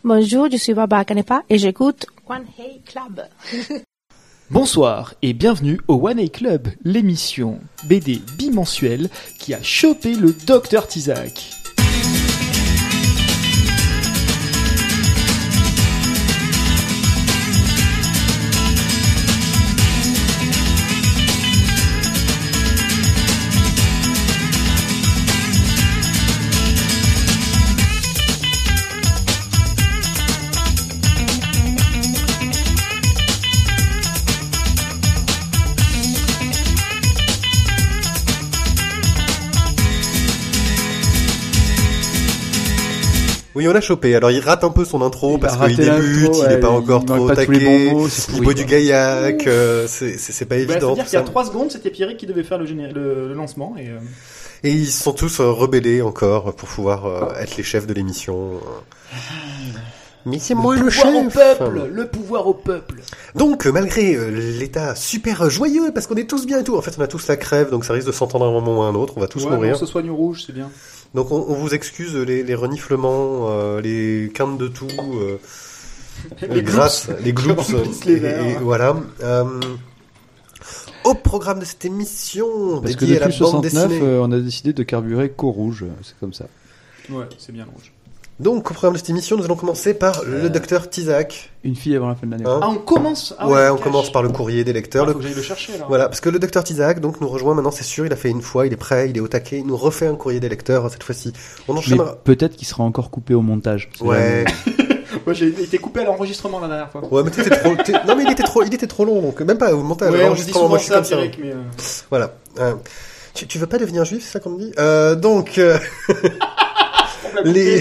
Bonjour, je suis Barbara Canepa et j'écoute One Hey Club. Bonsoir et bienvenue au One Hey Club, l'émission BD bimensuelle qui a chopé le Dr Tizak. Oui, on l'a chopé. Alors, il rate un peu son intro parce qu'il débute, il n'est pas encore trop taqué. Il boit du gaillac, c'est pas évident. C'est-à-dire qu'il y a 3 secondes, c'était Pierrick qui devait faire le lancement. Et ils se sont tous rebellés encore pour pouvoir être les chefs de l'émission. Mais c'est moi le chef. Le pouvoir au peuple. Donc, malgré l'état super joyeux, parce qu'on est tous bien et tout, en fait, on a tous la crève, donc ça risque de s'entendre à un moment ou à un autre, on va tous mourir. On se soigne au rouge, c'est bien. Donc on vous excuse les reniflements, les quintes de tout, les grasses, les gloops, et voilà. Au programme de cette émission, parce que dédiée à depuis la bande 69, dessinée. On a décidé de carburer qu'au rouge, c'est comme ça. Ouais, c'est bien rouge. Donc au programme de cette émission, nous allons commencer par le Dr Tizak. Une fille avant la fin de l'année. Hein, on commence. on commence par le courrier des lecteurs. Faut que j'aille le chercher alors. Voilà, parce que le Dr Tizak donc nous rejoint maintenant, c'est sûr, il a fait une fois, il est prêt, il est au taquet, il nous refait un courrier des lecteurs cette fois-ci. On enchaînera. Mais peut-être qu'il sera encore coupé au montage. Ouais. Moi j'ai été coupé à l'enregistrement la dernière fois. Ouais, mais non mais il était trop long, donc même pas au montage. Ouais, on dit souvent moi je suis ça, comme ça. Pierrick, mais Voilà. Tu veux pas devenir juif, c'est ça qu'on me dit donc les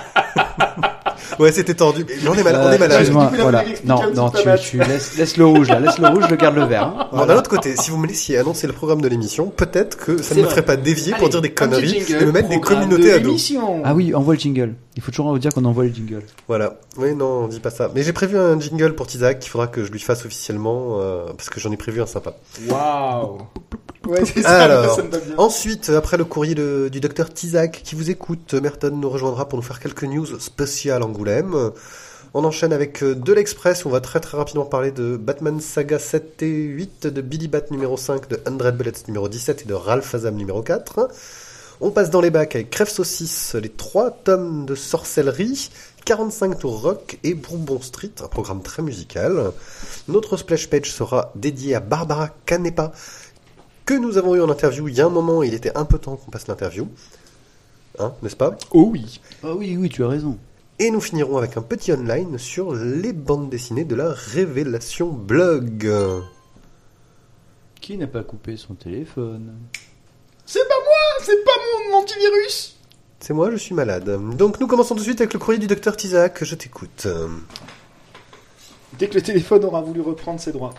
ouais, c'était tendu. Mais on est malade. Excuse-moi, voilà. Non, tu laisse le rouge là, laisse le rouge, je garde le vert. Hein. Bon, d'un autre côté, si vous me laissiez annoncer le programme de l'émission, peut-être que ça ne me ferait pas dévier pour dire des conneries et me mettre des communautés à dos. Ah oui, envoie le jingle. Il faut toujours dire qu'on envoie le jingle. Voilà. Oui, non, on dit pas ça. Mais j'ai prévu un jingle pour Tizak qu'il faudra que je lui fasse officiellement parce que j'en ai prévu un sympa. Waouh. Ouais, c'est ça. Alors, ça me va bien. ensuite, après le courrier du docteur Tizak qui vous écoute, Merton nous rejoindra pour nous faire quelques news spéciales Angoulême. On enchaîne avec de l'Express, où on va très très rapidement parler de Batman Saga 7 et 8, de Billy Bat numéro 5, de 100 Bullets numéro 17 et de Ralph Azam numéro 4. On passe dans les bacs avec Crève Saucisse, les 3 tomes de sorcellerie, 45 tours rock et Bourbon Street, un programme très musical. Notre splash page sera dédié à Barbara Canepa, que nous avons eu en interview il y a un moment, il était un peu temps qu'on passe l'interview. Hein, n'est-ce pas ? Oh oui. Ah oui, tu as raison. Et nous finirons avec un petit online sur les bandes dessinées de la Révélation Blog. Qui n'a pas coupé son téléphone ? C'est pas moi, c'est pas mon antivirus. C'est moi, je suis malade. Donc nous commençons tout de suite avec le courrier du docteur Tizak, je t'écoute. Dès que le téléphone aura voulu reprendre ses droits.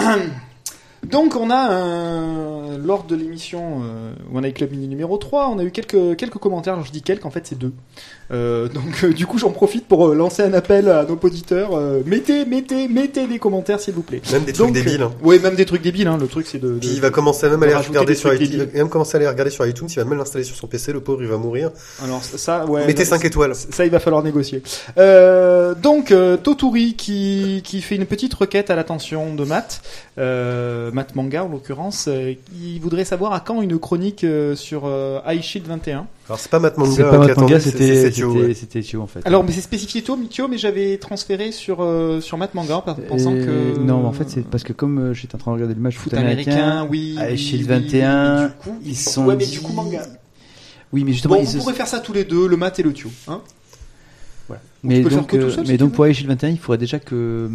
Donc on a lors de l'émission One Hey Club Mini numéro 3, on a eu quelques commentaires. Alors je dis quelques, en fait c'est 2. Donc du coup j'en profite pour lancer un appel à nos auditeurs. Mettez des commentaires s'il vous plaît. Même des trucs débiles. Hein. Ouais, même des trucs débiles. Hein. Le truc c'est de. Puis il va commencer même à aller regarder sur iTunes. Il va commencer à aller regarder sur iTunes. Il va même l'installer sur son PC. Le pauvre il va mourir. Alors ça ouais. Mettez 5 étoiles. Ça il va falloir négocier. Donc Toturi qui fait une petite requête à l'attention de Matt. Matt Manga en l'occurrence, il voudrait savoir à quand une chronique sur High Shield 21. Alors c'est pas Matt Manga, c'était Thio en fait. Alors mais c'est spécifié Thio, mais j'avais transféré sur Matt Manga pensant que non, en fait c'est parce que comme j'étais en train de regarder le match foot américain, oui, High Shield 21, ils sont ouais, mais du coup Manga. Oui, mais justement on pourrait faire ça tous les deux, le Matt et le Thio, hein. Voilà. Mais donc pour High Shield 21, il faudrait déjà que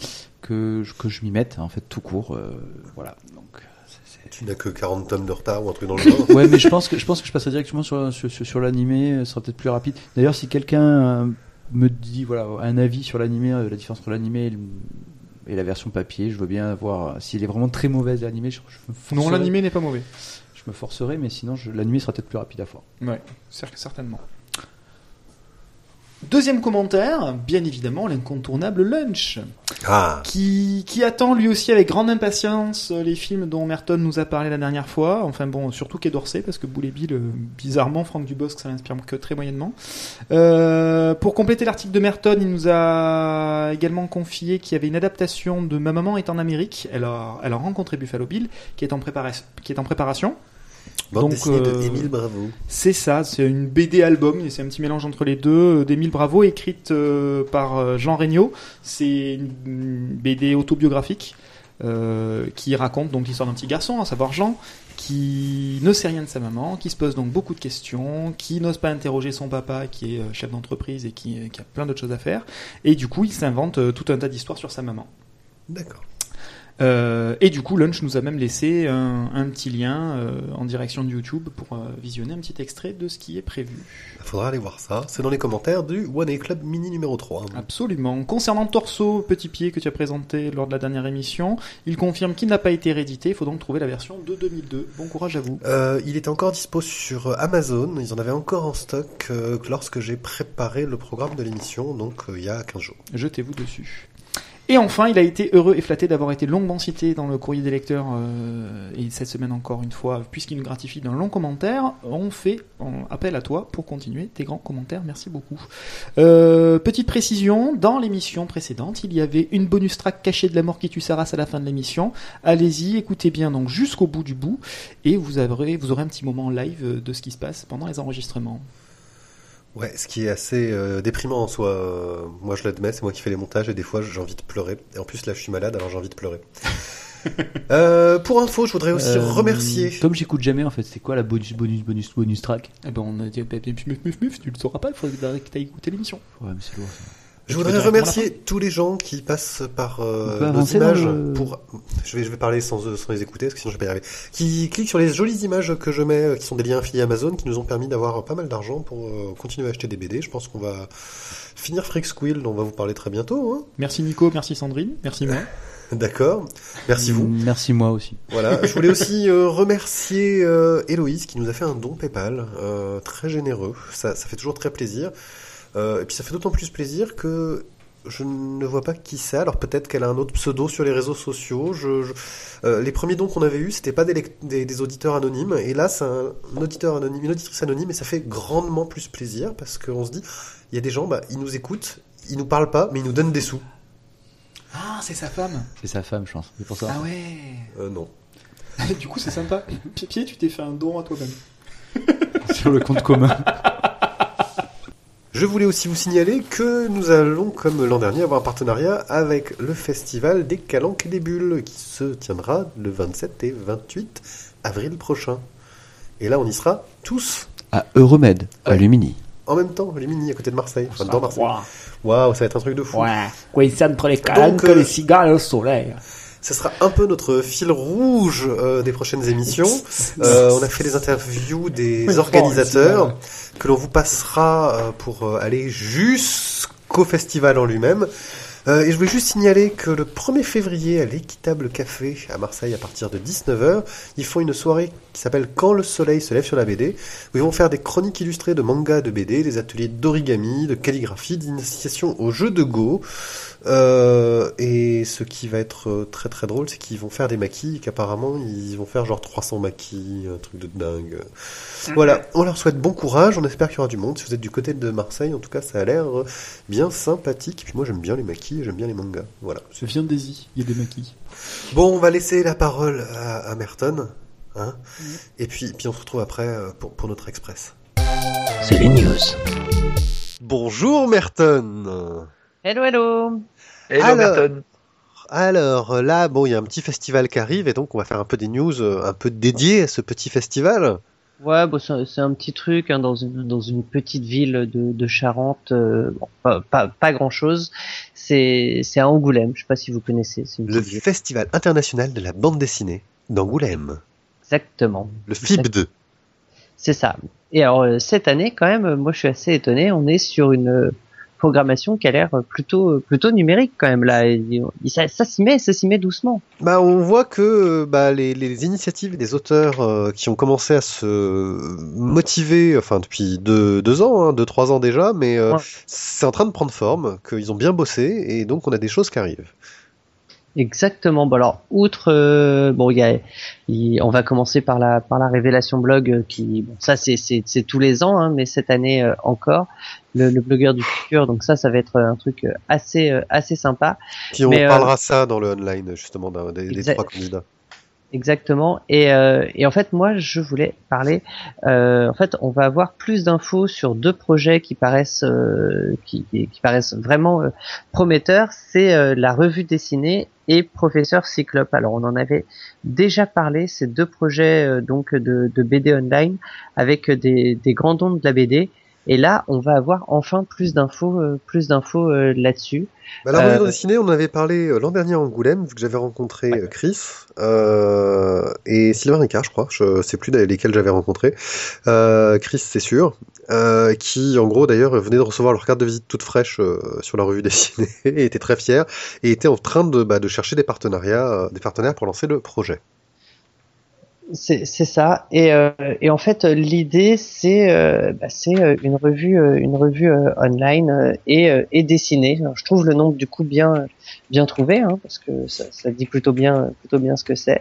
je m'y mette en fait tout court, voilà. Donc tu n'as que 40 tomes de retard ou un truc dans le genre. Ouais, mais je pense que je passerai directement sur l'animé, ce sera peut-être plus rapide. D'ailleurs, si quelqu'un me dit voilà un avis sur l'animé, la différence entre l'animé et la version papier, je veux bien voir. S'il est vraiment très mauvaise l'animé, je me forcerai. Non, l'animé n'est pas mauvais. Je me forcerai, mais sinon l'animé sera peut-être plus rapide à voir. Ouais, certainement. Deuxième commentaire, bien évidemment, l'incontournable Lunch, Ah, qui attend lui aussi avec grande impatience les films dont Merton nous a parlé la dernière fois. Enfin bon, surtout Quai d'Orsay, parce que Boule et Bill, bizarrement, Franck Dubosc, ça l'inspire que très moyennement. Pour compléter l'article de Merton, il nous a également confié qu'il y avait une adaptation de Ma maman est en Amérique. Elle a rencontré Buffalo Bill, qui est en préparation. bande Donc, dessinée de Émile Bravo. C'est ça, c'est une BD album, et c'est un petit mélange entre les deux, d'Émile Bravo, écrite par Jean Regnault. C'est une BD autobiographique qui raconte donc l'histoire d'un petit garçon, à savoir Jean, qui ne sait rien de sa maman, qui se pose donc beaucoup de questions, qui n'ose pas interroger son papa, qui est chef d'entreprise et qui a plein d'autres choses à faire. Et du coup, il s'invente tout un tas d'histoires sur sa maman. D'accord. Et du coup, Lunch nous a même laissé un petit lien en direction de YouTube pour visionner un petit extrait de ce qui est prévu. Il faudra aller voir ça. C'est dans les commentaires du One A Club Mini numéro 3. Absolument. Concernant Torso, Petit Pied, que tu as présenté lors de la dernière émission, il confirme qu'il n'a pas été réédité. Il faut donc trouver la version de 2002. Bon courage à vous. Il était encore dispo sur Amazon. Ils en avaient encore en stock lorsque j'ai préparé le programme de l'émission, donc il y a 15 jours. Jetez-vous dessus. Et enfin, il a été heureux et flatté d'avoir été longuement cité dans le courrier des lecteurs, et cette semaine encore une fois, puisqu'il nous gratifie d'un long commentaire. On fait appel à toi pour continuer tes grands commentaires. Merci beaucoup. Petite précision, dans l'émission précédente, il y avait une bonus track cachée de la mort qui tue Saras à la fin de l'émission. Allez-y, écoutez bien donc jusqu'au bout du bout, et vous aurez un petit moment live de ce qui se passe pendant les enregistrements. Ouais, ce qui est assez déprimant en soi. Moi, je l'admets, c'est moi qui fais les montages et des fois, j'ai envie de pleurer. Et en plus, là, je suis malade, alors j'ai envie de pleurer. Pour info, je voudrais aussi remercier. Comme j'écoute jamais, en fait, c'est quoi la bonus track? Eh ben, on a dit, tu le sauras pas, il faudrait que tu ailles écouter l'émission. Ouais, mais c'est lourd, ça. Je voudrais remercier tous les gens qui passent par nos images pour. Je vais parler sans les écouter parce que sinon je vais pas y arriver. Qui cliquent sur les jolies images que je mets, qui sont des liens affiliés Amazon, qui nous ont permis d'avoir pas mal d'argent pour continuer à acheter des BD. Je pense qu'on va finir Freak Squill, dont on va vous parler très bientôt. Hein. Merci Nico, merci Sandrine, merci moi. D'accord, merci vous. Merci moi aussi. Voilà, je voulais aussi remercier Héloïse qui nous a fait un don PayPal très généreux. Ça fait toujours très plaisir. Et puis ça fait d'autant plus plaisir que je ne vois pas qui c'est. Alors peut-être qu'elle a un autre pseudo sur les réseaux sociaux. Les premiers dons qu'on avait eus, c'était pas des auditeurs anonymes. Et là, c'est un auditeur anonyme, une auditrice anonyme, et ça fait grandement plus plaisir parce qu'on se dit, il y a des gens, ils nous écoutent, ils nous parlent pas, mais ils nous donnent des sous. Ah, c'est sa femme. C'est sa femme, je pense. C'est pour ça. Ah ouais. Non. Du coup, c'est sympa. Pied, tu t'es fait un don à toi-même. Sur le compte commun. Je voulais aussi vous signaler que nous allons, comme l'an dernier, avoir un partenariat avec le festival des Calanques et des Bulles, qui se tiendra le 27 et 28 avril prochain. Et là, on y sera tous. À Euromed, à Lumini. En même temps, Lumini, à côté de Marseille. Enfin, dans Marseille. Waouh, ça va être un truc de fou. ouais. Coincé entre les calanques, les cigares et le soleil. Ce sera un peu notre fil rouge des prochaines émissions. On a fait des interviews des organisateurs que l'on vous passera pour aller jusqu'au festival en lui-même. Et je voulais juste signaler que le 1er février, à l'Équitable Café à Marseille, à partir de 19h, ils font une soirée qui s'appelle Quand le soleil se lève sur la BD, où ils vont faire des chroniques illustrées de manga, de BD, des ateliers d'origami, de calligraphie, d'initiation au jeu de Go. Et ce qui va être très très drôle, c'est qu'ils vont faire des maquis, et qu'apparemment ils vont faire genre 300 maquis, un truc de dingue. Voilà, on leur souhaite bon courage, on espère qu'il y aura du monde. Si vous êtes du côté de Marseille, en tout cas ça a l'air bien sympathique. Puis moi j'aime bien les maquis, j'aime bien les mangas. Voilà. Ça vient d'Asie, il y a des maquis. Bon, on va laisser la parole à Merton, hein, et puis on se retrouve après pour notre express. C'est les news. Bonjour Merton. Hello, hello. Hello Merton. Alors là, bon, il y a un petit festival qui arrive et donc on va faire un peu des news un peu dédiées à ce petit festival. Ouais, bon, c'est un petit truc hein, dans une petite ville de Charente. Bon, pas grand chose. C'est à Angoulême. Je sais pas si vous connaissez. C'est une Le petite ville. Festival international de la bande dessinée d'Angoulême. Exactement. Le FIB2. C'est ça. Et alors cette année, quand même, moi je suis assez étonné. On est sur une programmation qui a l'air plutôt numérique quand même là. Ça s'y met doucement. Bah, on voit que les initiatives des auteurs qui ont commencé à se motiver, enfin depuis 2 ans, 2-3 ans déjà, mais c'est en train de prendre forme, qu'ils ont bien bossé, et donc on a des choses qui arrivent. Exactement. Bon alors, outre on va commencer par la révélation blog ça c'est tous les ans, hein, mais cette année encore le blogueur du futur. Donc ça va être un truc assez sympa. Puis on parlera ça dans le online justement des 3 candidats. Exactement. Et en fait, moi, je voulais parler. En fait, on va avoir plus d'infos sur 2 projets qui paraissent vraiment prometteurs. C'est la revue dessinée et Professeur Cyclope. Alors, on en avait déjà parlé. Ces 2 projets donc de BD online avec des grands noms de la BD. Et là, on va avoir enfin plus d'infos là-dessus. La revue dessinée, on en avait parlé l'an dernier à Angoulême, vu que j'avais rencontré Chris et Sylvain Ricard, je crois. Je sais plus lesquels j'avais rencontré. Chris, c'est sûr. Qui, en gros, d'ailleurs, venait de recevoir leur carte de visite toute fraîche sur la revue dessinée et était très fier et était en train de chercher des partenaires pour lancer le projet. C'est ça, et en fait l'idée c'est une revue online et dessinée. Alors, je trouve le nom du coup bien trouvé, hein, parce que ça dit plutôt bien ce que c'est.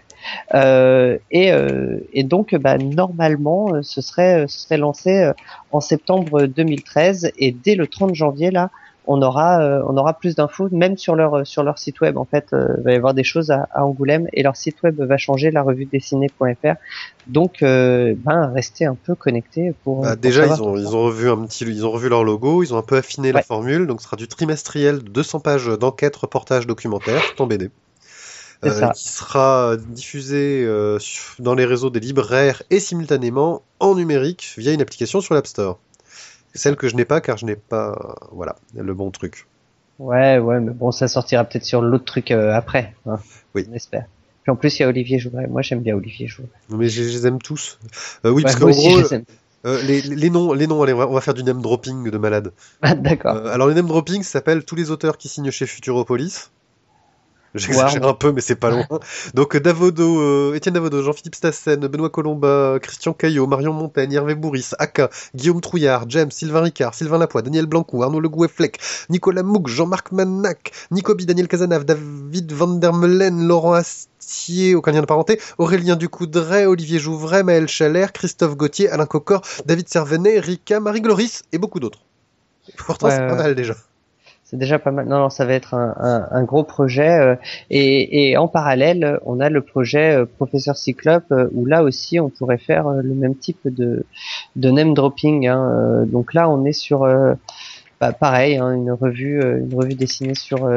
Et donc normalement ce serait lancé en septembre 2013, et dès le 30 janvier là on aura plus d'infos, même sur leur site web. En fait, il va y avoir des choses à Angoulême, et leur site web va changer, la revue dessinée.fr. Donc, restez un peu connectés pour déjà, ils ont revu leur logo, ils ont un peu affiné la formule, donc ce sera du trimestriel de 200 pages d'enquête, reportage, documentaire, tout en BD. Qui sera diffusé dans les réseaux des libraires et simultanément en numérique via une application sur l'App Store. Celle que je n'ai pas, car je n'ai pas, le bon truc. Ouais, mais bon, ça sortira peut-être sur l'autre truc après. Hein, oui. On espère. Puis en plus, il y a Olivier Jouvray. Moi, j'aime bien Olivier Jouvray. Mais je les aime tous. Parce qu'en gros, les noms, allez, on va faire du name dropping de malade. Ah, d'accord. Alors, le name dropping, ça s'appelle tous les auteurs qui signent chez Futuropolis. J'exagère un peu, mais c'est pas loin. Donc Étienne Davodo, Jean-Philippe Stassen, Benoît Colomba, Christian Caillot, Marion Montaigne, Hervé Bourris, Aka, Guillaume Trouillard, James, Sylvain Ricard, Sylvain Lapoix, Daniel Blancou, Arnaud Le Gouet-Fleck, Nicolas Mouk, Jean-Marc Manac, Nicobi, Daniel Cazenave, David Van der Melen, Laurent Astier, aucun lien de parenté, Aurélien Ducoudray, Olivier Jouvray, Maël Chalère, Christophe Gauthier, Alain Cocor, David Servenet, Rika, Marie Gloris et beaucoup d'autres. Pourtant, c'est pas mal déjà. C'est déjà pas mal. Non, ça va être un gros projet. Et en parallèle, on a le projet Professeur Cyclope, où là aussi, on pourrait faire le même type de name dropping. Hein. Donc là, on est sur pareil, hein, une revue dessinée sur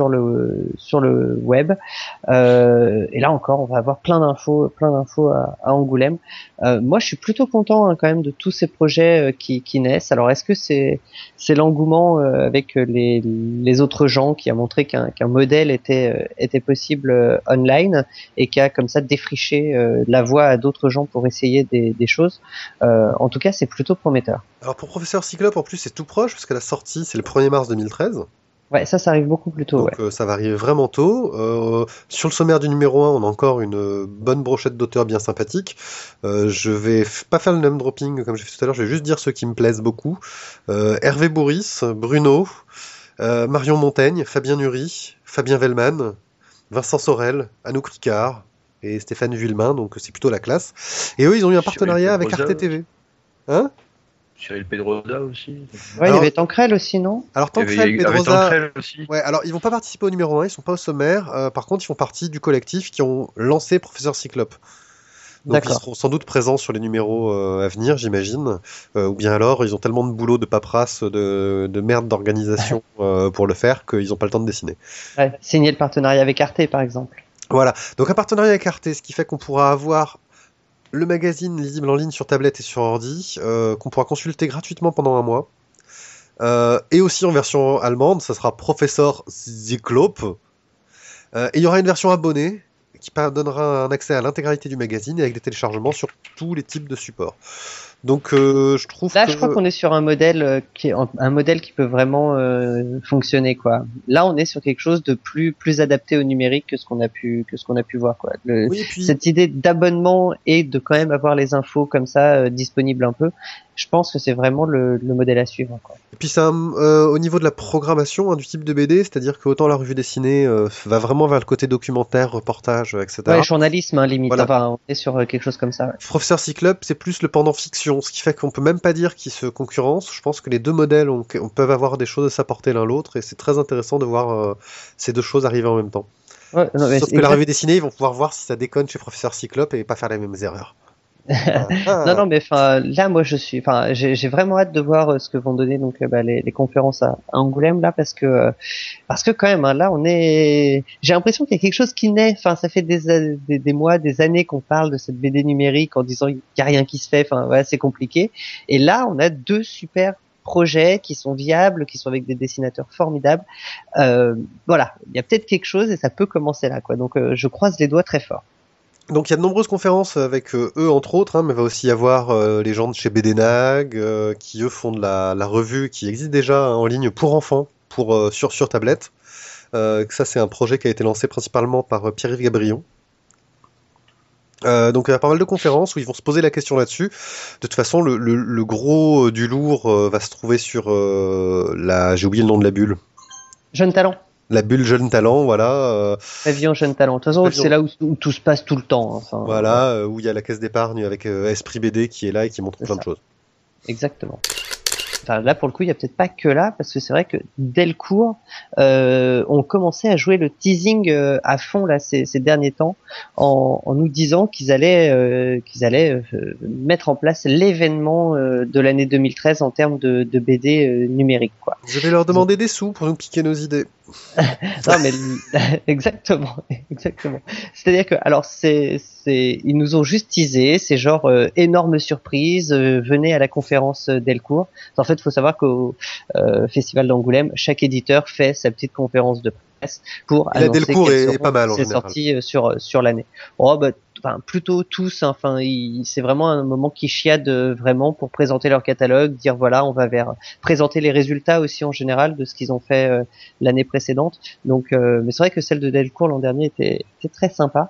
le web. Et là encore, on va avoir plein d'infos à Angoulême. Moi, je suis plutôt content quand même de tous ces projets qui naissent. Alors, est-ce que c'est l'engouement avec les autres gens qui a montré qu'un modèle était possible online, et qui a comme ça défriché la voie à d'autres gens pour essayer des choses. En tout cas, c'est plutôt prometteur. Alors pour Professeur Cyclope, en plus, c'est tout proche, parce que la sortie, c'est le 1er mars 2013. Ouais, ça arrive beaucoup plus tôt. Donc ça va arriver vraiment tôt. Sur le sommaire du numéro 1, on a encore une bonne brochette d'auteurs bien sympathiques. Je vais pas faire le name dropping comme j'ai fait tout à l'heure, je vais juste dire ceux qui me plaisent beaucoup. Hervé Bourris, Bruno, Marion Montaigne, Fabien Nury, Fabien Vellman, Vincent Sorel, Anouk Ricard et Stéphane Villemain, donc c'est plutôt la classe. Et eux, ils ont eu un partenariat avec Arte TV. Hein ? Cyril Pedrosa aussi. Ouais, il y avait Tancrel aussi, non ? Alors Tancrel, Pedrosa, ouais, alors ils vont pas participer au numéro 1, ils sont pas au sommaire. Par contre, ils font partie du collectif qui ont lancé Professeur Cyclope. Donc ils seront sans doute présents sur les numéros à venir, j'imagine. Ou bien alors, ils ont tellement de boulot, de paperasse, de merde d'organisation pour le faire qu'ils ont pas le temps de dessiner. Ouais, signer le partenariat avec Arte, par exemple. Voilà. Donc un partenariat avec Arte, ce qui fait qu'on pourra avoir le magazine lisible en ligne sur tablette et sur ordi, qu'on pourra consulter gratuitement pendant 1 mois. Et aussi en version allemande, ça sera Professeur Cyclope. Et il y aura une version abonnée qui donnera un accès à l'intégralité du magazine et avec des téléchargements sur tous les types de supports. Donc je trouve Là, que je crois qu'on est sur un modèle un modèle qui peut vraiment fonctionner, quoi. Là, on est sur quelque chose de plus adapté au numérique que ce qu'on a pu voir, quoi. oui, et puis Cette idée d'abonnement et de quand même avoir les infos comme ça disponibles un peu, je pense que c'est vraiment le modèle à suivre, quoi. Et puis ça, au niveau de la programmation du type de BD, c'est-à-dire que autant la revue dessinée va vraiment vers le côté documentaire, reportage, etc. Ouais, journalisme, hein, limite. Voilà. Enfin, on est sur quelque chose comme ça. Ouais. Professeur Cyclope, c'est plus le pendant fiction, ce qui fait qu'on peut même pas dire qu'ils se concurrencent. Je pense que les deux modèles peuvent avoir des choses à s'apporter l'un l'autre, et c'est très intéressant de voir ces deux choses arriver en même temps. Ouais, non, mais Sauf que la revue dessinée, ils vont pouvoir voir si ça déconne chez Professeur Cyclope et pas faire les mêmes erreurs. Non, mais enfin, là, moi, j'ai vraiment hâte de voir ce que vont donner donc les conférences à Angoulême là, parce que quand même, hein, là, j'ai l'impression qu'il y a quelque chose qui naît. Enfin, ça fait des mois, des années qu'on parle de cette BD numérique en disant qu'il y a rien qui se fait. Enfin, voilà, c'est compliqué. Et là, on a deux super projets qui sont viables, qui sont avec des dessinateurs formidables. Voilà, il y a peut-être quelque chose et ça peut commencer là, quoi. Donc, je croise les doigts très fort. Donc il y a de nombreuses conférences avec eux entre autres, mais il va aussi y avoir les gens de chez BDNAG qui eux font de la revue qui existe déjà en ligne pour enfants, sur tablette. Ça c'est un projet qui a été lancé principalement par Pierre-Yves Gabrion. Donc il y a pas mal de conférences où ils vont se poser la question là-dessus. De toute façon, le gros du lourd va se trouver sur j'ai oublié le nom de la bulle. Jeune talent. La bulle jeune talent, voilà. Pavillon jeune talent. De toute façon, c'est là où tout se passe tout le temps. Enfin, voilà, où il y a la caisse d'épargne avec Esprit BD qui est là et qui montre plein de choses. Exactement. Enfin, là, pour le coup, il y a peut-être pas que là, parce que c'est vrai que Delcourt ont commencé à jouer le teasing à fond là ces derniers temps, en nous disant qu'ils allaient mettre en place l'événement de l'année 2013 en termes de BD numérique, quoi. Je vais leur demander des sous pour nous piquer nos idées. Non mais exactement. C'est-à-dire que alors ils nous ont juste teasé, c'est genre énorme surprise, venez à la conférence Delcourt. En fait, il faut savoir qu'au Festival d'Angoulême, chaque éditeur fait sa petite conférence de presse pour annoncer la Delcourt est pas mal en ses général. sorties sur l'année. Oh bah plutôt tous, hein. Enfin, c'est vraiment un moment qui chiade vraiment pour présenter leur catalogue, dire voilà, on va présenter les résultats aussi en général de ce qu'ils ont fait l'année précédente. Donc, mais c'est vrai que celle de Delcourt l'an dernier était très sympa.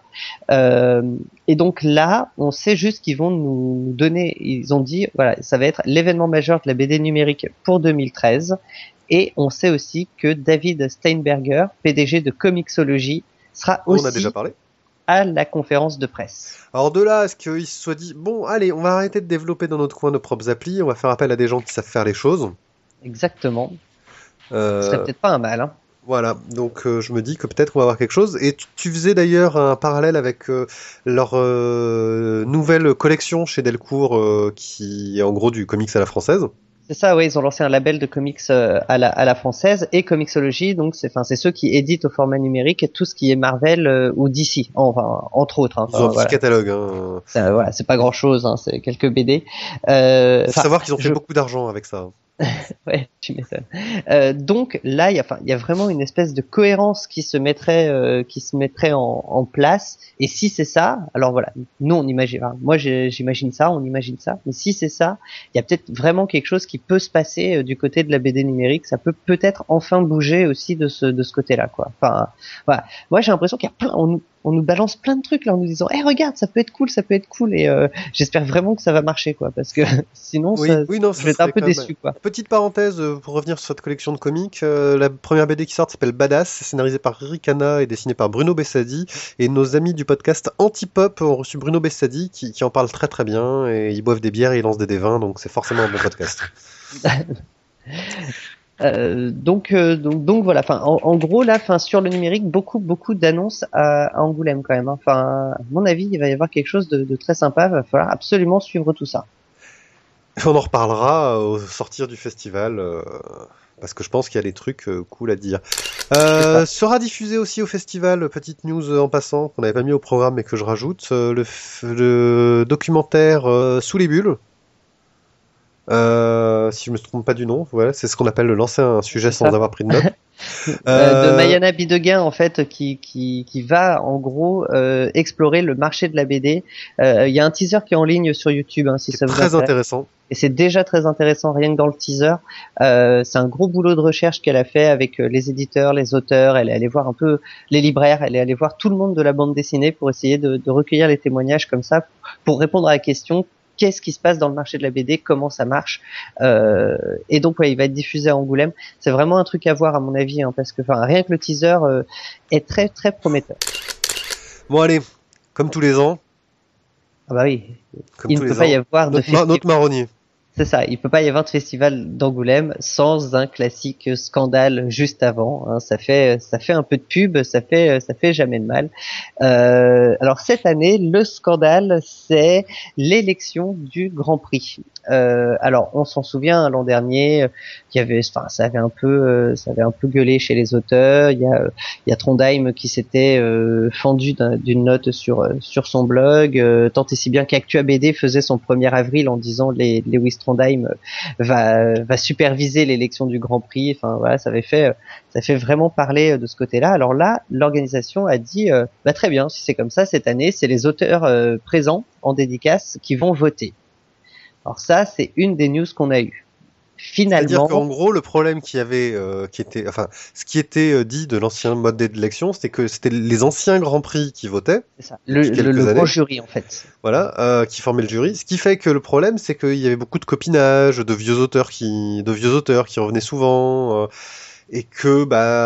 Et donc là, on sait juste qu'ils vont nous donner, ils ont dit voilà, ça va être l'événement majeur de la BD numérique pour 2013. Et on sait aussi que David Steinberger, PDG de Comixology, sera aussi On a déjà parlé à la conférence de presse. Alors de là à ce qu'ils se soient dit bon allez on va arrêter de développer dans notre coin nos propres applis, on va faire appel à des gens qui savent faire les choses. Exactement. Ce serait peut-être pas un mal, hein. Voilà, donc je me dis que peut-être on va avoir quelque chose. Et tu faisais d'ailleurs un parallèle avec leur nouvelle collection chez Delcourt qui est en gros du comics à la française. C'est ça, oui, ils ont lancé un label de comics à la française et Comixology, donc c'est ceux qui éditent au format numérique tout ce qui est Marvel ou DC, enfin entre autres. Hein, ils ont un petit catalogue. Hein. Voilà, c'est pas grand chose, hein, c'est quelques BD. Faut savoir qu'ils ont fait beaucoup d'argent avec ça. Ouais, tu m'étonnes. Donc là, il y a vraiment une espèce de cohérence qui se mettrait en place. Et si c'est ça, alors voilà, nous on imagine, moi j'imagine ça, on imagine ça. Mais si c'est ça, il y a peut-être vraiment quelque chose qui peut se passer du côté de la BD numérique. Ça peut peut-être enfin bouger aussi de ce côté-là, quoi. Enfin, voilà. Moi j'ai l'impression qu'il y a on nous balance plein de trucs là en nous disant regarde, ça peut être cool et j'espère vraiment que ça va marcher, quoi, parce que sinon je vais être un peu déçu, quoi. Petite parenthèse pour revenir sur cette collection de comics, la première BD qui sort s'appelle Badass, c'est scénarisé par Rick Hanna et dessiné par Bruno Bessadi, et nos amis du podcast Antipop ont reçu Bruno Bessadi qui en parle très très bien, et ils boivent des bières et ils lancent des vins, donc c'est forcément un bon podcast. Donc voilà. Enfin, en gros là, sur le numérique, beaucoup d'annonces à Angoulême quand même. Hein. Enfin, à mon avis, il va y avoir quelque chose de très sympa. Il va falloir absolument suivre tout ça. On en reparlera au sortir du festival, parce que je pense qu'il y a des trucs cool à dire. Sera diffusé aussi au festival, petite news en passant qu'on n'avait pas mis au programme mais que je rajoute, le documentaire Sous les bulles. Si je me trompe pas du nom, voilà, c'est ce qu'on appelle le lancer un sujet sans avoir pris de note. De Mayana Bidegain en fait qui va en gros explorer le marché de la BD. Il y a un teaser qui est en ligne sur YouTube si ça vous Très intéresse. intéressant. Et c'est déjà très intéressant rien que dans le teaser. C'est un gros boulot de recherche qu'elle a fait avec les éditeurs, les auteurs. Elle est allée voir un peu les libraires, elle est allée voir tout le monde de la bande dessinée pour essayer de recueillir les témoignages comme ça pour répondre à la question qu'est-ce qui se passe dans le marché de la BD, comment ça marche. Et donc il va être diffusé à Angoulême. C'est vraiment un truc à voir à mon avis parce que rien que le teaser est très très prometteur. Bon allez, comme tous les ans. Ah bah oui. Comme Il ne peut pas y avoir de notre marronnier. C'est ça, il peut pas y avoir de festival d'Angoulême sans un classique scandale juste avant. Ça fait un peu de pub, ça fait jamais de mal. Alors cette année, le scandale, c'est l'élection du Grand Prix. Alors on s'en souvient l'an dernier, ça avait un peu gueulé chez les auteurs. Il y a Trondheim qui s'était fendu d'une note sur son blog, tant et si bien qu'Actua BD faisait son 1er avril en disant les Lewis Trondheim va superviser l'élection du Grand Prix. Ça fait vraiment parler de ce côté-là. Alors là, l'organisation a dit très bien, si c'est comme ça cette année, c'est les auteurs présents en dédicace qui vont voter. Alors ça, c'est une des news qu'on a eues. Finalement, c'est-à-dire qu'en gros, le problème qu'il y avait, ce qui était dit de l'ancien mode d'élection, c'était que c'était les anciens Grands Prix qui votaient. C'est ça. Le grand jury, en fait. Voilà, qui formait le jury. Ce qui fait que le problème, c'est qu'il y avait beaucoup de copinage, de vieux auteurs qui revenaient souvent, et que,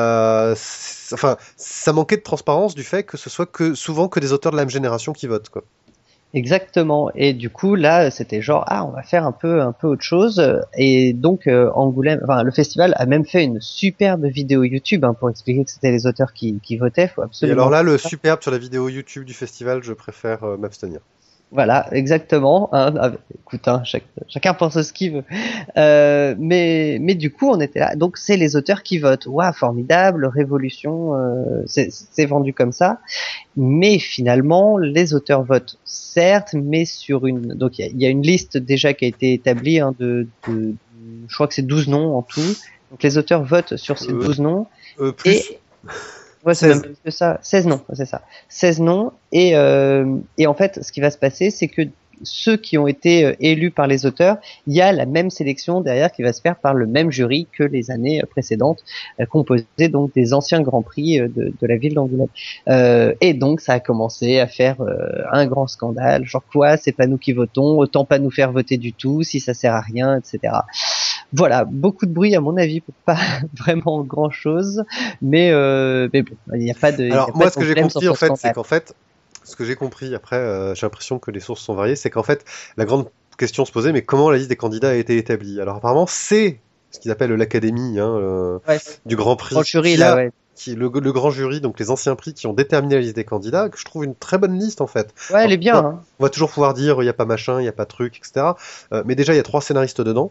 ça manquait de transparence du fait que ce soit souvent que des auteurs de la même génération qui votent, quoi. Exactement. Et du coup, là, c'était genre, on va faire un peu autre chose. Et donc, Angoulême, le festival a même fait une superbe vidéo YouTube pour expliquer que c'était les auteurs qui votaient. Faut absolument. Et alors là, le superbe sur la vidéo YouTube du festival, je préfère m'abstenir. Voilà, exactement. Écoute, chacun pense ce qu'il veut. Mais du coup, on était là. Donc, c'est les auteurs qui votent. Waouh, formidable, révolution. C'est vendu comme ça. Mais finalement, les auteurs votent, certes, mais donc il y a une liste déjà qui a été établie de je crois que c'est 12 noms en tout. Donc les auteurs votent sur ces 12 noms. Plus. Ouais, c'est même plus que ça. 16 noms, c'est ça. 16 noms. Et en fait, ce qui va se passer, c'est que ceux qui ont été élus par les auteurs, il y a la même sélection derrière qui va se faire par le même jury que les années précédentes, composé donc des anciens Grands Prix de la ville d'Angoulême. Et donc ça a commencé à faire un grand scandale, genre quoi, c'est pas nous qui votons, autant pas nous faire voter du tout, si ça sert à rien, etc. Voilà, beaucoup de bruit à mon avis pour pas vraiment grand chose, mais bon, il n'y a pas de. Alors moi, ce que j'ai compris en fait, c'est qu'en fait, ce que j'ai compris après, j'ai l'impression que les sources sont variées, c'est qu'en fait, la grande question se posait, mais comment la liste des candidats a été établie? Alors apparemment, c'est ce qu'ils appellent l'académie du Grand Prix, le grand jury, donc les anciens prix qui ont déterminé la liste des candidats, que je trouve une très bonne liste en fait. Ouais, elle est bien. On va toujours pouvoir dire, il n'y a pas machin, il n'y a pas truc, etc. Mais déjà, il y a 3 scénaristes dedans.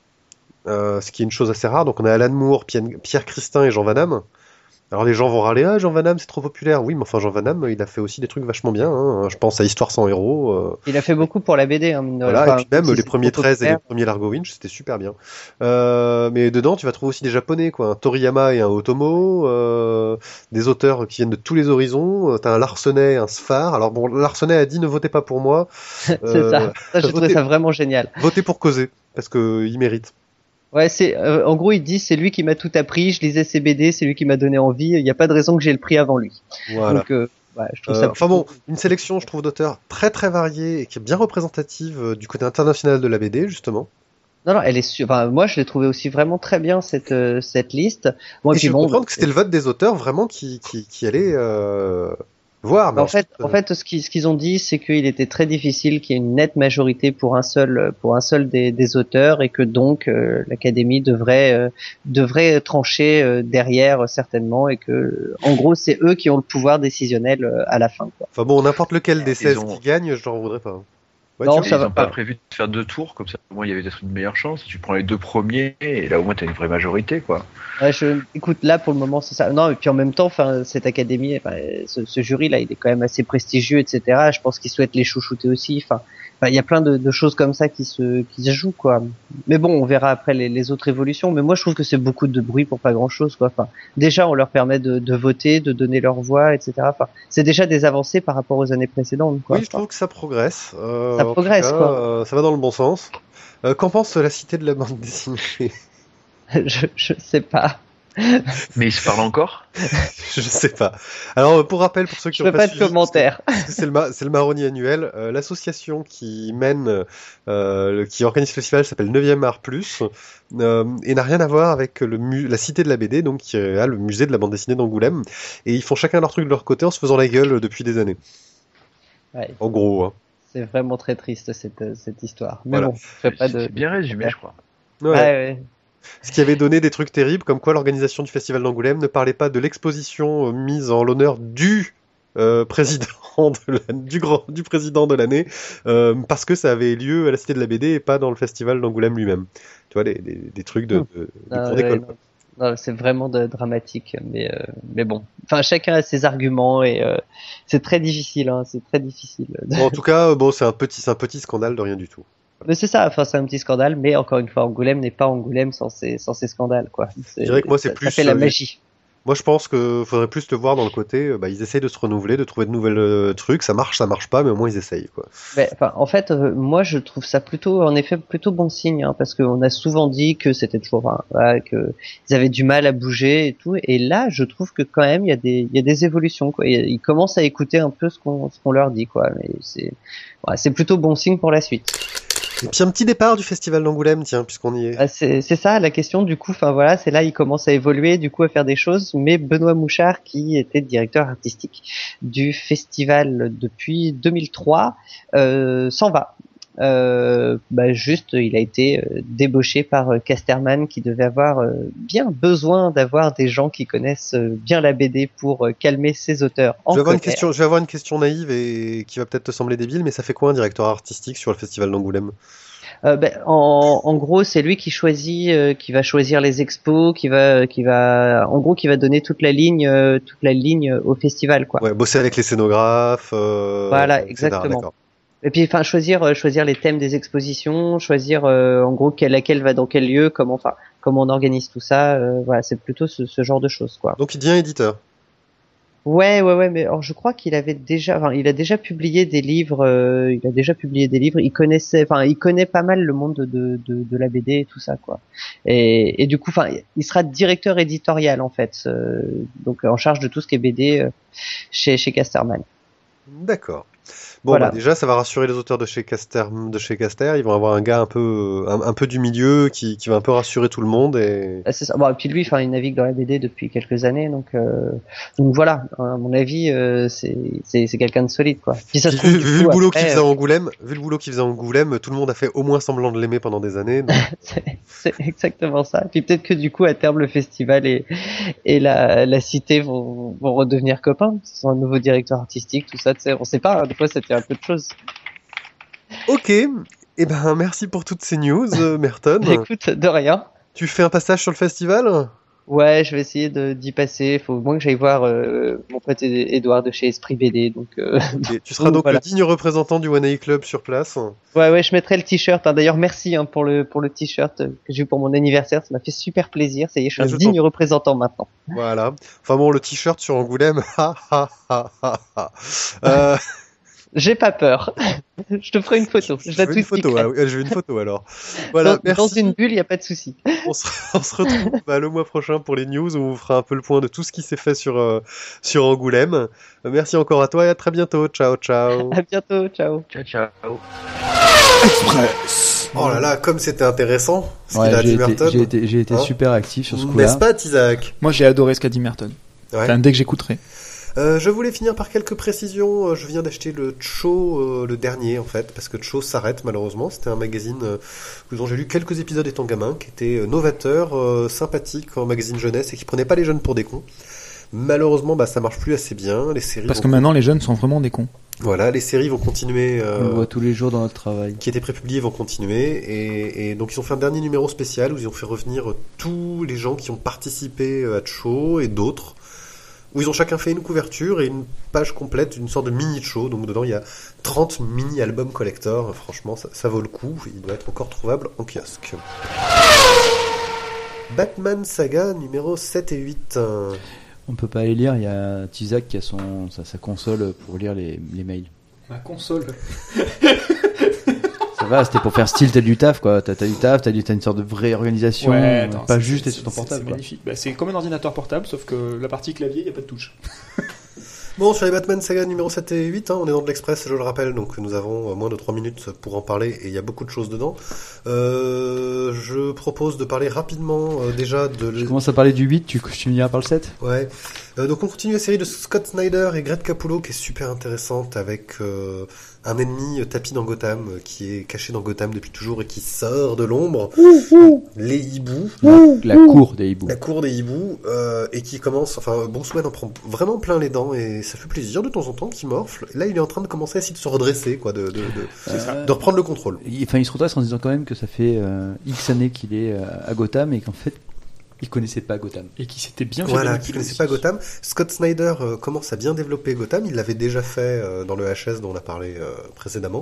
Ce qui est une chose assez rare. Donc on a Alan Moore, Pierre Christin et Jean Van Damme. Alors les gens vont râler, Jean Van Damme c'est trop populaire. Oui, mais enfin Jean Van Damme il a fait aussi des trucs vachement bien. Je pense à Histoire sans héros. Il a fait beaucoup pour la BD. Voilà, et puis même les premiers 13 et les premiers Largo Winch, c'était super bien. Mais dedans tu vas trouver aussi des japonais, quoi. Un Toriyama et un Otomo, des auteurs qui viennent de tous les horizons. T'as un Larsenet, un Sfar. Alors bon, Larsenet a dit ne votez pas pour moi. C'est ça j'ai trouvé ça vraiment génial. Votez pour Causer, parce qu'il mérite. Ouais, en gros, il dit c'est lui qui m'a tout appris, je lisais ses BD, c'est lui qui m'a donné envie, il n'y a pas de raison que j'ai le prix avant lui. Voilà. Donc, je trouve ça. Enfin bon, une sélection, je trouve, d'auteurs très très variés et qui est bien représentative du côté international de la BD, justement. Non, elle est moi, je l'ai trouvé aussi vraiment très bien cette liste. Bon, et je comprends que c'était le vote des auteurs vraiment qui allait voir. Mais en fait, ce qu'ils ont dit, c'est qu'il était très difficile qu'il y ait une nette majorité pour un seul des auteurs et que donc l'académie devrait trancher derrière certainement et que en gros c'est eux qui ont le pouvoir décisionnel à la fin, quoi. Enfin bon, n'importe lequel des 16 qui gagne, je n'en voudrais pas. Ouais, non, ils n'ont pas prévu de faire 2 tours, comme ça au moins il y avait peut-être une meilleure chance. Tu prends les 2 premiers et là au moins tu as une vraie majorité, quoi. Ouais, écoute, là pour le moment c'est ça. Non, et puis en même temps, cette académie, ce jury là, il est quand même assez prestigieux, etc. Je pense qu'ils souhaitent les chouchouter aussi. il y a plein de choses comme ça qui se jouent, quoi. Mais bon, on verra après les autres évolutions. Mais moi, je trouve que c'est beaucoup de bruit pour pas grand chose, quoi. Enfin, déjà, on leur permet de voter, de donner leur voix, etc. Enfin, c'est déjà des avancées par rapport aux années précédentes, quoi. Oui, je trouve que ça progresse. Ça progresse, quoi. Ça va dans le bon sens. Qu'en pense la cité de la bande dessinée? Je sais pas. Mais ils se parlent encore? Je sais pas. Alors, pour rappel, pour ceux qui Je n'ont veux pas de suivi, commentaires. parce que c'est le Maroni annuel, l'association qui mène, qui organise le festival s'appelle 9e Art Plus, et n'a rien à voir avec la cité de la BD, donc qui a le musée de la bande dessinée d'Angoulême, et ils font chacun leur truc de leur côté en se faisant la gueule depuis des années. Ouais. En gros, hein. C'est vraiment très triste cette histoire. Mais Voilà. bon, je fais pas de. C'est bien résumé, je crois. Ouais. Ouais. Ce qui avait donné des trucs terribles, comme quoi l'organisation du festival d'Angoulême ne parlait pas de l'exposition mise en l'honneur du président du président de l'année, parce que ça avait lieu à la Cité de la BD et pas dans le festival d'Angoulême lui-même. Tu vois, des trucs de cours d'école. Non, c'est vraiment dramatique, mais bon. Enfin, chacun a ses arguments et c'est très difficile. Hein, c'est très difficile. Bon, en tout cas, bon, c'est un petit scandale de rien du tout. Mais c'est ça. Enfin, c'est un petit scandale, mais encore une fois, Angoulême n'est pas Angoulême sans ces scandales, quoi. Je dirais que moi, c'est plus. Ça fait la magie. Moi, je pense qu'il faudrait plus le voir dans le côté, ils essayent de se renouveler, de trouver de nouvelles trucs. Ça marche pas, mais au moins ils essayent, quoi. Mais, enfin, en fait, moi, je trouve ça en effet, plutôt bon signe, hein, parce qu'on a souvent dit que c'était toujours, que ils avaient du mal à bouger et tout. Et là, je trouve que quand même, il y a des évolutions, quoi. Ils commencent à écouter un peu ce qu'on leur dit, quoi. Mais c'est plutôt bon signe pour la suite. Et puis un petit départ du festival d'Angoulême, tiens, puisqu'on y est. C'est ça la question, du coup, enfin voilà, c'est là il commence à évoluer, du coup à faire des choses, mais Benoît Mouchard, qui était directeur artistique du festival depuis 2003, s'en va. Juste, il a été débauché par Casterman, qui devait avoir bien besoin d'avoir des gens qui connaissent bien la BD pour calmer ses auteurs. Je vais avoir une question naïve et qui va peut-être te sembler débile, mais ça fait quoi un directeur artistique sur le festival d'Angoulême? En gros, c'est lui qui qui va choisir les expos, qui va donner toute la ligne au festival, quoi. Ouais, bosser avec les scénographes. Voilà, exactement. D'accord. Et puis, enfin, choisir les thèmes des expositions, choisir en gros laquelle va dans quel lieu, comment on organise tout ça. Voilà, c'est plutôt ce genre de choses, quoi. Donc il devient éditeur. Ouais, mais alors je crois qu'il a déjà publié des livres. Il connaît pas mal le monde de la BD et tout ça, quoi. Et du coup, enfin, il sera directeur éditorial en fait, donc en charge de tout ce qui est BD chez Casterman. D'accord. Bon, voilà. Déjà, ça va rassurer les auteurs de chez Caster. Ils vont avoir un gars un peu du milieu qui va un peu rassurer tout le monde et. C'est ça. Bon, et puis lui, enfin, il navigue dans la BD depuis quelques années, donc voilà. À mon avis, c'est quelqu'un de solide, quoi. Puis ça se trouve, vu le boulot qu'il faisait à Angoulême, tout le monde a fait au moins semblant de l'aimer pendant des années. Donc... c'est exactement ça. Puis peut-être que du coup, à terme, le festival et la cité vont redevenir copains. Ils sont un nouveau directeur artistique, tout ça. Tu sais, on sait pas. Hein, des fois, c'était un peu de choses. Ok. Eh ben, merci pour toutes ces news, Merton. Écoute, de rien. Tu fais un passage sur le festival ? Ouais, je vais essayer d'y passer. Il faut au moins que j'aille voir mon pote Edouard de chez Esprit BD. Donc, okay. Tu seras donc le digne représentant du One A Club sur place. Ouais, je mettrai le t-shirt. Hein. D'ailleurs, merci pour le t-shirt que j'ai eu pour mon anniversaire. Ça m'a fait super plaisir. Ça y est, je suis un digne représentant maintenant. Voilà. Enfin bon, le t-shirt sur Angoulême. J'ai pas peur. Je te ferai une photo. Je veux une photo alors. Voilà, merci. Dans une bulle, il n'y a pas de souci. On se retrouve le mois prochain pour les news où on vous fera un peu le point de tout ce qui s'est fait sur Angoulême. Merci encore à toi et à très bientôt. Ciao. À bientôt. Ciao. Ciao. Express. Oh là là, comme c'était intéressant ce qu'il a dit Merton. J'ai été super actif sur ce coup-là. N'est-ce pas, Isaac? Moi, j'ai adoré ce qu'a dit Merton. Ouais. Enfin, dès que j'écouterai. Je voulais finir par quelques précisions. Je viens d'acheter le Cho, le dernier en fait, parce que Cho s'arrête malheureusement. C'était un magazine dont j'ai lu quelques épisodes étant gamin, qui était novateur, sympathique, en magazine jeunesse et qui prenait pas les jeunes pour des cons. Malheureusement, ça marche plus assez bien. Les séries. Parce que maintenant, les jeunes sont vraiment des cons. Voilà, les séries vont continuer. On le voit tous les jours dans notre travail. Qui étaient prépubliées vont continuer et donc ils ont fait un dernier numéro spécial où ils ont fait revenir tous les gens qui ont participé à Cho et d'autres. où ils ont chacun fait une couverture et une page complète, une sorte de mini-show. Donc dedans, il y a 30 mini-albums collector. Franchement, ça vaut le coup. Il doit être encore trouvable en kiosque. Batman Saga numéro 7 et 8. On peut pas les lire, il y a Tizak qui a sa console pour lire les mails. Ma console. Ça va, c'était pour faire style, t'as du taf quoi. T'as du taf, t'as une sorte de vraie organisation, pas juste être sur ton portable. C'est magnifique. Bah, c'est comme un ordinateur portable, sauf que la partie clavier, il n'y a pas de touche. Bon, sur les Batman Saga numéro 7 et 8, on est dans de l'Express, je le rappelle, donc nous avons moins de 3 minutes pour en parler, et il y a beaucoup de choses dedans. Je propose de parler rapidement déjà de... Je commence à parler du 8, tu finiras par le 7 ? Ouais. Donc on continue la série de Scott Snyder et Greg Capullo, qui est super intéressante, avec un ennemi tapis dans Gotham, qui est caché dans Gotham depuis toujours et qui sort de l'ombre. Les hiboux. La cour des hiboux. La cour des hiboux, et qui commence... Enfin, Bruce Wayne en prend vraiment plein les dents, et ça fait plaisir de temps en temps qu'il morfle. Là, il est en train de commencer à essayer de se redresser, quoi, de reprendre le contrôle. Il se redresse en disant quand même que ça fait X années qu'il est à Gotham et qu'en fait, il connaissait pas Gotham. Et qui s'était bien fait. Voilà, qui connaissait pas Gotham. Scott Snyder commence à bien développer Gotham. Il l'avait déjà fait dans le HS dont on a parlé précédemment.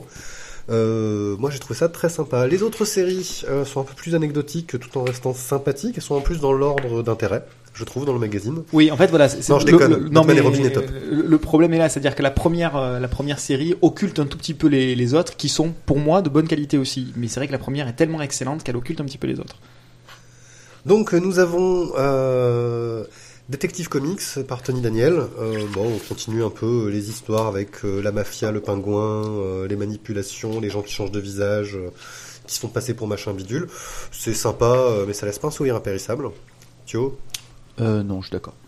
Moi, j'ai trouvé ça très sympa. Les autres séries sont un peu plus anecdotiques tout en restant sympathiques. Elles sont en plus dans l'ordre d'intérêt, je trouve, dans le magazine. Oui, en fait, voilà. Non, je déconne. Batman et Robin est top. Le problème est là, c'est-à-dire que la première série occulte un tout petit peu les autres, qui sont, pour moi, de bonne qualité aussi. Mais c'est vrai que la première est tellement excellente qu'elle occulte un petit peu les autres. Donc, nous avons Detective Comics par Tony Daniel. On continue un peu les histoires avec la mafia, le pingouin, les manipulations, les gens qui changent de visage, qui se font passer pour machin bidule. C'est sympa, mais ça laisse pas un sourire impérissable. Thio ? Non, je suis d'accord.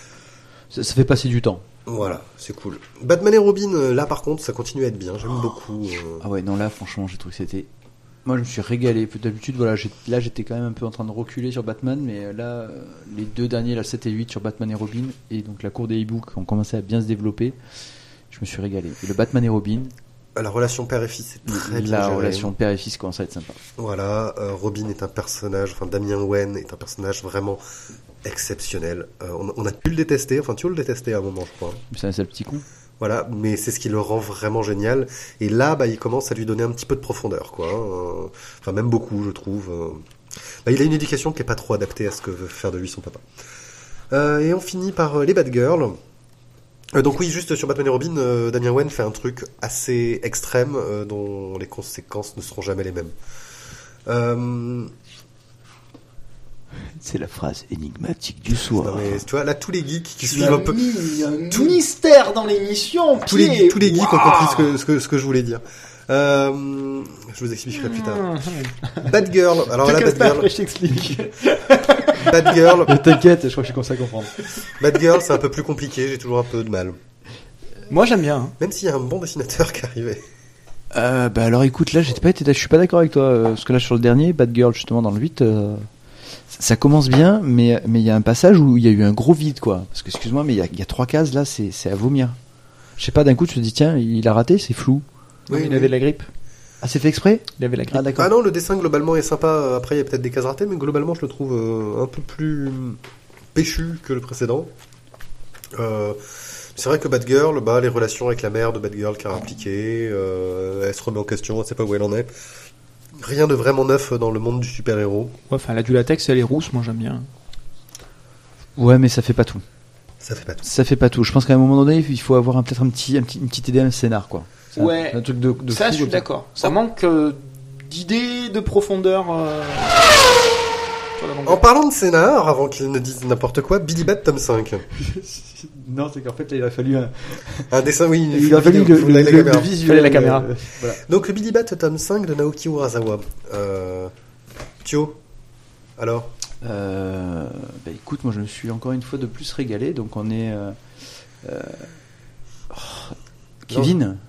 Ça fait passer du temps. Voilà, c'est cool. Batman et Robin, là par contre, ça continue à être bien. J'aime beaucoup. Ah ouais, non, là, franchement, j'ai trouvé que c'était... Moi, je me suis régalé. D'habitude, voilà, là, j'étais quand même un peu en train de reculer sur Batman, mais là, les deux derniers, là, 7 et 8 sur Batman et Robin, et donc la cour des hiboux qui ont commencé à bien se développer, je me suis régalé. Et le Batman et Robin... La relation père et fils, c'est très bien La géré. relation père et fils commence à être sympa. Voilà, Robin est un personnage, enfin Damian Wayne est un personnage vraiment exceptionnel. On a pu le détester, enfin tu le détestais à un moment, je crois. C'est un petit con. Voilà, mais c'est ce qui le rend vraiment génial. Et là, il commence à lui donner un petit peu de profondeur, quoi. Enfin, même beaucoup, je trouve. Il a une éducation qui est pas trop adaptée à ce que veut faire de lui son papa. Et on finit par les Bad Girls. Donc oui, juste sur Batman et Robin, Damian Wayne fait un truc assez extrême dont les conséquences ne seront jamais les mêmes. C'est la phrase énigmatique du soir. Non mais tu vois, là tous les geeks qui suivent un peu... Il y a un mystère dans l'émission. Tous les geeks ont compris ce que je voulais dire. Je vous expliquerai plus tard. Bad Girl. Alors là, Bad Girl. Après, je t'explique. Bad Girl. T'inquiète, je crois que je commence à comprendre. Bad Girl, c'est un peu plus compliqué. J'ai toujours un peu de mal. Moi, j'aime bien. Hein. Même s'il y a un bon dessinateur qui arrivait. Alors écoute, là, je suis pas d'accord avec toi. Parce que là, sur le dernier, Bad Girl, justement, dans le 8, ça commence bien, mais il y a un passage où il y a eu un gros vide, quoi. Parce que, excuse-moi, mais il y a 3 cases, là, c'est à vomir. Je sais pas, d'un coup, tu te dis, tiens, il a raté, c'est flou. Oui, il avait de la grippe. Ah, c'est fait exprès ? Il avait la grippe. Ah, d'accord. Ah non, le dessin globalement est sympa. Après, il y a peut-être des cases ratées, mais globalement, je le trouve un peu plus péchu que le précédent. C'est vrai que Batgirl, les relations avec la mère de Batgirl qui a impliqué, elle se remet en question, elle sait pas où elle en est. Rien de vraiment neuf dans le monde du super-héros. Ouais, enfin, la du latex, elle est rousse, moi j'aime bien. Ouais, mais ça fait pas tout. Ça fait pas tout. Je pense qu'à un moment donné, il faut avoir peut-être une petite idée, un scénar, quoi. Ouais, un truc de ça fou, je suis d'accord. Ça manque d'idées, de profondeur. En parlant de scénar, avant qu'il ne dise n'importe quoi, Billy Bat tome 5. Non, c'est qu'en fait, il a fallu un dessin, oui. Il a fallu le visuel, la caméra. Voilà. Donc le Billy Bat tome 5 de Naoki Urasawa. Thio, alors écoute, moi je me suis encore une fois de plus régalé. Donc on est Kevin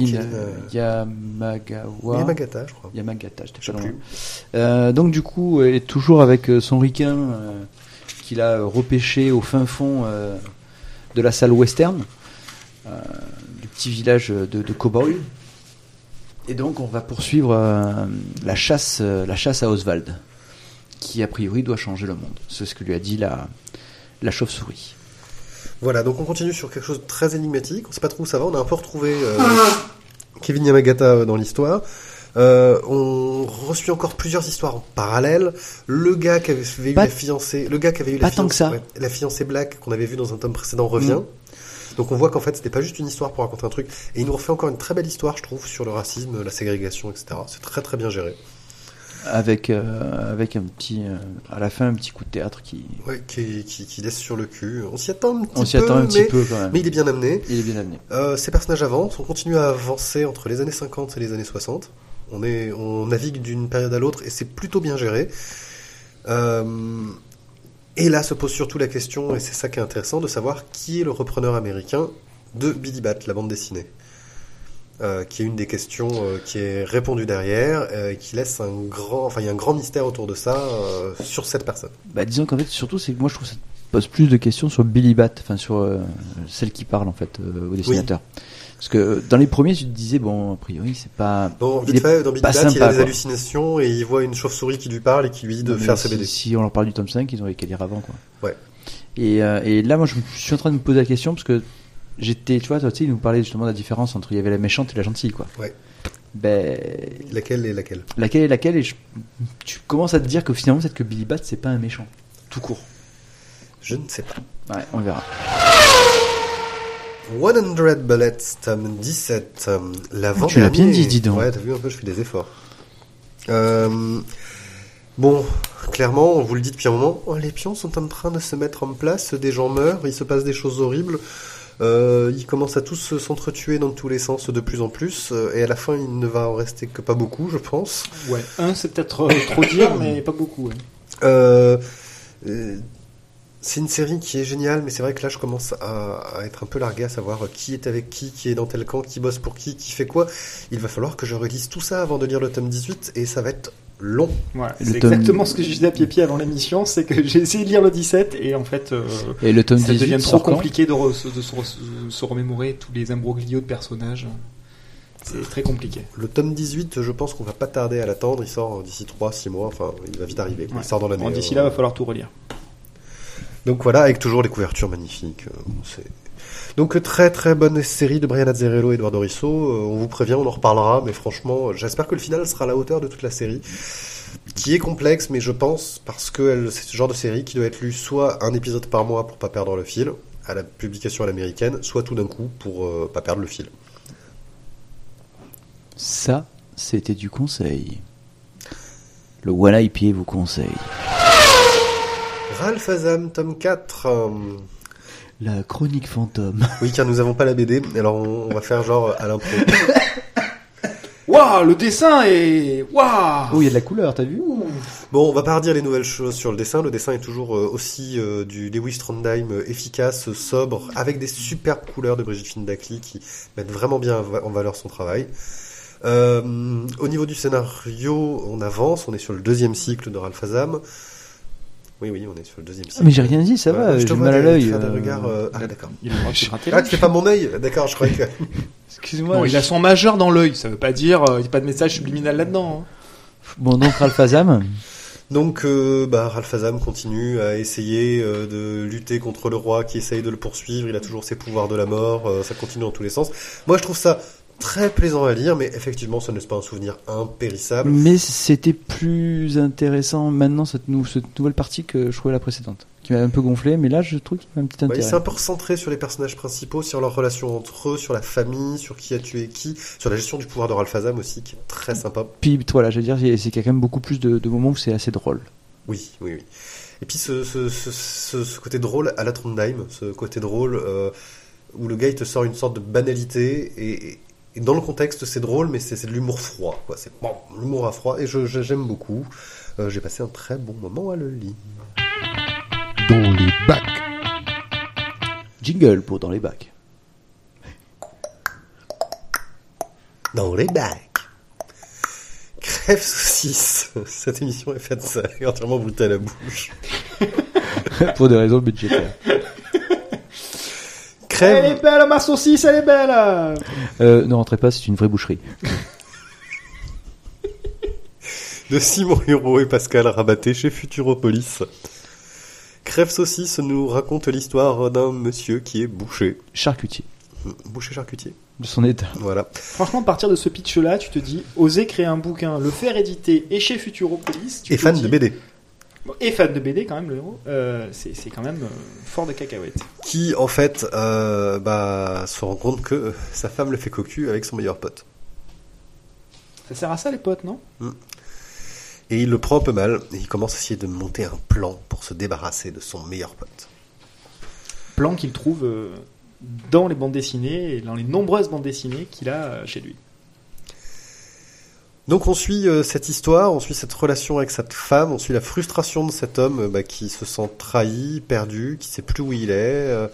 Yamagata, je crois. Yamagata, j'étais pas loin. Donc du coup, elle est toujours avec son ricain qu'il a repêché au fin fond de la salle western du petit village de cow-boy. Et donc on va poursuivre la chasse à Oswald, qui a priori doit changer le monde. C'est ce que lui a dit la chauve-souris. Voilà, donc on continue sur quelque chose de très énigmatique. On sait pas trop où ça va. On a un peu retrouvé Kevin Yamagata dans l'histoire. On reçut encore plusieurs histoires en parallèle. Le gars qui avait eu la fiancée, la fiancée Black qu'on avait vu dans un tome précédent revient. Donc on voit qu'en fait c'était pas juste une histoire pour raconter un truc. Et il nous refait encore une très belle histoire, je trouve, sur le racisme, la ségrégation, etc. C'est très très bien géré. Avec un petit à la fin un petit coup de théâtre qui laisse sur le cul. On s'y attend un petit peu quand même. Mais il est bien amené. Ces personnages avancent, on continue à avancer entre les années 50 et les années 60. On navigue d'une période à l'autre et c'est plutôt bien géré. Et là se pose surtout la question, et c'est ça qui est intéressant, de savoir qui est le repreneur américain de Billy Bat, la bande dessinée. Qui est une des questions qui est répondue derrière, qui laisse il y a un grand mystère autour de ça sur cette personne. Disons qu'en fait, surtout, c'est que moi je trouve que ça pose plus de questions sur Billy Bat, enfin sur celle qui parle en fait au dessinateur. Oui. Parce que dans les premiers, tu te disais a priori c'est pas. Dans Billy Bat, il a des hallucinations et il voit une chauve-souris qui lui parle et qui lui dit de faire ses BD. Si on leur parle du tome 5, ils auraient qu'à lire avant, quoi. Ouais. Et là, moi, je suis en train de me poser la question parce que tu vois, il nous parlait justement de la différence entre il y avait la méchante et la gentille, quoi. Ouais. Laquelle est laquelle et tu commences à te dire que finalement, peut-être que Billy Bat, c'est pas un méchant, tout court. Je ne sais pas. Ouais, on verra. 100 Bullets, tome 17. Tu l'as bien dit, dis donc. Ouais, t'as vu un peu, je fais des efforts. Bon, clairement, on vous le dit depuis un moment, les pions sont en train de se mettre en place, des gens meurent, il se passe des choses horribles. Ils commencent à tous s'entretuer dans tous les sens de plus en plus, et à la fin il ne va en rester que pas beaucoup, je pense. Ouais, c'est peut-être trop dire, mais pas beaucoup. Ouais. C'est une série qui est géniale, mais c'est vrai que là je commence à être un peu largué à savoir qui est avec qui est dans tel camp, qui bosse pour qui fait quoi. Il va falloir que je relise tout ça avant de lire le tome 18, et ça va être long. Voilà, c'est exactement ce que je disais à Pipi avant l'émission, c'est que j'ai essayé de lire le 17 et en fait et le tome ça 18 devient trop compliqué de se remémorer tous les imbroglios de personnages. C'est très compliqué. Le tome 18, je pense qu'on va pas tarder à l'attendre, il sort d'ici 3-6 mois, enfin il va vite arriver. Ouais. Il sort dans l'année. D'ici là, il va falloir tout relire. Donc voilà, avec toujours les couvertures magnifiques. Donc très très bonne série de Brian Azzarello et Eduardo Risso. On vous prévient, on en reparlera, mais franchement, j'espère que le final sera à la hauteur de toute la série, qui est complexe, mais je pense, parce que c'est ce genre de série qui doit être lu soit un épisode par mois pour pas perdre le fil, à la publication à l'américaine, soit tout d'un coup pour pas perdre le fil. Ça, c'était du conseil. Le One IPA vous conseille. Ralph Azam, tome 4. La chronique fantôme. Oui, car nous n'avons pas la BD, alors on va faire genre à l'impro. Waouh, le dessin est... Waouh. Oh, il y a de la couleur, t'as vu? Bon, on va pas redire les nouvelles choses sur le dessin. Le dessin est toujours aussi du Lewis Trondheim efficace, sobre, avec des superbes couleurs de Brigitte Findakli qui mettent vraiment bien en valeur son travail. Au niveau du scénario, on avance, on est sur le 2e cycle de Ralph Azam. Oui, on est sur le 2e cycle. Mais j'ai rien dit, ça va, j'ai mal à l'œil. Des regards, Ah, d'accord. Tu fais pas mon œil. D'accord, je croyais que... Excuse-moi. Bon, il a son majeur dans l'œil, ça veut pas dire, il n'y a pas de message subliminal là-dedans. Hein. Bon, donc Ralph Azam. Donc, Ralph Azam continue à essayer de lutter contre le roi qui essaye de le poursuivre. Il a toujours ses pouvoirs de la mort, ça continue dans tous les sens. Moi, je trouve ça très plaisant à lire, mais effectivement, ce n'est pas un souvenir impérissable. Mais c'était plus intéressant maintenant, cette nouvelle partie, que je trouvais la précédente, qui m'a un peu gonflé, mais là, je trouve qu'il y a un petit intérêt. C'est un peu recentré sur les personnages principaux, sur leurs relations entre eux, sur la famille, sur qui a tué qui, sur la gestion du pouvoir de Ralph Azam aussi, qui est très sympa. Puis, voilà, je veux dire, c'est qu'il y a quand même beaucoup plus de moments où c'est assez drôle. Oui. Et puis, ce côté drôle à la Trondheim, ce côté drôle où le gars, il te sort une sorte de banalité, et dans le contexte, c'est drôle, mais c'est de l'humour froid, quoi. C'est l'humour à froid, et j'aime beaucoup. J'ai passé un très bon moment à le lire. Dans les bacs. Jingle pour Dans les bacs. Dans les bacs. Crève saucisse. Cette émission est faite entièrement broutée à la bouche. Pour des raisons budgétaires. Elle est belle, ma saucisse, elle est belle. Ne rentrez pas, c'est une vraie boucherie. De Simon Huro et Pascal Rabaté chez Futuropolis. Crève Saucisse nous raconte l'histoire d'un monsieur qui est boucher. Charcutier, Boucher charcutier. de son état. Voilà. Franchement, à partir de ce pitch-là, tu te dis, oser créer un bouquin, le faire éditer et chez Futuropolis. Tu Et te fan dis- de BD. Bon, et fan de BD quand même, le héros. C'est quand même fort de cacahuètes. Qui, en fait, se rend compte que sa femme le fait cocu avec son meilleur pote. Ça sert à ça les potes, non? Et il le prend un peu mal, et il commence à essayer de monter un plan pour se débarrasser de son meilleur pote. Plan qu'il trouve dans les bandes dessinées et dans les nombreuses bandes dessinées qu'il a chez lui. Donc on suit cette histoire, on suit cette relation avec cette femme, on suit la frustration de cet homme qui se sent trahi, perdu, qui sait plus où il est.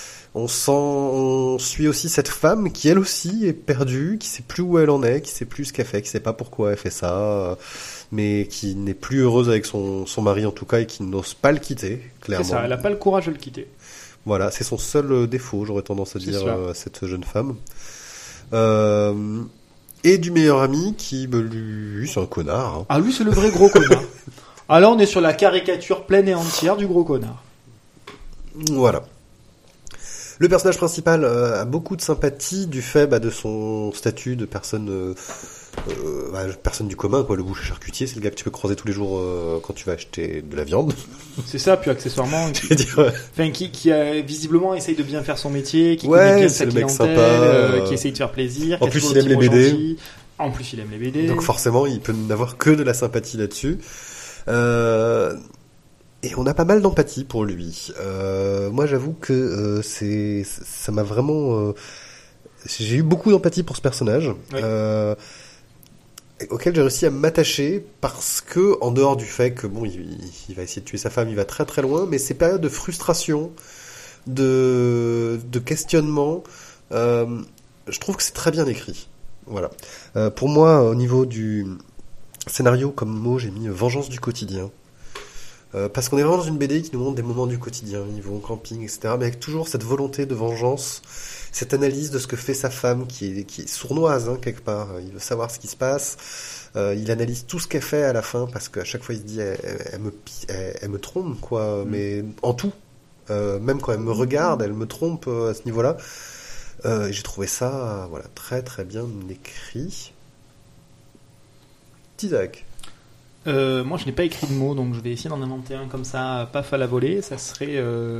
On suit aussi cette femme qui elle aussi est perdue, qui sait plus où elle en est, qui sait plus ce qu'elle fait, qui sait pas pourquoi elle fait ça, mais qui n'est plus heureuse avec son mari en tout cas et qui n'ose pas le quitter, clairement. C'est ça, elle a pas le courage de le quitter. Voilà, c'est son seul défaut, j'aurais tendance à C'est dire, sûr. cette jeune femme. Et du meilleur ami qui, lui, c'est un connard. Hein. Ah, lui, c'est le vrai gros connard. Ah, là, on est sur la caricature pleine et entière du gros connard. Voilà. Le personnage principal a beaucoup de sympathie du fait de son statut de personne du commun, quoi. Le boucher charcutier, c'est le gars que tu peux croiser tous les jours quand tu vas acheter de la viande. C'est ça, puis accessoirement, Je veux dire, qui visiblement essaye de bien faire son métier, qui Ouais, connaît bien c'est sa le mec clientèle, sympa, qui essaye de faire plaisir. en qui a plus, toujours il aime le petit les mot BD. gentil. En plus, il aime les BD. donc forcément, il peut n'avoir que de la sympathie là-dessus. Et on a pas mal d'empathie pour lui. Moi, j'avoue que ça m'a vraiment... j'ai eu beaucoup d'empathie pour ce personnage. Oui. Auquel j'ai réussi à m'attacher parce que, en dehors du fait que il va essayer de tuer sa femme, il va très très loin, mais ces périodes de frustration, de questionnement, je trouve que c'est très bien écrit. Voilà. Pour moi, au niveau du scénario, comme mot, j'ai mis vengeance du quotidien. Parce qu'on est vraiment dans une BD qui nous montre des moments du quotidien, ils vont au camping, etc. Mais avec toujours cette volonté de vengeance, cette analyse de ce que fait sa femme, qui est sournoise, hein, quelque part. Il veut savoir ce qui se passe. Il analyse tout ce qu'elle fait à la fin, parce qu'à chaque fois il se dit, elle me trompe, quoi. Mais en tout. Même quand elle me regarde, elle me trompe à ce niveau-là. J'ai trouvé ça, très très bien écrit. Tizak. Moi, je n'ai pas écrit de mots, donc je vais essayer d'en inventer un comme ça, paf à la volée. Ça serait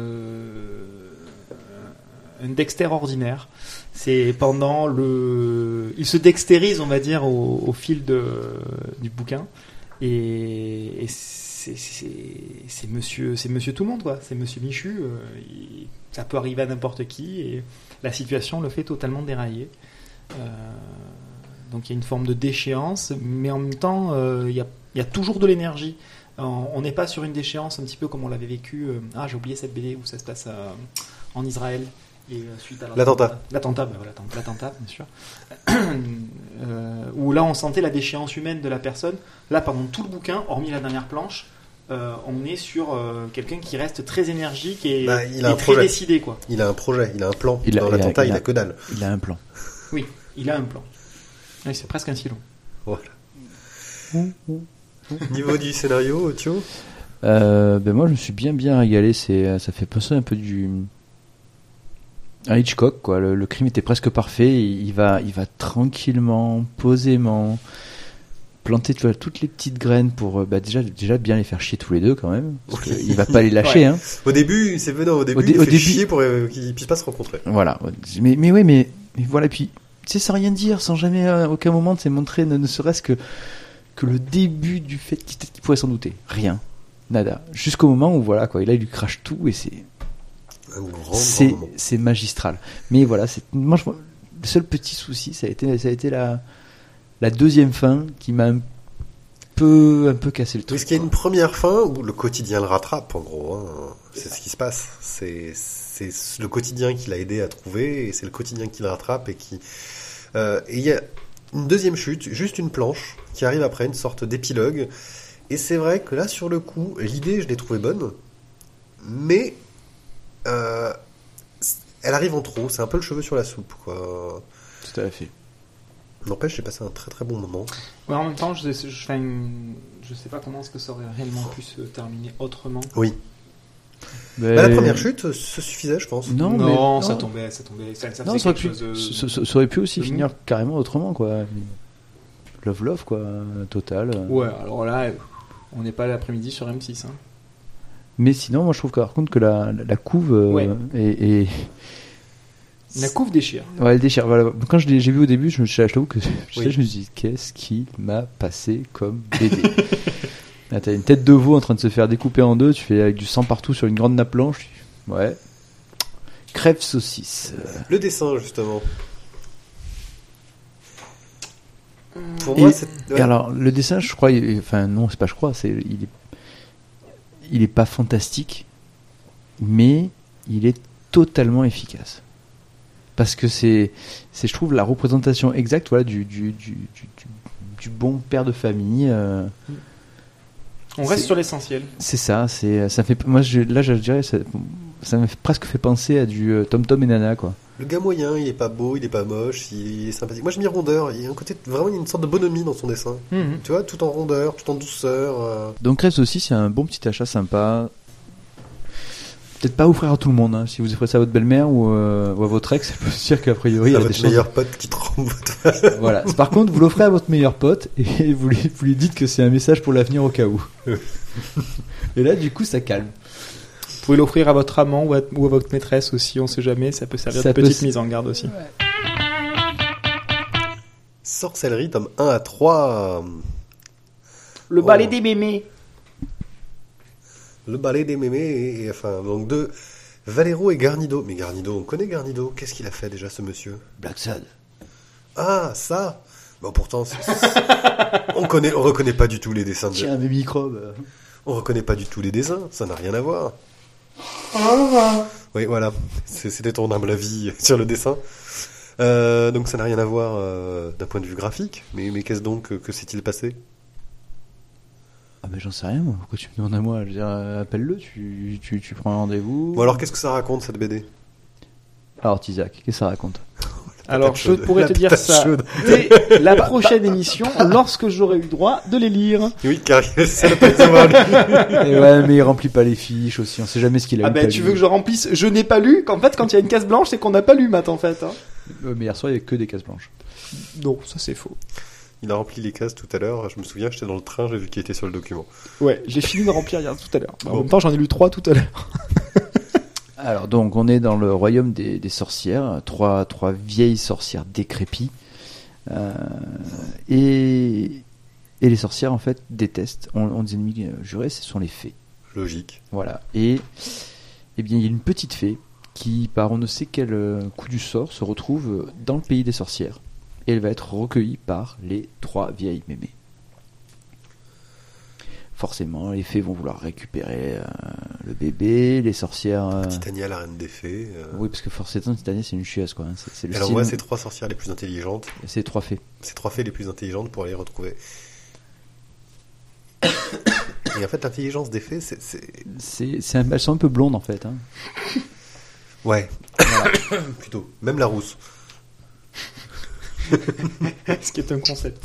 un Dexter ordinaire. C'est pendant il se dextérise, on va dire, au fil du bouquin, et c'est monsieur tout le monde, quoi. C'est monsieur Michu. Ça peut arriver à n'importe qui, et la situation le fait totalement dérailler. Donc il y a une forme de déchéance, mais en même temps, il y a toujours de l'énergie. On n'est pas sur une déchéance un petit peu comme on l'avait vécu. J'ai oublié cette BD où ça se passe en Israël. Et suite à L'attentat, bien sûr. Où là, on sentait la déchéance humaine de la personne. Là, pendant tout le bouquin, hormis la dernière planche, on est sur quelqu'un qui reste très énergique et, il a un très projet. décidé, quoi. Il a un projet, il a un plan. Il a- Dans il a- l'attentat, il il a- a que dalle. Il a un plan. Oui, il a un plan. Oui, c'est presque un silo. Voilà. Niveau du scénario, Thio? Moi, je me suis bien régalé. Ça fait penser un peu à Hitchcock, quoi. Le crime était presque parfait. Il va tranquillement, posément planter toutes les petites graines pour déjà bien les faire chier tous les deux quand même. Parce Oui. qu'il va pas les lâcher, Ouais. hein. Au début, il dé- fait au début- chier pour qu'ils puissent pas se rencontrer. Voilà. Mais voilà. Puis tu sais, sans rien dire, sans jamais à aucun moment te montrer, ne serait-ce que le début du fait qu'il pourrait s'en douter. Rien. Nada. Jusqu'au moment où voilà, quoi. Et là, il lui crache tout et Un grand moment. c'est magistral. Mais voilà, le seul petit souci, ça a été la deuxième fin qui m'a un peu cassé le truc. Parce qu'il y a une première fin où le quotidien le rattrape, en gros. Hein. C'est ce qui se passe. C'est le quotidien qui l'a aidé à trouver, et c'est le quotidien qui le rattrape, et il y a une deuxième chute, juste une planche, qui arrive après, une sorte d'épilogue. Et c'est vrai que là, sur le coup, l'idée, je l'ai trouvée bonne, mais elle arrive en trop. C'est un peu le cheveu sur la soupe, quoi. Tout à fait. N'empêche, j'ai passé un très très bon moment. Ouais, en même temps, je sais pas comment est-ce que ça aurait réellement pu se terminer autrement. Oui. Mais- La première chute, ça suffisait, je pense. Non, Non, mais ça non. tombait. Ça Non, faisait ça aurait, quelque pu, chose de... ça aurait pu aussi de finir carrément autrement, quoi. Love, quoi, total. Ouais, alors là, on n'est pas l'après-midi sur M6. Hein. Mais sinon, moi, je trouve par contre que la couve Ouais. est... La couve déchire. Ouais, elle déchire. Voilà. Quand j'ai vu au début, je t'avoue que Oui. je me suis dit, qu'est-ce qui m'a passé comme BD. Là, t'as une tête de veau en train de se faire découper en deux, tu fais avec du sang partout sur une grande nappe blanche. Ouais. Crève saucisse. Le dessin, justement. Pour Et- moi, c'est... Et ouais. alors, le dessin, je crois, enfin non, c'est pas je crois, il est pas fantastique, mais il est totalement efficace. Parce que c'est je trouve la représentation exacte, voilà, du bon père de famille. On reste C'est- sur l'essentiel. C'est ça, ça fait, moi, je dirais, ça m'a presque fait penser à du Tom Tom et Nana, quoi. Le gars moyen, il est pas beau, il est pas moche, il est sympathique. Moi, j'aime bien rondeur. Il y a un côté, vraiment, il y a une sorte de bonhomie dans son dessin. Tu vois, tout en rondeur, tout en douceur. Donc Crève aussi, c'est un bon petit achat sympa. Peut-être pas offrir à tout le monde, hein. Si vous offrez ça à votre belle-mère ou à votre ex, je peux vous dire qu'a priori, il y à a des votre chances. meilleur pote qui trompe votre... Voilà. Par contre, vous l'offrez à votre meilleur pote et vous lui dites que c'est un message pour l'avenir au cas où. Et là, du coup, ça calme. Vous pouvez l'offrir à votre amant ou à votre maîtresse aussi, on sait jamais. Ça peut servir Ça de peut petite s- mise en garde aussi. Sorcellerie, tome 1 à 3. Le Oh. balai des mémés. Le balai des mémés, enfin, donc de Valero et Garnido. Mais Garnido, on connaît Garnido. Qu'est-ce qu'il a fait déjà, ce monsieur? Black Sad. Ah, ça. Bon, pourtant, on reconnaît pas du tout les dessins. Tiens, mes microbes. On reconnaît pas du tout les dessins. Ça n'a rien à voir. Oui, voilà. C'était ton humble avis sur le dessin. Donc ça n'a rien à voir d'un point de vue graphique. Mais qu'est-ce donc que s'est-il passé? Ah, mais j'en sais rien, moi. Pourquoi tu me demandes à moi? Je veux dire, appelle-le, tu prends un rendez-vous. Bon, alors qu'est-ce que ça raconte, cette BD? Alors, Tizak, qu'est-ce que ça raconte? Alors, je chaude. pourrais La te dire patate ça chaude. dès la prochaine émission, lorsque j'aurai eu le droit de les lire. Oui, car ça n'a pas été savoir lui. Et ouais, mais il remplit pas les fiches aussi. On sait jamais ce qu'il a Ah eu ben, pas tu lu. veux que je remplisse « Je n'ai pas lu » qu'en fait, quand il y a une case blanche, c'est qu'on n'a pas lu, Matt, en fait. Hein. Mais hier soir, il y avait que des cases blanches. Non, ça c'est faux. Il a rempli les cases tout à l'heure. Je me souviens, j'étais dans le train, j'ai vu qu'il était sur le document. Ouais, j'ai fini de remplir hier tout à l'heure. En Bon. même temps, j'en ai lu 3 tout à l'heure. Alors, donc, on est dans le royaume des sorcières. Trois vieilles sorcières décrépies. Et les sorcières, en fait, détestent. On des ennemis jurés, ce sont les fées. Logique. Voilà. Et eh bien, il y a une petite fée qui, par on ne sait quel coup du sort, se retrouve dans le pays des sorcières. Et elle va être recueillie par les 3 vieilles mémées. Forcément, les fées vont vouloir récupérer le bébé, les sorcières... Titania, la reine des fées. Oui, parce que forcément, Titania, c'est une chieuse, quoi. Hein. C'est le Elle style- envoie ces 3 sorcières les plus intelligentes. C'est 3 fées. Ces 3 fées les plus intelligentes pour aller retrouver. Et en fait, l'intelligence des fées, Elles sont un peu blondes, en fait. Hein. Ouais. Plutôt. Même la rousse. Ce qui est un concept.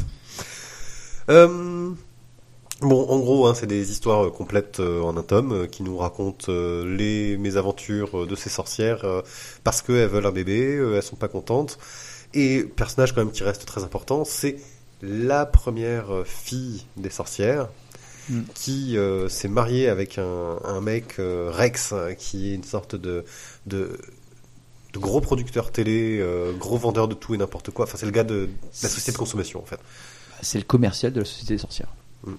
Bon, en gros, hein, c'est des histoires complètes en un tome qui nous racontent les mésaventures de ces sorcières parce qu'elles veulent un bébé, elles sont pas contentes. Et personnage quand même qui reste très important, c'est la première fille des sorcières qui s'est mariée avec un mec Rex qui est une sorte de gros producteur télé, gros vendeur de tout et n'importe quoi. Enfin, c'est le gars de la société de consommation en fait. C'est le commercial de la société des sorcières.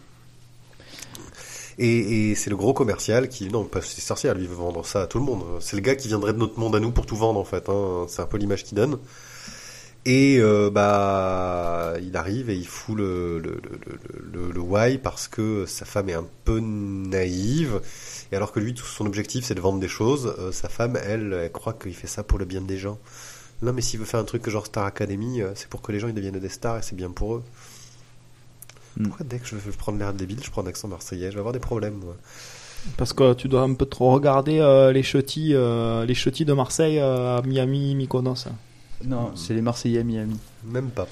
Et c'est le gros commercial qui, non, pas c'est sorcière, lui veut vendre ça à tout le monde. C'est le gars qui viendrait de notre monde à nous pour tout vendre en fait. Hein. C'est un peu l'image qu'il donne. Et il arrive et il fout le why parce que sa femme est un peu naïve. Et alors que lui, tout son objectif, c'est de vendre des choses. Sa femme, elle croit qu'il fait ça pour le bien des gens. Non, mais s'il veut faire un truc genre Star Academy, c'est pour que les gens ils deviennent des stars et c'est bien pour eux. Pourquoi dès que je veux prendre l'air débile, je prends un accent marseillais? Je vais avoir des problèmes, moi. Parce que tu dois un peu trop regarder les chutties de Marseille à Miami, Mykonos. Non, c'est les Marseillais à Miami. Même pas.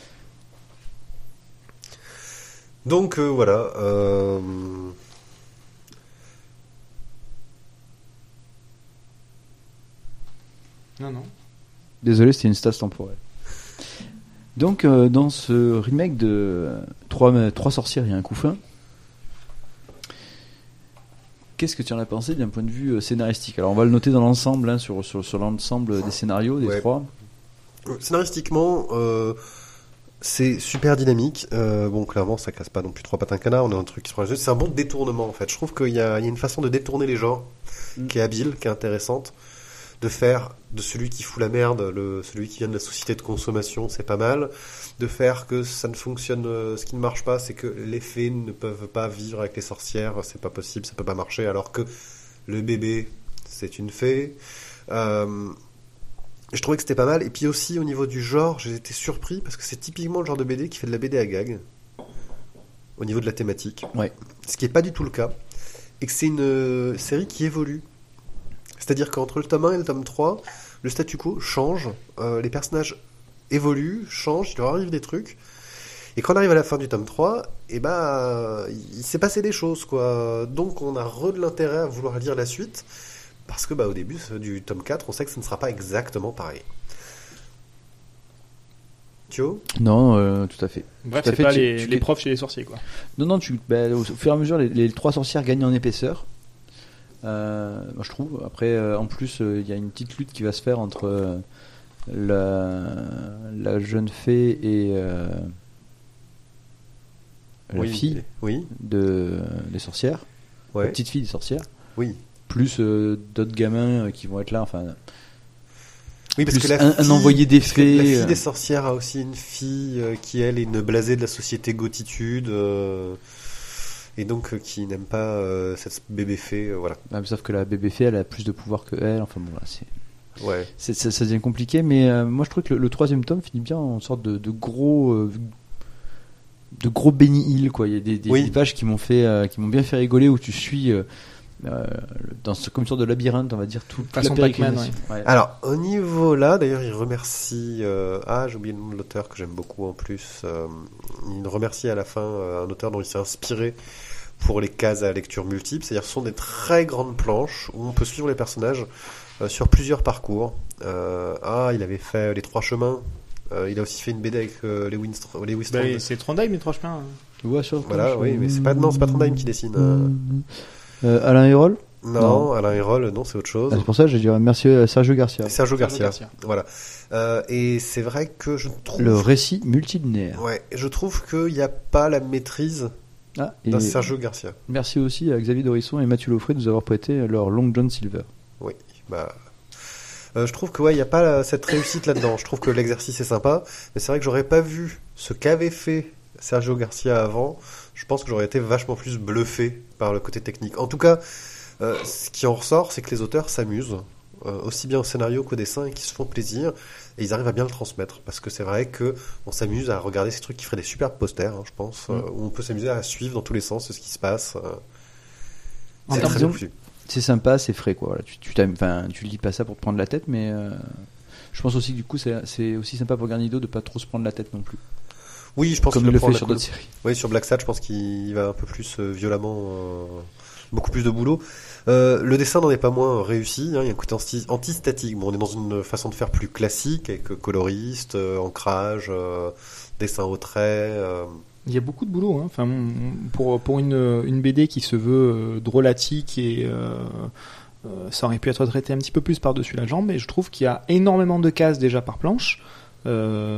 Donc voilà. Non. Désolé, c'était une stat temporelle. Donc, dans ce remake de Trois sorcières et un couffin, qu'est-ce que tu en as pensé d'un point de vue scénaristique ? Alors, on va le noter dans l'ensemble, hein, sur l'ensemble des scénarios, des trois. Scénaristiquement, c'est super dynamique. Bon, clairement, ça casse pas non plus trois pattes un canard. On a un truc qui se prend. C'est un bon détournement, en fait. Je trouve qu'il y a une façon de détourner les genres qui est habile, qui est intéressante. De faire de celui qui fout la merde, celui qui vient de la société de consommation, c'est pas mal. De faire que ça ne fonctionne, ce qui ne marche pas, c'est que les fées ne peuvent pas vivre avec les sorcières, c'est pas possible, ça peut pas marcher, alors que le bébé, c'est une fée. Je trouvais que c'était pas mal. Et puis aussi, au niveau du genre, j'ai été surpris, parce que c'est typiquement le genre de BD qui fait de la BD à gag, au niveau de la thématique. Ouais. Ce qui est pas du tout le cas. Et que c'est une série qui évolue. C'est-à-dire qu'entre le tome 1 et le tome 3, le statu quo change, les personnages évoluent, changent, il leur arrive des trucs. Et quand on arrive à la fin du tome 3, il s'est passé des choses, quoi. Donc on a de l'intérêt à vouloir lire la suite, parce que au début du tome 4, on sait que ce ne sera pas exactement pareil. Thio ? Non, tout à fait. Bref, Tout à c'est fait, pas tu- les profs chez les sorciers, quoi. Non, au fur et à mesure, les trois sorcières gagnent en épaisseur. Moi, je trouve. Après, en plus, il y a une petite lutte qui va se faire entre la jeune fée et la fille Oui. des sorcières, la Ouais. petite fille des sorcières, Oui. plus d'autres gamins qui vont être là. Enfin, Oui, parce plus que un envoyé des parce que la fées. fille des sorcières a aussi une fille qui, elle, est une blasée de la société gotitude. Et donc qui n'aime pas cette bébé fée, voilà. Sauf que la bébé fée, elle a plus de pouvoir que elle. Enfin bon, là, Ouais. ça devient compliqué. Mais moi, je trouve que le troisième tome finit bien en sorte de gros Benny Hill, quoi. Il y a des pages qui m'ont bien fait rigoler, où tu suis comme une sorte de labyrinthe, on va dire, toute la Façon pérégrination. Pac-Man, Ouais. Alors, au niveau là, d'ailleurs, il remercie... j'ai oublié le nom de l'auteur que j'aime beaucoup en plus. Il remercie à la fin un auteur dont il s'est inspiré pour les cases à lecture multiple. C'est-à-dire, ce sont des très grandes planches où on peut suivre les personnages sur plusieurs parcours. Il avait fait Les Trois Chemins. Il a aussi fait une BD avec les Wistrand. C'est Trondheim, les trois chemins. Ouais, sur Voilà, oui, mais c'est pas Trondheim qui dessine. Alain Hérol. Non, Alain Hérol, non, c'est autre chose. C'est pour ça que je dirais merci à Sergio Garcia. Sergio Garcia. Voilà. Et c'est vrai que je trouve... Le récit multilinéaire. Ouais, je trouve qu'il n'y a pas la maîtrise Et d'un Sergio Garcia. merci aussi à Xavier Dorisson et Mathieu Laufré de nous avoir prêté leur Long John Silver. Oui, je trouve que il n'y a pas cette réussite là-dedans. Je trouve que l'exercice est sympa, mais c'est vrai que j'aurais pas vu ce qu'avait fait Sergio Garcia avant. Je pense que j'aurais été vachement plus bluffé par le côté technique. En tout cas, ce qui en ressort, c'est que les auteurs s'amusent, aussi bien au scénario qu'au dessin, et qu'ils se font plaisir, et ils arrivent à bien le transmettre. Parce que c'est vrai que on s'amuse à regarder ces trucs qui feraient des superbes posters, je pense, où on peut s'amuser à suivre dans tous les sens ce qui se passe. En C'est termes très de- bien foutu. C'est sympa, c'est frais, quoi. Voilà, tu lis pas ça pour te prendre la tête, mais je pense aussi que du coup c'est aussi sympa pour Garnido de pas trop se prendre la tête non plus. Oui, je pense Comme qu'il il le prend fait la sur cool. d'autres séries. Oui, sur Black Sad, je pense qu'il va un peu plus violemment, beaucoup plus de boulot. Le dessin n'en est pas moins réussi. Il y a un côté anti-statique. Bon, on est dans une façon de faire plus classique, avec coloriste, ancrage, dessin au trait. Il y a beaucoup de boulot, hein. Enfin, pour une BD qui se veut drôlatique et ça aurait pu être traité un petit peu plus par-dessus la jambe, et je trouve qu'il y a énormément de cases déjà par planche. Et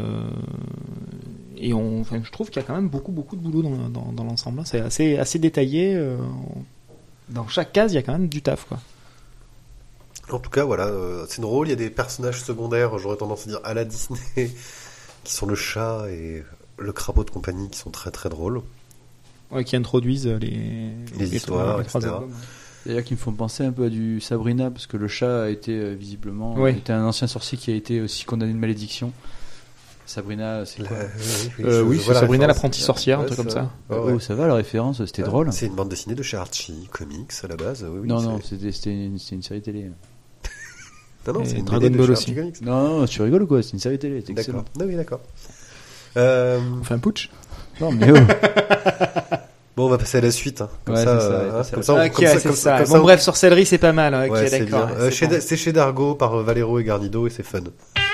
je trouve qu'il y a quand même beaucoup de boulot dans l'ensemble. C'est assez détaillé. Dans chaque case, il y a quand même du taf, quoi. En tout cas, voilà, c'est drôle. Il y a des personnages secondaires, j'aurais tendance à dire à la Disney, qui sont le chat et le crapaud de compagnie, qui sont très très drôles. Ouais, qui introduisent les histoires, les trois etc. albums. D'ailleurs, qui me font penser un peu à du Sabrina, parce que le chat a été visiblement était un ancien sorcier qui a été aussi condamné de malédiction. Sabrina, c'est quoi Oui, c'est Sabrina référence. l'apprentie sorcière, un truc comme ça. Oh, ça va la référence, c'était drôle. C'est une bande dessinée de chez Archie Comics à la base. Oui, Non, c'est- c'était une série télé. Non, Et c'est une Dragon BD de Ball chez aussi. Archie Comics. Non, tu rigoles ou quoi? C'est une série télé, c'est D'accord. excellent. Ah oui, d'accord. On fait un putsch. Non, mais oh. Bon, on va passer à la suite. Hein. Comme Ouais, ça, c'est ça, hein, c'est comme ça. ça, Ok, comme ça, c'est comme ça. comme Bon, bref, sorcellerie, c'est pas mal. Ok, Ouais, c'est d'accord. bien. Ouais, c'est bon. C'est chez Dargo par Valero et Garnido et c'est fun.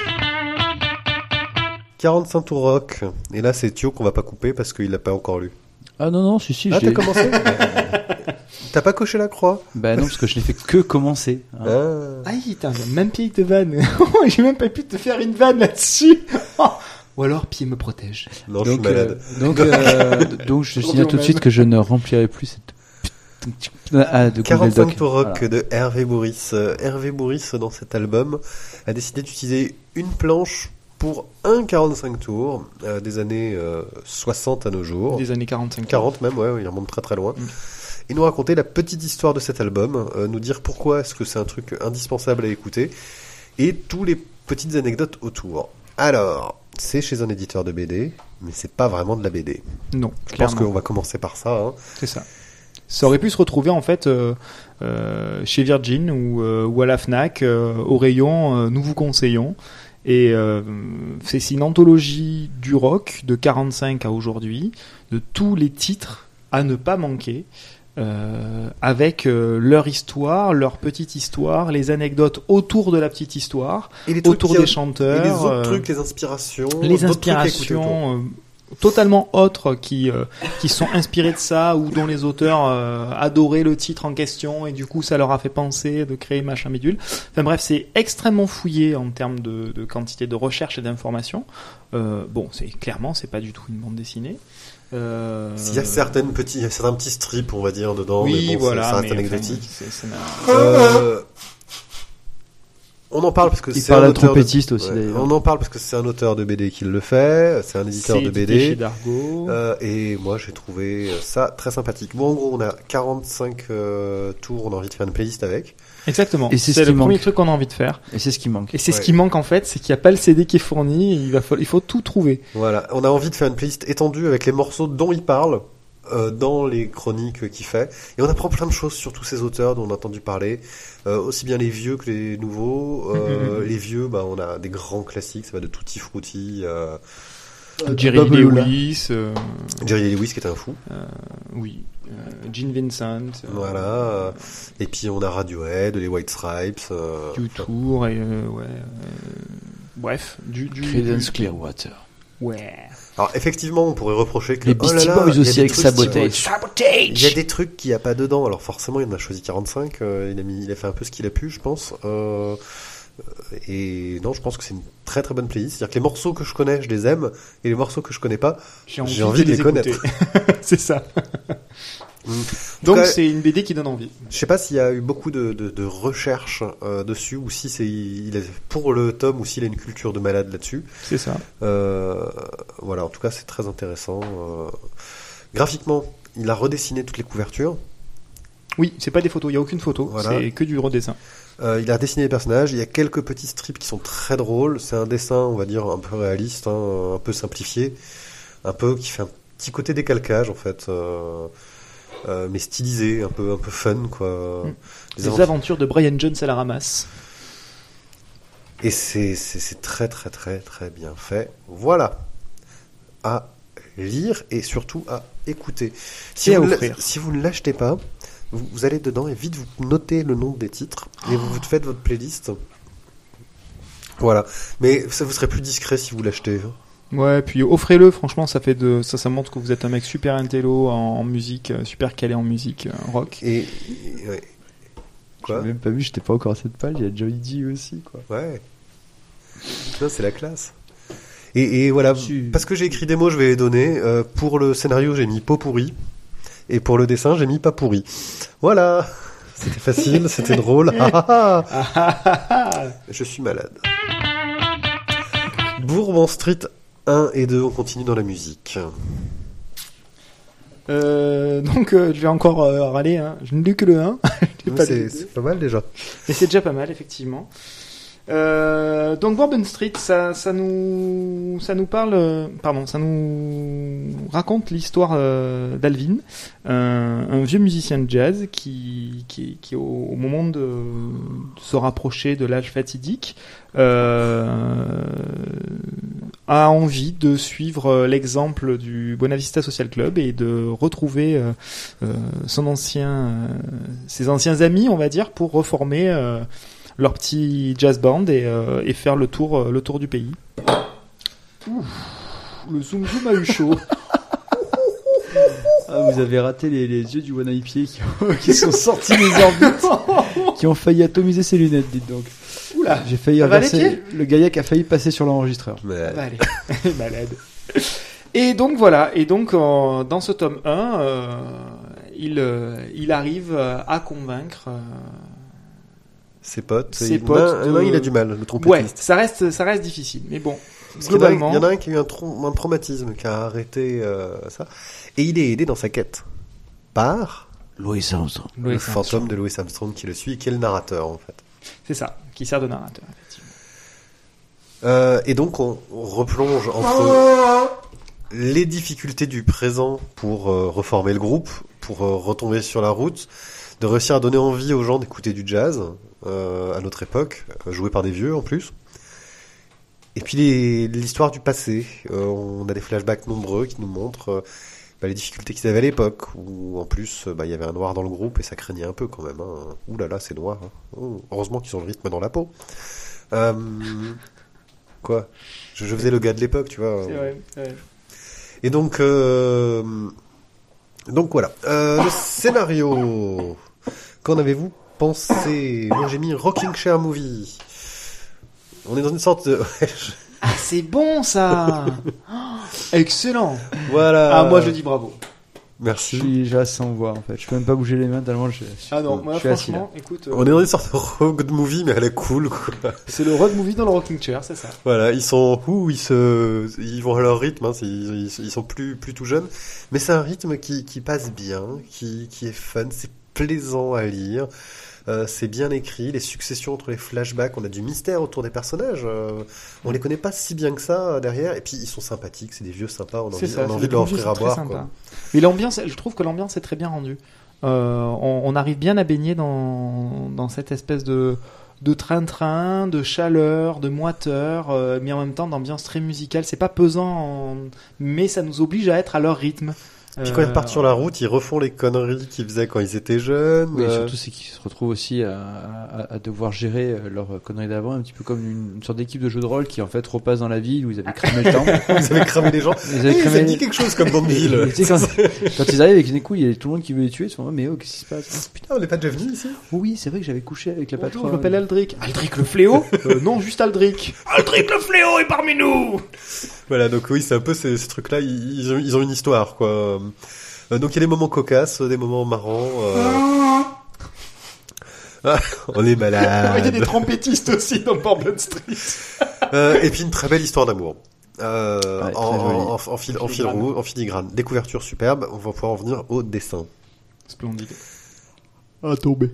45 tours rock. Et là, c'est Thio qu'on va pas couper parce qu'il l'a pas encore lu. Ah non, si, Ah, je t'as l'ai. commencé T'as pas coché la croix Bah non, parce que je n'ai fait que commencer. hein. Ah. Aïe, putain, même pied de vanne. J'ai même pas pu te faire une vanne là-dessus. Ou alors, pied me protège. Non, je suis malade. Donc je signale tout de suite que je ne remplirai plus cette putain de Google 45 Doc. tours rock Voilà. de Hervé Bourris. Hervé Bourris, dans cet album, a décidé d'utiliser une planche pour un 45 tours des années 60 à nos jours. Des années 45. 40 même, ouais, il remonte très très loin. Et nous raconter la petite histoire de cet album, nous dire pourquoi est-ce que c'est un truc indispensable à écouter, et tous les petites anecdotes autour. Alors, c'est chez un éditeur de BD, mais c'est pas vraiment de la BD. Non, Je clairement. pense qu'on va commencer par ça. Hein. C'est ça. Ça aurait pu se retrouver en fait chez Virgin ou à la Fnac, au rayon Nous vous conseillons. Et c'est une anthologie du rock de 45 à aujourd'hui, de tous les titres à ne pas manquer, avec leur histoire, leur petite histoire, les anecdotes autour de la petite histoire, Et les trucs autour qui- des Et chanteurs, les autres trucs, les inspirations, les d'autres trucs à écouter autour. inspirations totalement autres qui sont inspirés de ça ou dont les auteurs adoraient le titre en question et du coup ça leur a fait penser de créer machin bidule. Enfin bref, c'est extrêmement fouillé en termes de quantité de recherche et d'informations. Bon, c'est pas du tout une bande dessinée. Il y a certains petits strips, on va dire, dedans, oui, mais bon, voilà, ça reste mais anecdotique. enfin, c'est On en parle parce que Il c'est parle un à auteur trompettiste aussi, Ouais, d'ailleurs. on en parle parce que c'est un auteur de BD qui le fait, c'est un éditeur de édité BD. chez Dargo. Et moi j'ai trouvé ça très sympathique. Bon, en gros, on a 45 tours, on a envie de faire une playlist avec. Exactement. Et c'est C'est ce le qui premier manque. truc qu'on a envie de faire. Et c'est ce qui manque. Et c'est ce Ouais. qui manque en fait, c'est qu'il n'y a pas le CD qui est fourni. Et il faut tout trouver. Voilà, on a envie de faire une playlist étendue avec les morceaux dont il parle dans les chroniques qu'il fait. Et on apprend plein de choses sur tous ces auteurs dont on a entendu parler, aussi bien les vieux que les nouveaux. Les vieux, bah, on a des grands classiques, ça va de Tutti Frutti, Jerry Bob Lee Lula. Lewis, Jerry Lee Lewis qui est un fou. oui, Gene Vincent, Voilà. Et puis on a Radiohead, les White Stripes. U2, et bref, du Creedence Clearwater. ouais. Alors effectivement, on pourrait reprocher que Les oh là Beastie là, Boys il y a aussi des avec trucs Sabotage. Il y a des trucs qu'il n'y a pas dedans. Alors forcément, il en a choisi 45. Il a fait un peu ce qu'il a pu, je pense. Et non, je pense que c'est une très très bonne playlist. C'est-à-dire que les morceaux que je connais, je les aime, et les morceaux que je connais pas, j'ai envie de les connaître. C'est ça. En tout Donc cas, c'est une BD qui donne envie. je sais pas s'il y a eu beaucoup de recherches dessus, ou si il a, pour le tome, ou s'il a une culture de malade là-dessus. C'est ça. Voilà, en tout cas, c'est très intéressant. Graphiquement, il a redessiné toutes les couvertures. Oui, c'est pas des photos, il y a aucune photo, Voilà. c'est que du redessin. Il a dessiné les personnages. Il y a quelques petits strips qui sont très drôles. C'est un dessin, on va dire, un peu réaliste, hein, un peu simplifié, un peu qui fait un petit côté décalcage en fait, mais stylisé, un peu fun quoi. Les aventures de Brian Jones à la ramasse. Et c'est très très très très bien fait. Voilà, à lire et surtout à écouter. Et à vous offrir. si vous ne l'achetez pas, vous allez dedans et vite vous notez le nom des titres et vous faites votre playlist. Voilà, mais ça vous serait plus discret si vous l'achetez. hein. Ouais, puis offrez-le, franchement, ça montre que vous êtes un mec super intello en musique, super calé en musique rock. Et ouais. Quoi J'ai même pas vu, j'étais pas encore à cette page, il y a Joey D aussi, quoi. Ouais. Non, c'est la classe. Et voilà, parce que j'ai écrit des mots, je vais les donner. Pour le scénario, j'ai mis pot pourri. Et pour le dessin, j'ai mis pas pourri. Voilà. C'était facile, c'était drôle. Je suis malade. Bourbon Street 1 et 2, on continue dans la musique. Donc je vais encore râler, hein. Je ne lis que le 1. C'est pas mal déjà. Et c'est déjà pas mal, effectivement. Donc Bourbon Street, ça nous parle, ça nous raconte l'histoire d'Alvin, un vieux musicien de jazz qui au moment de se rapprocher de l'âge fatidique, a envie de suivre l'exemple du Buena Vista Social Club et de retrouver ses anciens amis, on va dire, pour reformer leur petit jazz band et faire le tour du pays. Ouh, le zoom a eu chaud. Ah, vous avez raté les yeux du One Eye Pied qui sont sortis des orbites, qui ont failli atomiser ses lunettes, dites donc. Oula, j'ai failli renverser le Gaillac a failli passer sur l'enregistreur. Allez, malade. Et donc voilà, dans ce tome 1, il arrive à convaincre ses potes. Non, il a du mal, le trompettiste. Ouais, ça reste difficile, mais bon. Globalement, il y en a un qui a eu un traumatisme, qui a arrêté ça, et il est aidé dans sa quête par Louis Armstrong, le fantôme de Louis Armstrong qui le suit, et qui est le narrateur en fait. C'est ça, qui sert de narrateur effectivement. Et donc on replonge entre les difficultés du présent pour reformer le groupe, pour retomber sur la route, de réussir à donner envie aux gens d'écouter du jazz à notre époque, joué par des vieux en plus. Et puis l'histoire du passé, on a des flashbacks nombreux qui nous montrent les difficultés qu'ils avaient à l'époque, où en plus il y avait un noir dans le groupe et ça craignait un peu quand même. Hein. Ouh là là, c'est noir. Hein. Oh, heureusement qu'ils ont le rythme dans la peau. Quoi ? Je faisais le gars de l'époque, tu vois. C'est vrai. Ouais. Et donc voilà. Le scénario. Qu'en avez-vous pensé ? Moi j'ai mis Rocking Chair Movie. On est dans une sorte de... Ah, c'est bon ça. Excellent. Voilà. Ah, moi je dis bravo. Merci. J'ai assez en voix en fait. Je peux même pas bouger les mains tellement je suis. Ah non, moi franchement, écoute. On est dans une sorte de road movie, mais elle est cool quoi. C'est le road movie dans le rocking chair, c'est ça. Voilà, ils vont à leur rythme, hein, ils sont plus tout jeunes, mais c'est un rythme qui passe bien, qui est fun, c'est plaisant à lire. C'est bien écrit, les successions entre les flashbacks, on a du mystère autour des personnages, on les connaît pas si bien que ça derrière, et puis ils sont sympathiques, c'est des vieux sympas, on a envie de leur offrir à boire. Quoi. Mais l'ambiance, je trouve que l'ambiance est très bien rendue. On arrive bien à baigner dans cette espèce de train-train, de chaleur, de moiteur, mais en même temps d'ambiance très musicale. C'est pas pesant, mais ça nous oblige à être à leur rythme. Puis quand ils repartent sur la route, ils refont les conneries qu'ils faisaient quand ils étaient jeunes. Oui, surtout c'est qu'ils se retrouvent aussi à devoir gérer leurs conneries d'avant, un petit peu comme une sorte d'équipe de jeu de rôle qui en fait repasse dans la ville où ils avaient cramé le temps. Ils avaient cramé les gens. Ça dit quelque chose comme Bombville. Quand ils arrivent avec une écouille, il y a tout le monde qui veut les tuer. Ils se font mais oh, qu'est-ce qui se passe ? Putain, on n'est pas déjà venu ici ? Oui, c'est vrai que j'avais couché avec la patronne. Je m'appelle Aldric. Aldric le fléau ? Non, juste Aldric. Aldric le fléau est parmi nous. Voilà, donc oui, c'est un peu ces trucs-là. Ils ont une histoire, quoi. Donc il y a des moments cocasses, des moments marrants. On est malade. Il y a des trompettistes aussi dans Bourbon Street. Et puis une très belle histoire d'amour. En filigrane. Des couvertures superbes. On va pouvoir en venir au dessin. Splendide. À tomber.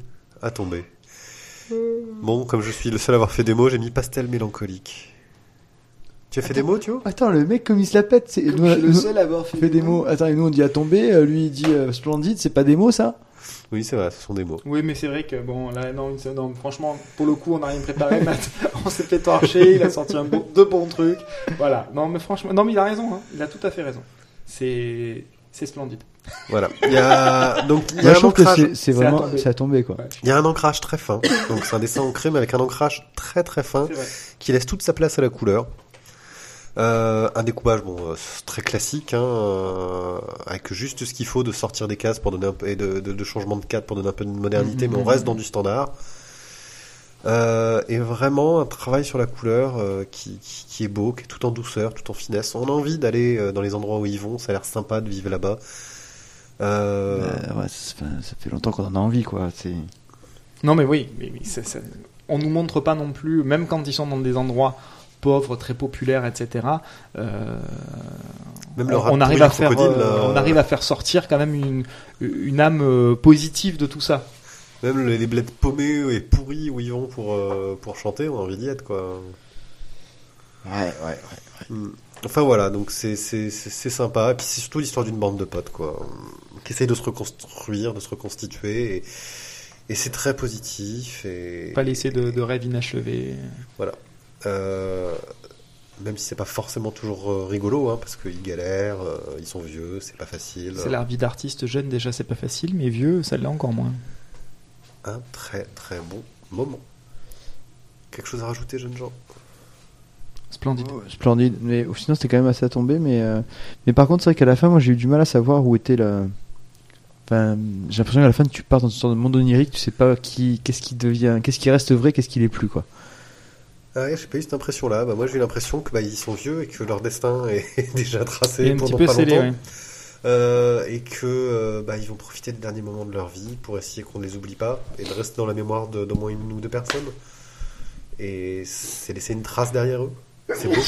Bon, comme je suis le seul à avoir fait des mots, j'ai mis pastel mélancolique. Tu as fait des mots, tu vois ? Attends, le mec, comme il se la pète, c'est le seul à avoir fait des mots. Attends, et nous on dit à tomber, lui il dit splendide, c'est pas des mots ça ? Oui, c'est vrai, ce sont des mots. Oui, mais c'est vrai que bon, là, non, franchement, pour le coup, on n'a rien préparé. On s'est fait torcher, il a sorti deux bons trucs. Voilà. Non, mais franchement, non, mais il a raison, hein. Il a tout à fait raison. C'est splendide. Voilà. Il y a un ancrage. C'est vraiment, c'est à tomber, quoi. Il y a un ancrage très fin. Donc, c'est un dessin ancré, mais avec un ancrage très très fin, qui laisse toute sa place à la couleur. Un découpage très classique, avec juste ce qu'il faut de sortir des cases pour donner un peu et de changement de cadre pour donner un peu de modernité, mais on reste dans du standard. Et vraiment un travail sur la couleur qui est beau, qui est tout en douceur, tout en finesse. On a envie d'aller dans les endroits où ils vont, ça a l'air sympa de vivre là-bas. Ça fait longtemps qu'on en a envie, quoi. Non, mais oui, on nous montre pas non plus, même quand ils sont dans des endroits pauvres, très populaires, etc. Même on arrive à faire sortir quand même une âme positive de tout ça. Même les bleds paumés et pourris où ils vont pour chanter, on a envie d'y être, quoi. Ouais. Enfin voilà, donc c'est sympa. Et puis c'est surtout l'histoire d'une bande de potes, quoi, qui essaye de se reconstruire, de se reconstituer, et c'est très positif. Et pas laisser de rêve inachevé. Voilà. même si c'est pas forcément toujours rigolo, hein, parce qu'ils galèrent, ils sont vieux, c'est pas facile. C'est la vie d'artiste jeune, déjà c'est pas facile, mais vieux, ça l'est encore moins. Un très très bon moment. Quelque chose à rajouter, jeunes gens? Splendide. Splendide, mais sinon c'était quand même assez à tomber, mais par contre c'est vrai qu'à la fin moi j'ai eu du mal à savoir où était la... Enfin, j'ai l'impression qu'à la fin tu pars dans une sorte de monde onirique, tu sais pas qu'est-ce qui devient, qu'est-ce qui reste vrai, qu'est-ce qui l'est plus, quoi. Ah ouais, j'ai pas eu cette impression-là. Moi j'ai eu l'impression que ils sont vieux et que leur destin est déjà tracé Et un pendant petit peu pas scellé, longtemps. ouais. Et que ils vont profiter des derniers moments de leur vie pour essayer qu'on ne les oublie pas et de rester dans la mémoire d'au moins une ou deux personnes. Et c'est laisser une trace derrière eux. C'est beau.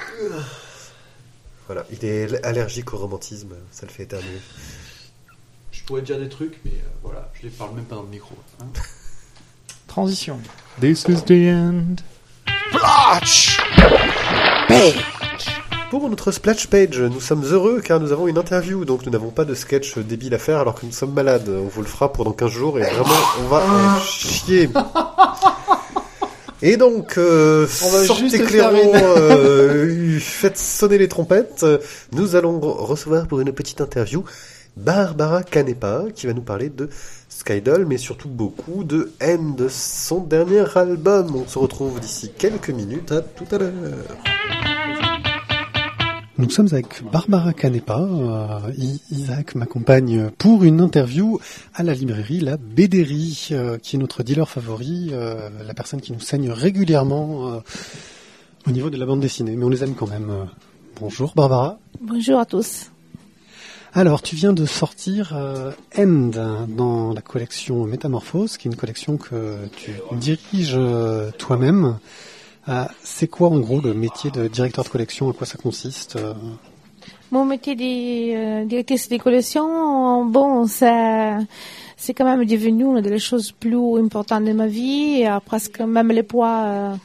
Voilà, il est allergique au romantisme, ça le fait éternuer. Je pourrais dire des trucs, mais voilà, je les parle même pas dans le micro. Hein. Transition. This is the end. Pour notre splash page, nous sommes heureux car nous avons une interview, donc nous n'avons pas de sketch débile à faire alors que nous sommes malades. On vous le fera pour dans 15 jours et vraiment, on va en chier. Et donc, sortez clairement, faites sonner les trompettes. Nous allons recevoir pour une petite interview Barbara Canepa qui va nous parler de Skydoll, mais surtout beaucoup de End, son dernier album. On se retrouve d'ici quelques minutes. À tout à l'heure. Nous sommes avec Barbara Canepa. Isaac m'accompagne pour une interview à la librairie La Bédérie, qui est notre dealer favori, la personne qui nous saigne régulièrement au niveau de la bande dessinée, mais on les aime quand même. Bonjour Barbara. Bonjour à tous. Alors, tu viens de sortir End dans la collection Métamorphose, qui est une collection que tu diriges toi-même. C'est quoi en gros le métier de directeur de collection? À quoi ça consiste? Mon métier de directrice de collection, bon, c'est quand même devenu une des choses plus importantes de ma vie, et presque même le poids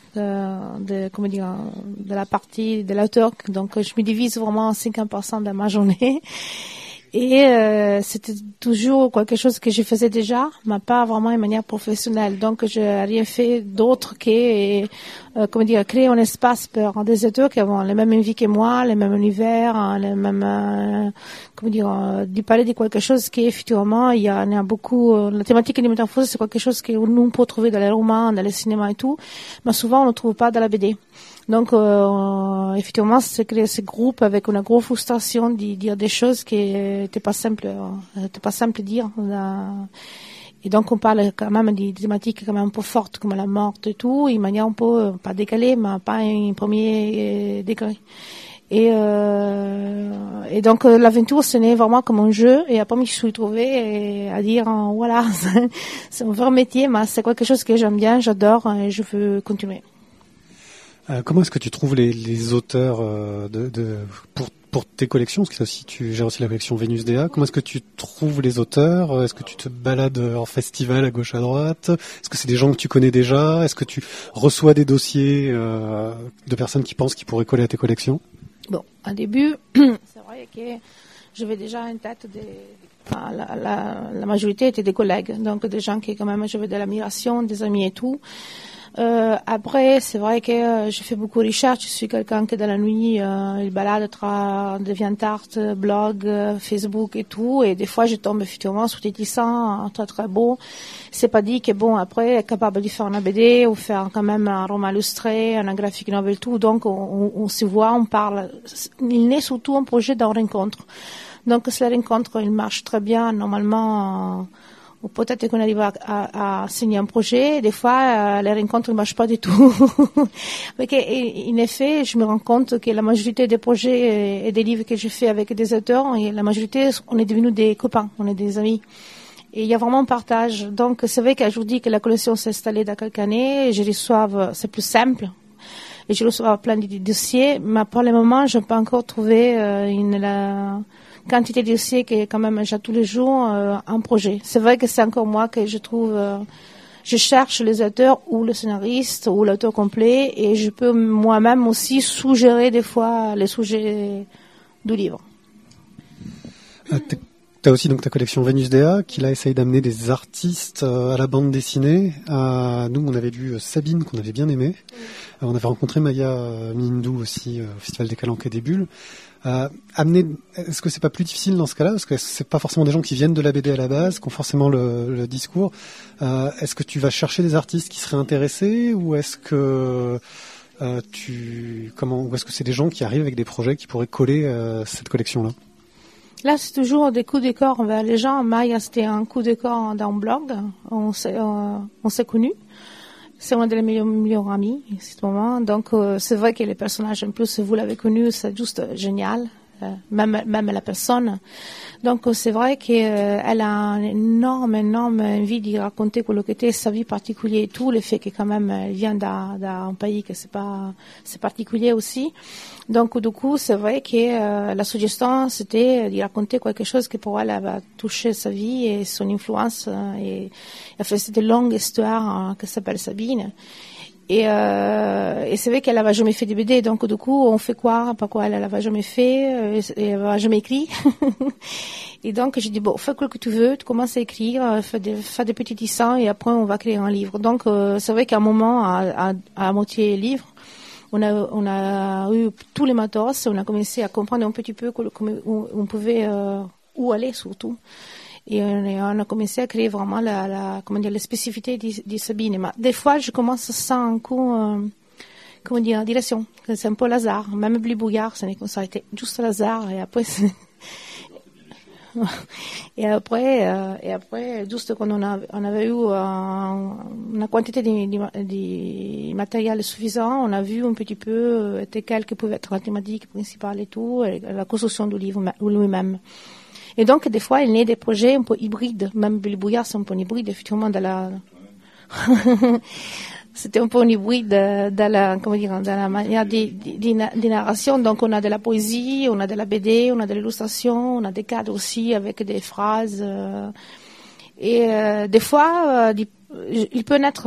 de la partie de l'auteur. Donc je me divise vraiment en 50% de ma journée. Et c'était toujours quelque chose que je faisais déjà, mais pas vraiment de manière professionnelle. Donc, je n'ai rien fait d'autre que, créer un espace pour des auteurs qui ont les mêmes envies que moi, les mêmes univers, les mêmes, de parler de quelque chose qui, effectivement, il y en a beaucoup. La thématique des métamorphoses, c'est quelque chose que nous peut trouver dans les romans, dans les cinémas et tout, mais souvent on ne le trouve pas dans la BD. Donc, effectivement, c'est créer ce groupe avec une grosse frustration de dire des choses qui n'étaient pas simples à dire. Et donc, on parle quand même des thématiques quand même un peu fortes, comme la mort et tout, d'une manière un peu, pas décalée, mais pas un premier degré. Et donc, l'aventure, ce n'est vraiment comme un jeu. Et après, je me suis trouvée à dire, voilà, c'est un vrai métier, mais c'est quelque chose que j'aime bien, j'adore, et je veux continuer. Comment est-ce que tu trouves les auteurs pour tes collections? Parce que tu gères aussi la collection Vénus DA. Comment est-ce que tu trouves les auteurs? Est-ce que tu te balades en festival à gauche à droite? Est-ce que c'est des gens que tu connais déjà? Est-ce que tu reçois des dossiers de personnes qui pensent qu'ils pourraient coller à tes collections? Bon, au début, c'est vrai que j'avais déjà en tête la majorité étaient des collègues, donc des gens qui quand même j'avais de l'admiration, des amis et tout. Après, c'est vrai que je fais beaucoup de recherches. Je suis quelqu'un qui, dans la nuit, il balade tra DeviantArt, blog, Facebook et tout. Et des fois, je tombe effectivement sur des dessins très très beaux. C'est pas dit que bon, après, est capable de faire un BD ou faire quand même un roman illustré, un graphic novel, tout. Donc, on se voit, on parle. Il naît surtout un projet d'une rencontre. Donc, si la rencontre, il marche très bien, normalement, ou peut-être qu'on arrive à signer un projet. Des fois, les rencontres ne marchent pas du tout. Mais en effet, je me rends compte que la majorité des projets et des livres que je fais avec des auteurs, et la majorité, on est devenus des copains, on est des amis. Et il y a vraiment un partage. Donc, c'est vrai qu'aujourd'hui que la collection s'est installée dans quelques années, je reçois, c'est plus simple. Et je reçois plein de dossiers, mais pour le moment, je n'ai pas encore trouvé la quantité de dossiers que quand même j'ai tous les jours un projet. C'est vrai que c'est encore moi que je trouve, je cherche les auteurs ou le scénariste ou l'auteur complet, et je peux moi-même aussi suggérer des fois les sujets du livre. Tu as aussi donc ta collection Vénus Dea qui là essaye d'amener des artistes à la bande dessinée. Nous, on avait lu Sabine qu'on avait bien aimé. On avait rencontré Maya Mindou aussi au Festival des Calanques et des Bulles. Est-ce que c'est pas plus difficile dans ce cas-là, parce que c'est pas forcément des gens qui viennent de la BD à la base, qui ont forcément le discours. Est-ce que tu vas chercher des artistes qui seraient intéressés, ou est-ce que ou est-ce que c'est des gens qui arrivent avec des projets qui pourraient coller cette collection-là? Là, c'est toujours des coups de cœur envers les gens. Maya, c'était un coup de cœur dans le blog. On s'est connus. C'est un de mes meilleurs amis à ce moment. Donc, c'est vrai que les personnages, en plus, vous l'avez connu, c'est juste génial. Même la personne. Donc, c'est vrai qu'elle a une énorme envie d'y raconter ce qu'était sa vie particulière et tout. Le fait que quand même, elle vient d'un pays que c'est particulier aussi. Donc, du coup, c'est vrai que la suggestion, c'était d'y raconter quelque chose qui pour elle va toucher sa vie et son influence. Et elle fait cette longue histoire qui s'appelle Sabine. Et c'est vrai qu'elle n'avait jamais fait de BD, donc du coup, on fait quoi? Pourquoi elle n'avait jamais fait, et elle n'avait jamais écrit. Et donc, j'ai dit, bon, fais ce que tu veux, tu commences à écrire, fais des petits dessins, et après, on va créer un livre. Donc, c'est vrai qu'à un moment, à moitié livre, on a eu tous les matos, on a commencé à comprendre un petit peu où on pouvait, où aller surtout. Et on a commencé à créer vraiment les spécificités de Sabine. Mais des fois, je commence sans un coup, direction. C'est un peu hasard. Même Blue Bouillard, ça a été juste hasard. Et après, et après, juste quand on avait eu une quantité de matériel suffisant, on a vu un petit peu quelle pouvait être la thématique principale et tout, et la construction du livre lui-même. Et donc, des fois, il naît des projets un peu hybrides. Même Billy Bouillard, c'est un peu un hybride, effectivement, c'était un peu un hybride dans la manière de narration. Donc, on a de la poésie, on a de la BD, on a de l'illustration, on a des cadres aussi avec des phrases. Et des fois, il peut naître,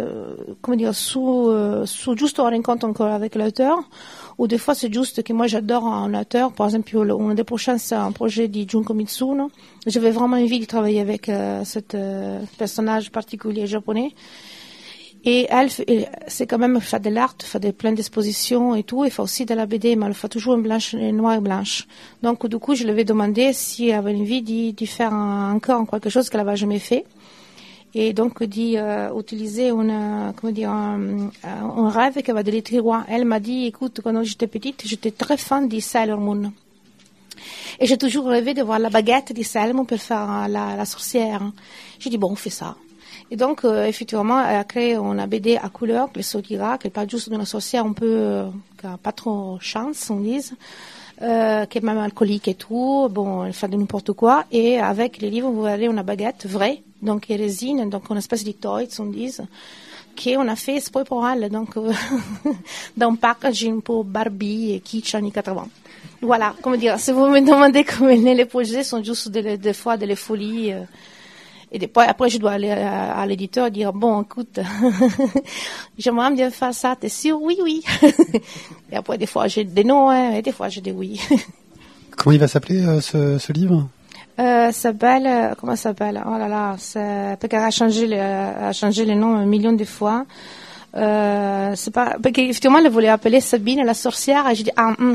sous juste un rencontre encore avec l'auteur. Ou des fois, c'est juste que moi, j'adore un auteur. Par exemple, l'un des prochains, c'est un projet de Junko Mitsuno. J'avais vraiment envie de travailler avec ce personnage particulier japonais. Et elle, c'est quand même fait de l'art, fait plein d'expositions et tout. Elle fait aussi de la BD, mais elle fait toujours en noir et blanche. Donc, du coup, je lui avais demandé si elle avait envie de faire encore quelque chose qu'elle n'avait jamais fait. Et donc, utiliser un rêve qui va de l'écrivain. Elle m'a dit, écoute, quand j'étais petite, j'étais très fan de Sailor Moon. Et j'ai toujours rêvé de voir la baguette de Sailor Moon pour faire la sorcière. J'ai dit, bon, on fait ça. Et donc, effectivement, elle a créé une BD à couleur, le Sotira, qui n'est pas juste d'une sorcière, qui n'a pas trop chance, on dit. Qui est même alcoolique et tout, bon, elle fait de n'importe quoi, et avec les livres, vous verrez une baguette vraie, donc résine, donc une espèce de toys, on dit, qu'on a fait exprès pour elle, donc, dans un packaging pour Barbie et Kitsch années 80. Voilà, comment dire, si vous me demandez comment les projets sont juste des fois de la folie, et après, je dois aller à l'éditeur et dire, bon, écoute, j'aimerais bien faire ça, t'es sûr? Oui, oui. Et après, des fois, j'ai des non, et des fois, j'ai des oui. Comment il va s'appeler, ce livre? Comment ça s'appelle? Oh là là, parce qu'elle a changé les noms un million de fois. C'est pas, parce qu'effectivement, elle voulait appeler Sabine la sorcière, et j'ai dit,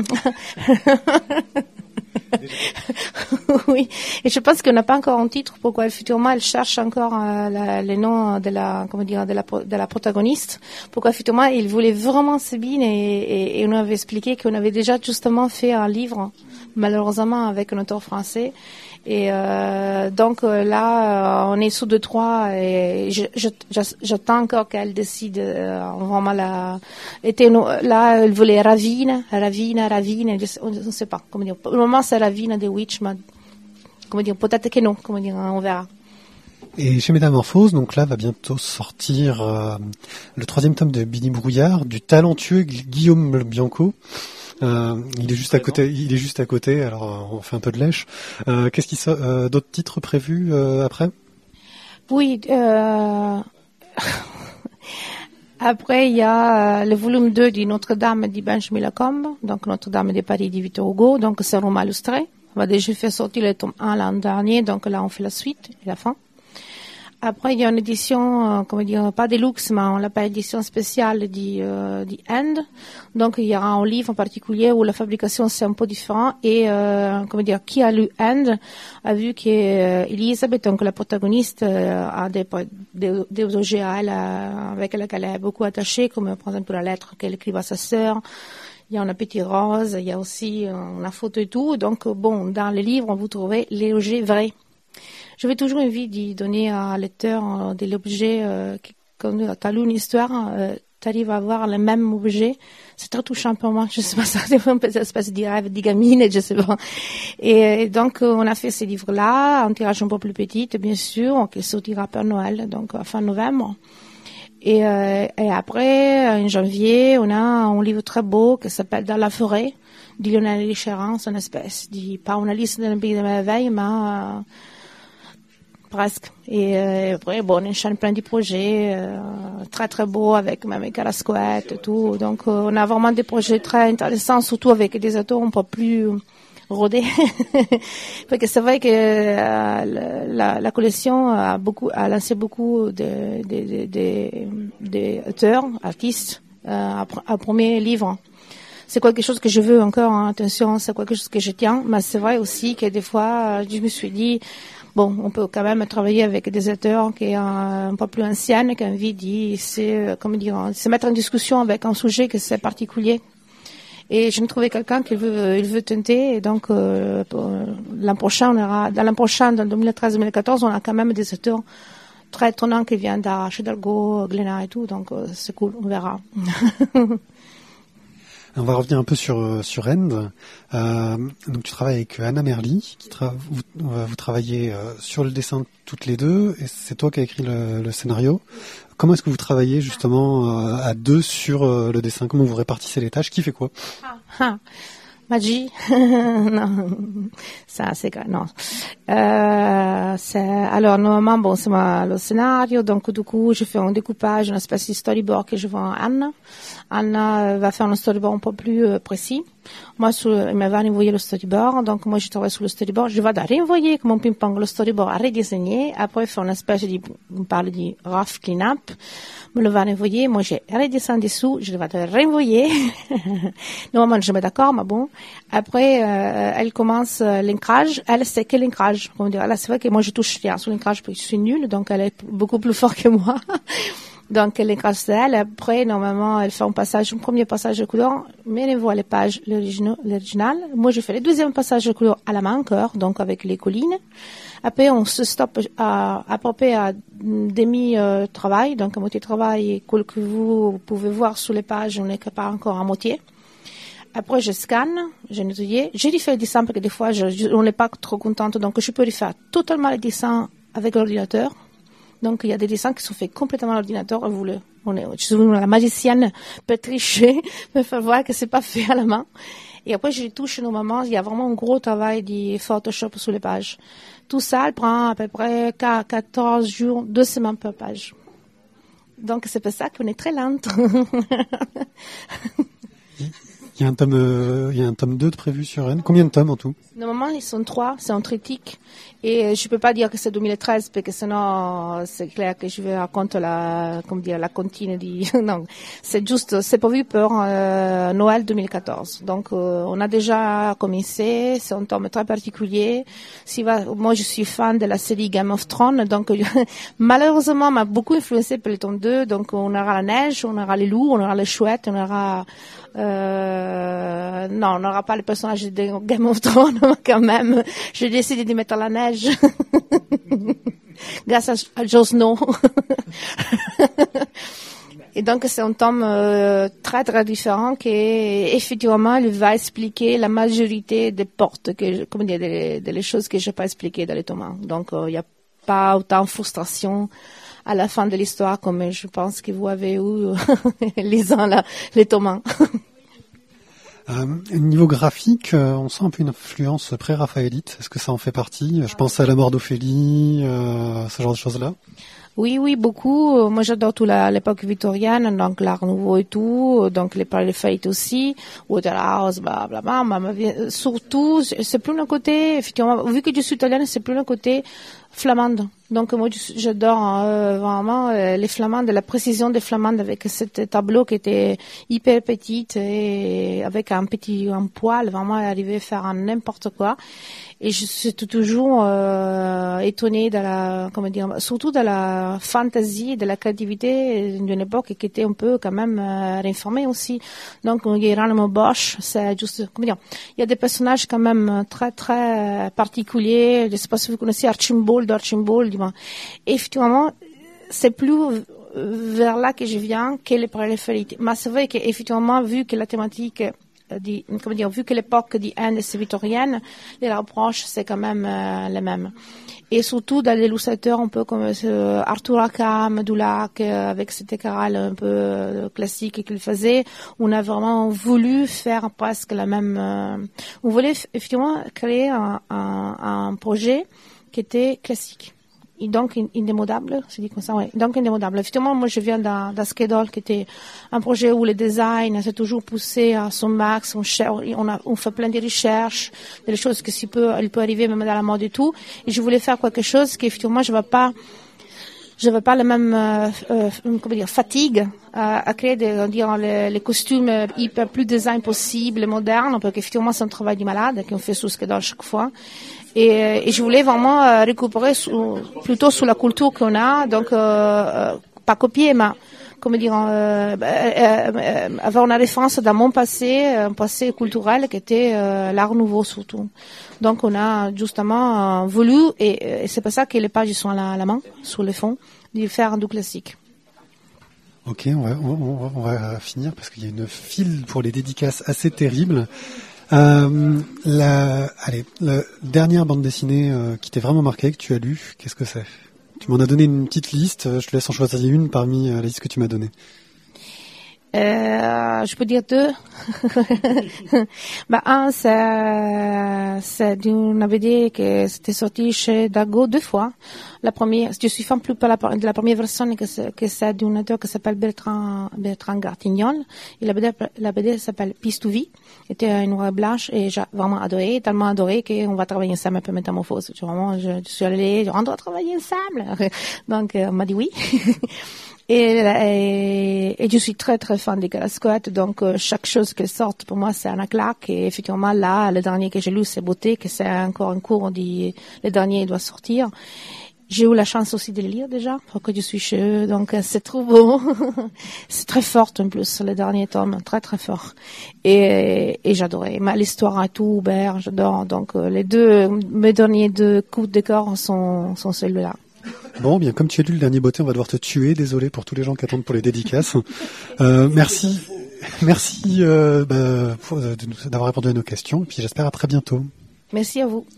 oui, et je pense qu'on n'a pas encore un titre. Pourquoi effectivement elle cherche encore les noms de la protagoniste. Pourquoi effectivement il voulait vraiment Sabine et on avait expliqué qu'on avait déjà justement fait un livre malheureusement avec un auteur français. Et donc là, on est sous 2-3 et j'attends encore qu'elle décide vraiment là, elle voulait Ravine, on ne sait pas comment dire. Pour le moment, c'est Ravine des Witch, mais comment dire, peut-être que non, comment dire, on verra. Et chez Métamorphose, donc là, va bientôt sortir le 3e tome de Billy Brouillard, du talentueux Guillaume Bianco. Il est juste à côté, alors on fait un peu de lèche. Qu'est-ce qui sort, d'autres titres prévus après? Oui, après il y a le volume 2 de Notre-Dame de Benjamin Lacombe, donc Notre-Dame de Paris de Victor Hugo, donc c'est un roman illustré, On va déjà faire sortir le tome 1 l'an dernier, donc là on fait la suite et la fin. Après, il y a une édition, pas deluxe, mais on l'appelle édition spéciale du End. Donc, il y aura un livre en particulier où la fabrication c'est un peu différent et, qui a lu End a vu que Elisabeth, donc la protagoniste, a des objets à elle, avec lesquels elle est beaucoup attachée, comme par exemple la lettre qu'elle écrit à sa sœur. Il y a un petit rose, il y a aussi une photo et tout. Donc, dans les livres, vous trouvez les objets vrais. J'avais toujours envie de donner à un lecteur de l'objet, quand tu as lu une histoire, tu arrives à avoir le même objet. C'est très touchant pour moi. Je sais pas, ça c'est un peu une espèce de rêve de gamine, je sais pas. Et donc, on a fait ces livres-là, en tirage un peu plus petit, bien sûr, qui sortira pour Noël, donc à fin novembre. Et après, en janvier, on a un livre très beau qui s'appelle Dans la forêt, de Lionel Licherin. C'est une espèce pas une liste d'un pays de merveilles, mais presque. Et après, on enchaîne plein de projets très très beaux avec même Carascoët et tout. Donc, on a vraiment des projets très intéressants, surtout avec des auteurs un peu plus rodés. Parce que c'est vrai que la collection a lancé beaucoup de auteurs, artistes, à premier livre. C'est quelque chose que je veux encore, hein, attention, c'est quelque chose que je tiens, mais c'est vrai aussi que des fois, je me suis dit, on peut quand même travailler avec des auteurs qui sont un peu plus anciens, qui ont envie de se mettre en discussion avec un sujet que c'est particulier. Et je me trouvais quelqu'un qui veut tenter, et donc, l'an prochain, dans 2013-2014, on a quand même des auteurs très étonnants qui viennent d'Hidalgo, Glénat et tout, donc c'est cool, on verra. On va revenir un peu sur End. Donc tu travailles avec Anna Merli, vous travaillez sur le dessin toutes les deux, et c'est toi qui as écrit le scénario. Comment est-ce que vous travaillez justement à deux sur le dessin? Comment vous répartissez les tâches? Qui fait quoi? Magie. Non, ça c'est non. Alors normalement c'est le scénario, donc du coup je fais un découpage, une espèce de storyboard que je vends à Anna. Anna va faire un storyboard un peu plus précis. Moi, elle m'a envoyé le storyboard, donc moi je travaille sur le storyboard. Je vais renvoyer comme un ping-pong le storyboard à redessiner. Après, faire une espèce on parle de rough clean-up. Me le va renvoyer. Moi, j'ai redessiné dessous. Je le vais te renvoyer. Normalement, je mets d'accord, mais bon. Après, elle commence l'ancrage. Elle, c'est que l'ancrage. Là, c'est vrai que moi, je touche rien sur l'ancrage parce que je suis nulle, donc elle est beaucoup plus forte que moi. Donc, elle écrase elle. Après, normalement, elle fait un premier passage de couleur, mais elle voit les pages, l'original. Moi, je fais le deuxième passage de couleur à la main encore, donc avec les collines. Après, on se stoppe à peu près à demi-travail, donc à moitié travail, que vous pouvez voir sur les pages, on n'est pas encore à moitié. Après, je scanne, je nettoie. Je refais le dessin parce que des fois, on n'est pas trop contente, donc je peux refaire totalement le dessin avec l'ordinateur. Donc, il y a des dessins qui sont faits complètement à l'ordinateur. La magicienne peut tricher, me faire voir que c'est pas fait à la main. Et après, je touche normalement. Il y a vraiment un gros travail de Photoshop sur les pages. Tout ça, elle prend à peu près 14 jours, 2 semaines per page. Donc, c'est pour ça qu'on est très lente. Il y a un tome 2 de prévu sur Rennes. Combien de tomes en tout? Normalement, ils sont 3, c'est un triptyque. Et je peux pas dire que c'est 2013, parce que sinon, c'est clair que je vais raconter la continue non. C'est prévu pour, Noël 2014. Donc, on a déjà commencé. C'est un tome très particulier. Moi, je suis fan de la série Game of Thrones. Donc, malheureusement, m'a beaucoup influencé pour le tome 2. Donc, on aura la neige, on aura les loups, on aura les chouettes, on aura, non, on n'aura pas les personnages de Game of Thrones, quand même. J'ai décidé de mettre la neige. Grâce à Jon Snow. Et donc, c'est un tome très, très différent qui, effectivement, il va expliquer la majorité des portes, des choses que je n'ai pas expliquées dans les tomes. Donc, il n'y a pas autant de frustration à la fin de l'histoire comme je pense que vous avez eu lisant les tomes. Niveau graphique, on sent un peu une influence pré-raphaélite. Est-ce que ça en fait partie? Je pense à la mort d'Ophélie, ce genre de choses-là. Oui, beaucoup. Moi, j'adore toute l'époque victorienne, donc l'art nouveau et tout, donc les Raphaélites aussi, Waterhouse, blablabla. Mais surtout, c'est plus d'un côté, effectivement, vu que je suis italienne, c'est plus d'un côté flamande. Donc moi, j'adore vraiment les flamandes, la précision des flamandes avec ce tableau qui était hyper petite et avec un poil, vraiment arrivé à faire n'importe quoi. Et je suis toujours étonnée surtout de la fantaisie, de la créativité d'une époque qui était un peu quand même réformée aussi. Donc Hieronymo Bosch, c'est juste, il y a des personnages quand même très très particuliers. Je ne sais pas si vous connaissez Archimboldo. Et effectivement, c'est plus vers là que je viens que les Raphaélites. Mais c'est vrai qu'effectivement, vu que la thématique vu que l'époque d'Inde c'est victorienne, les rapproches c'est quand même les mêmes. Et surtout dans les illustrateurs un peu comme Arthur Rackham, Dulac, avec cet écarale un peu classique qu'il faisait, on a vraiment voulu faire presque la même. On voulait effectivement créer un projet qui était classique. Et donc indémodable, c'est dit comme ça, ouais. Donc indémodable. Effectivement, moi je viens d'un Schedule qui était un projet où le design s'est toujours poussé à son max. On fait plein de recherches, des choses que il peut arriver même dans la mode et tout. Et je voulais faire quelque chose qui effectivement je veux pas la même fatigue à créer les costumes hyper plus design possible, modernes, parce qu'effectivement c'est un travail du malade qu'on fait sous Schedule chaque fois. Et je voulais vraiment récupérer plutôt sur la culture qu'on a, donc pas copier, mais avoir une référence dans mon passé, un passé culturel qui était l'art nouveau surtout. Donc on a justement voulu, et c'est pour ça que les pages sont à la main, sur le fond, de faire du classique. Ok, on va finir parce qu'il y a une file pour les dédicaces assez terrible. La dernière bande dessinée qui t'est vraiment marquée, que tu as lue, qu'est-ce que c'est? Tu m'en as donné une petite liste, je te laisse en choisir une parmi la liste que tu m'as donnée. Je peux dire deux. Un, c'est d'une BD qui était sortie chez Dago 2 fois. La première, je suis fan plus de la première version que c'est d'un auteur qui s'appelle Bertrand Gartignol. Et la BD s'appelle Peace to Vie. C'était une noire blanche et j'ai vraiment adoré, tellement adoré qu'on va travailler ensemble un peu métamorphose. Je suis allée, on doit travailler ensemble. Donc, on m'a dit oui. Et je suis très très fan des Galascoët, donc chaque chose qu'elle sorte pour moi c'est un claque. Et effectivement là, le dernier que j'ai lu c'est Beauté, que c'est encore en cours, on dit le dernier il doit sortir. J'ai eu la chance aussi de le lire déjà, parce que je suis chez eux, donc c'est trop beau. C'est très fort en plus, le dernier tome, très très fort. Et j'adorais. Mais l'histoire est tout ouvert, j'adore. Donc mes derniers 2 coups de cœur sont celui-là. Bon, bien, comme tu as lu le dernier Beauté, on va devoir te tuer. Désolé pour tous les gens qui attendent pour les dédicaces. Merci d'avoir répondu à nos questions. Et puis j'espère à très bientôt. Merci à vous.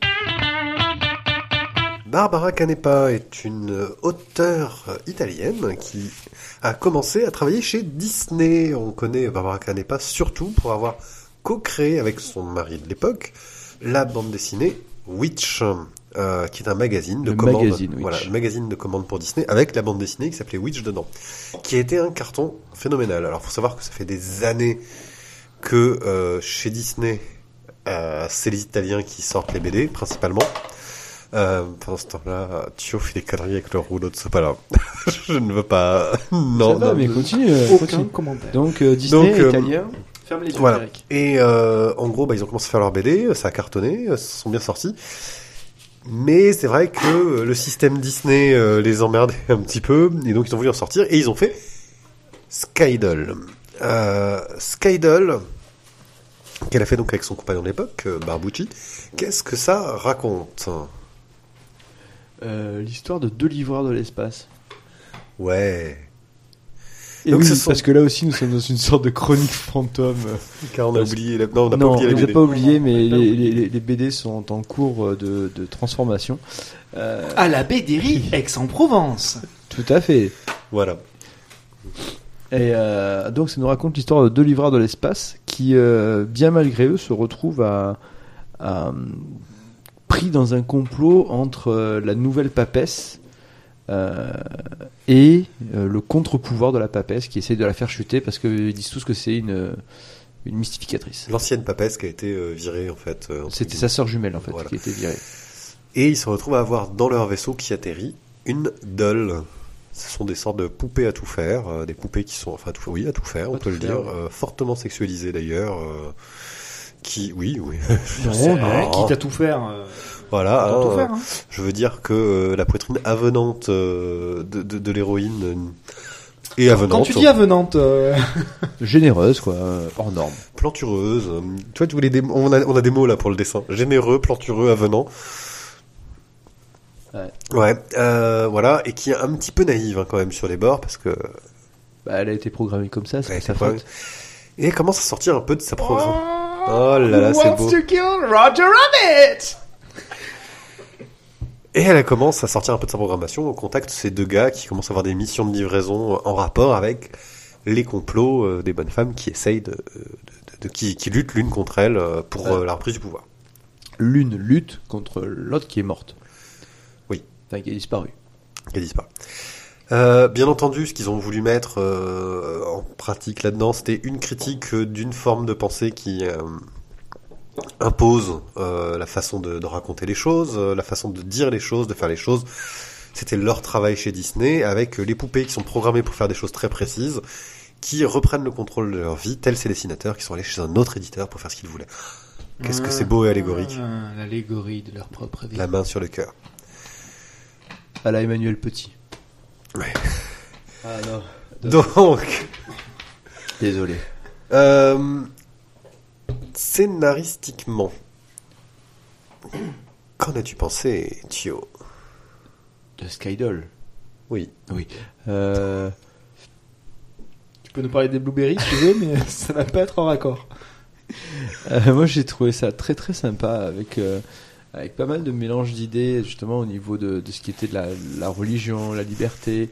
Barbara Canepa est une auteure italienne qui a commencé à travailler chez Disney. On connaît Barbara Canepa surtout pour avoir co-créé avec son mari de l'époque la bande dessinée Witch, qui est un magazine de commande. Voilà, un magazine de commande pour Disney avec la bande dessinée qui s'appelait Witch dedans, qui a été un carton phénoménal. Alors, faut savoir que ça fait des années que chez Disney, c'est les Italiens qui sortent les BD principalement. Pendant ce temps-là, Thio fait des conneries avec le rouleau de sopalin. Je ne veux pas. Non, mais continue. Aucun commentaire. Donc Disney, italien. Ferme les yeux. Voilà. Et en gros, ils ont commencé à faire leur BD, ça a cartonné, ils sont bien sortis. Mais c'est vrai que le système Disney les emmerdait un petit peu, et donc ils ont voulu en sortir, et ils ont fait Skydoll. Skydoll, qu'elle a fait donc avec son compagnon de l'époque, Barbucci. Qu'est-ce que ça raconte ? L'histoire de 2 livreurs de l'espace. Ouais. Et donc oui, parce que là aussi nous sommes dans une sorte de chronique fantôme. Car on a oublié on n'a pas oublié, mais les BD sont en cours de transformation. À la BDerie Aix-en-Provence. Tout à fait. Voilà. Et donc ça nous raconte l'histoire de 2 livreurs de l'espace qui, bien malgré eux, se retrouvent pris dans un complot entre la nouvelle papesse et le contre-pouvoir de la papesse qui essaie de la faire chuter parce qu'ils disent tous que c'est une mystificatrice. L'ancienne papesse qui a été virée en fait. C'était sa sœur jumelle en fait Voilà. qui a été virée. Et ils se retrouvent à avoir dans leur vaisseau qui atterrit une doll. Ce sont des sortes de poupées à tout faire, des poupées qui sont, enfin, à tout faire, on peut le dire, fortement sexualisées d'ailleurs, oui. Non, quitte à tout faire. Voilà, Tout faire, hein. je veux dire que la poitrine avenante de l'héroïne est avenante. Quand tu dis avenante, Généreuse quoi, hors norme. Plantureuse, tu vois, on a des mots là pour le dessin. Généreux, plantureux, avenant. Ouais, voilà, et qui est un petit peu naïve hein, quand même sur les bords parce que. Bah, elle a été programmée comme ça, c'est Ouais, sa c'est pas- faute. Et elle commence à sortir un peu de sa programme. Oh là là, c'est beau. to kill Roger Rabbit? Et elle commence à sortir un peu de sa programmation au contact de ces 2 gars qui commencent à avoir des missions de livraison en rapport avec les complots des bonnes femmes qui essayent qui luttent l'une contre elle pour la reprise du pouvoir. L'une lutte contre l'autre qui est morte. Oui. Enfin, qui a disparu. Qui a disparu. Bien entendu, ce qu'ils ont voulu mettre en pratique là-dedans, c'était une critique d'une forme de pensée qui impose la façon de raconter les choses, la façon de dire les choses, de faire les choses. C'était leur travail chez Disney, avec les poupées qui sont programmées pour faire des choses très précises, qui reprennent le contrôle de leur vie, tels ces dessinateurs qui sont allés chez un autre éditeur pour faire ce qu'ils voulaient. Qu'est-ce que c'est beau et allégorique. L'allégorie de leur propre vie. La main sur le cœur. À la Emmanuel Petit. Ouais. Ah non. Donc, Désolé. scénaristiquement, qu'en as-tu pensé, Thio? De Skydoll. Oui. Oui. Tu peux nous parler des blueberries si tu veux, mais ça va pas être en raccord. Moi j'ai trouvé ça très très sympa avec pas mal de mélange d'idées justement au niveau de ce qui était de la religion, la liberté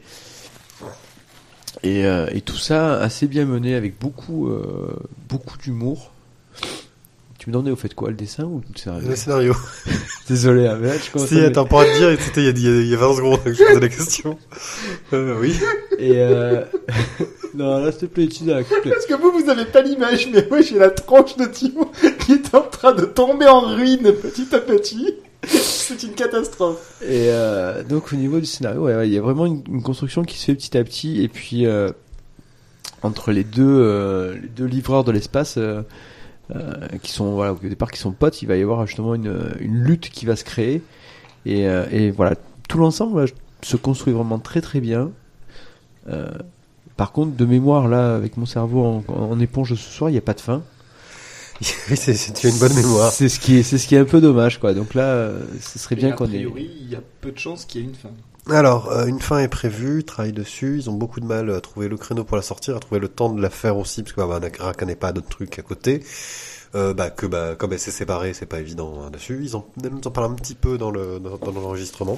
et tout ça assez bien mené avec beaucoup d'humour. Tu me demandais au fait quoi, le dessin ou le scénario? Le scénario. Désolé, hein, mais là, je commence Si, attends, pour te dire, c'était il y a 20 secondes que je posais la question. Oui. Et non, là, s'il te plaît, tu la coupe. Parce que vous avez pas l'image, mais moi j'ai la tronche de Timo qui est en train de tomber en ruine petit à petit. C'est une catastrophe. Et donc au niveau du scénario, ouais, il y a vraiment une construction qui se fait petit à petit. Et puis entre les deux livreurs de l'espace qui sont voilà, au départ qui sont potes, il va y avoir justement une lutte qui va se créer. Et voilà, tout l'ensemble là, se construit vraiment très très bien. Par contre, de mémoire là, avec mon cerveau en éponge ce soir, il n'y a pas de fin. Oui, tu as une bonne mémoire. C'est ce qui est un peu dommage, quoi. Donc là, ce serait bien qu'on ait. A priori, il y a peu de chances qu'il y ait une fin. Alors, une fin est prévue, ils travaillent dessus, ils ont beaucoup de mal à trouver le créneau pour la sortir, à trouver le temps de la faire aussi, parce que Nakara n'est pas d'autres trucs à côté. Comme elle s'est séparée, c'est pas évident dessus. Ils en parlent un petit peu dans l'enregistrement.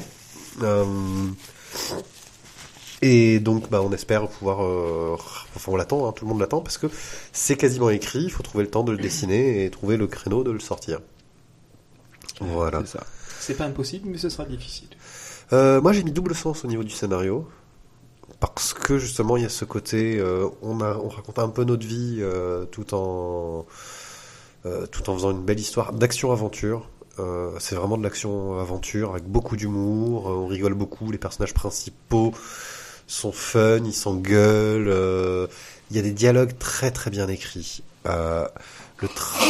Et donc, on espère pouvoir. Enfin, on l'attend, hein, tout le monde l'attend, parce que c'est quasiment écrit. Il faut trouver le temps de le dessiner et trouver le créneau de le sortir. Voilà. C'est ça. C'est pas impossible, mais ce sera difficile. Moi, j'ai mis double sens au niveau du scénario, parce que justement, il y a ce côté. On raconte un peu notre vie tout en faisant une belle histoire d'action-aventure. C'est vraiment de l'action-aventure avec beaucoup d'humour. On rigole beaucoup. Les personnages principaux sont fun, ils s'engueulent. Il y a des dialogues très très bien écrits. Le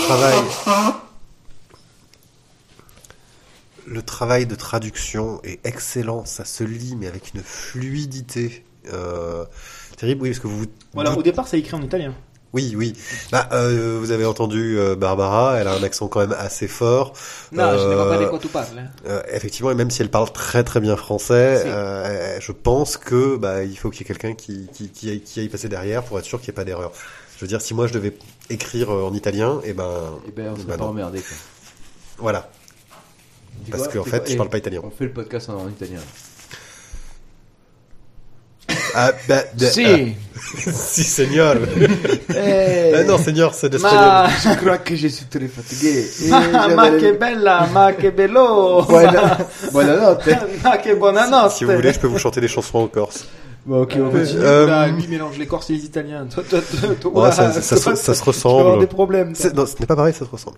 travail de traduction est excellent. Ça se lit, mais avec une fluidité terrible. Oui, parce que Voilà, au départ, c'est écrit en italien. Oui. Vous avez entendu Barbara, elle a un accent quand même assez fort. Non, je ne vois pas de quoi tu parles. Effectivement, et même si elle parle très très bien français, je pense que il faut qu'il y ait quelqu'un qui aille passer derrière pour être sûr qu'il n'y ait pas d'erreur. Je veux dire, si moi je devais écrire en italien, on serait pas emmerdé, quoi. Voilà. Parce qu'en fait, je parle pas italien. On fait le podcast en italien. Si. Si, Seigneur. Non, Seigneur, c'est d'espagnol. Ma, Je crois que je suis très fatigué. ma que bella, ma que bello. Buonanotte. Ma que buonanotte. Si vous voulez, je peux vous chanter des chansons en corse. Bon, ok, on continue. Là, lui mélange les Corses et les Italiens. Ouais, ça se Tu vas avoir ressemble. des problèmes. Non, ce n'est pas pareil, ça se ressemble.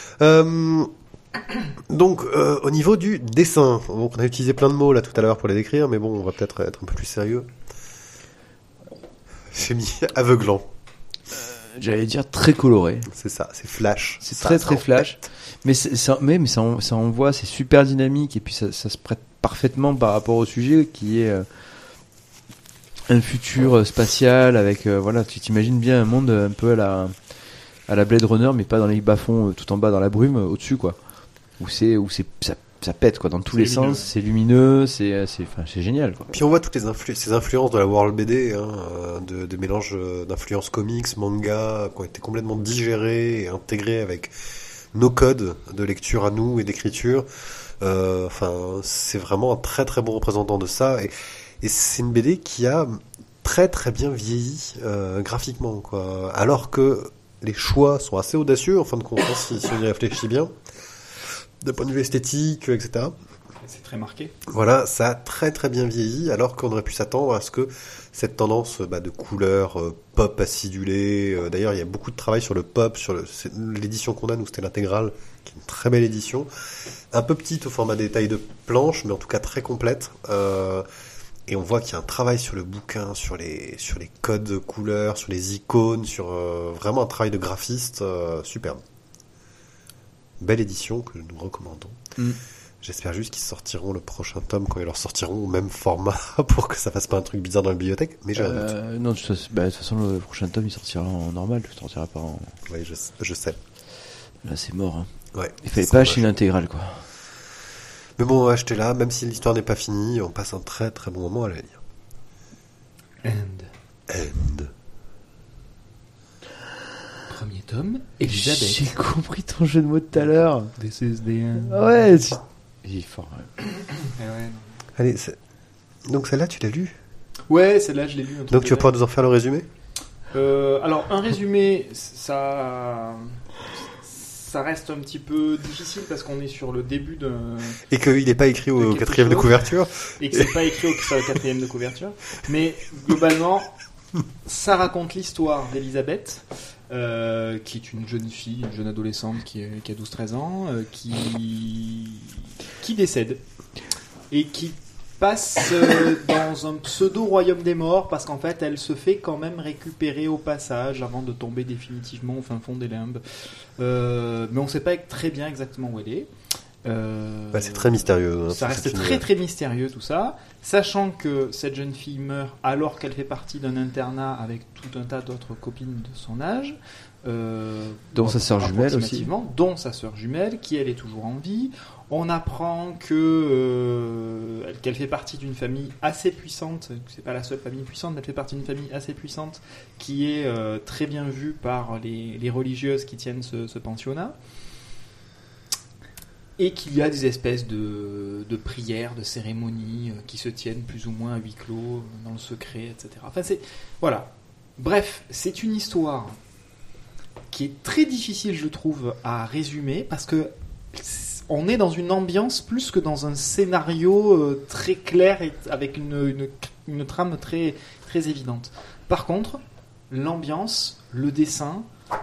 Donc, au niveau du dessin, donc on a utilisé plein de mots là tout à l'heure pour les décrire, mais bon, on va peut-être être un peu plus sérieux. J'ai mis aveuglant. J'allais dire très coloré. C'est ça, c'est flash. C'est Ça, très ça très en flash. fait. Mais ça envoie, c'est super dynamique et puis ça se prête parfaitement par rapport au sujet qui est un futur spatial avec voilà, tu t'imagines bien un monde un peu à la Blade Runner mais pas dans les bas-fonds tout en bas dans la brume au-dessus quoi. Où ça pète quoi dans tous les sens, c'est lumineux, c'est génial quoi. Puis on voit toutes ces influences de la World BD, de mélange d'influences comics, manga, qui ont été complètement digérées et intégrées avec nos codes de lecture à nous et d'écriture. C'est vraiment un très très bon représentant de ça et c'est une BD qui a très très bien vieilli graphiquement quoi. Alors que les choix sont assez audacieux en fin de compte si on y réfléchit bien. D'un point de vue esthétique, etc. C'est très marqué. Voilà, ça a très très bien vieilli, alors qu'on aurait pu s'attendre à ce que cette tendance de couleurs pop acidulées, d'ailleurs il y a beaucoup de travail sur le pop, c'est l'édition qu'on a, nous c'était l'intégrale, qui est une très belle édition, un peu petite au format détail de planche, mais en tout cas très complète, et on voit qu'il y a un travail sur le bouquin, sur les codes de couleurs, sur les icônes, sur vraiment un travail de graphiste superbe. Belle édition que nous recommandons. J'espère juste qu'ils sortiront le prochain tome quand ils leur sortiront au même format pour que ça fasse pas un truc bizarre dans la bibliothèque. Mais j'ai un doute. Non, de toute façon, le prochain tome il sortira en normal, il sortira pas en. Oui, je sais. Là, c'est mort. Hein. Ouais, il fallait pas acheter l'intégrale quoi. Mais bon, achetez-la, même si l'histoire n'est pas finie, on passe un très très bon moment à la lire. End. Premier tome, Elisabeth. J'ai compris ton jeu de mots de tout à l'heure. This is the end. Ouais, il est fort. Ouais. Allez, donc celle-là, tu l'as lu ? Ouais, celle-là, je l'ai lu. Donc tu vas pouvoir nous en faire le résumé ? Alors, un résumé, ça reste un petit peu difficile parce qu'on est sur le début d'un... Et qu'il n'est pas écrit au quatrième de couverture. Et que c'est pas écrit au quatrième de couverture. Mais globalement, ça raconte l'histoire d'Elisabeth, qui est une jeune fille, une jeune adolescente qui a 12-13 ans, qui décède et qui passe dans un pseudo-royaume des morts parce qu'en fait elle se fait quand même récupérer au passage avant de tomber définitivement au fin fond des limbes. Mais on ne sait pas très bien exactement où elle est. C'est très mystérieux. Ça reste très très mystérieux tout ça, sachant que cette jeune fille meurt alors qu'elle fait partie d'un internat avec tout un tas d'autres copines de son âge, dont sa sœur jumelle aussi, dont sa sœur jumelle qui elle est toujours en vie. On apprend qu'elle fait partie d'une famille assez puissante, c'est pas la seule famille puissante, mais elle fait partie d'une famille assez puissante qui est très bien vue par les religieuses qui tiennent ce pensionnat. Et qu'il y a des espèces de prières, de cérémonies qui se tiennent plus ou moins à huis clos, dans le secret, etc. Enfin, voilà. Bref, c'est une histoire qui est très difficile, je trouve, à résumer, parce que on est dans une ambiance plus que dans un scénario très clair et avec une trame très, très évidente. Par contre, l'ambiance, le dessin,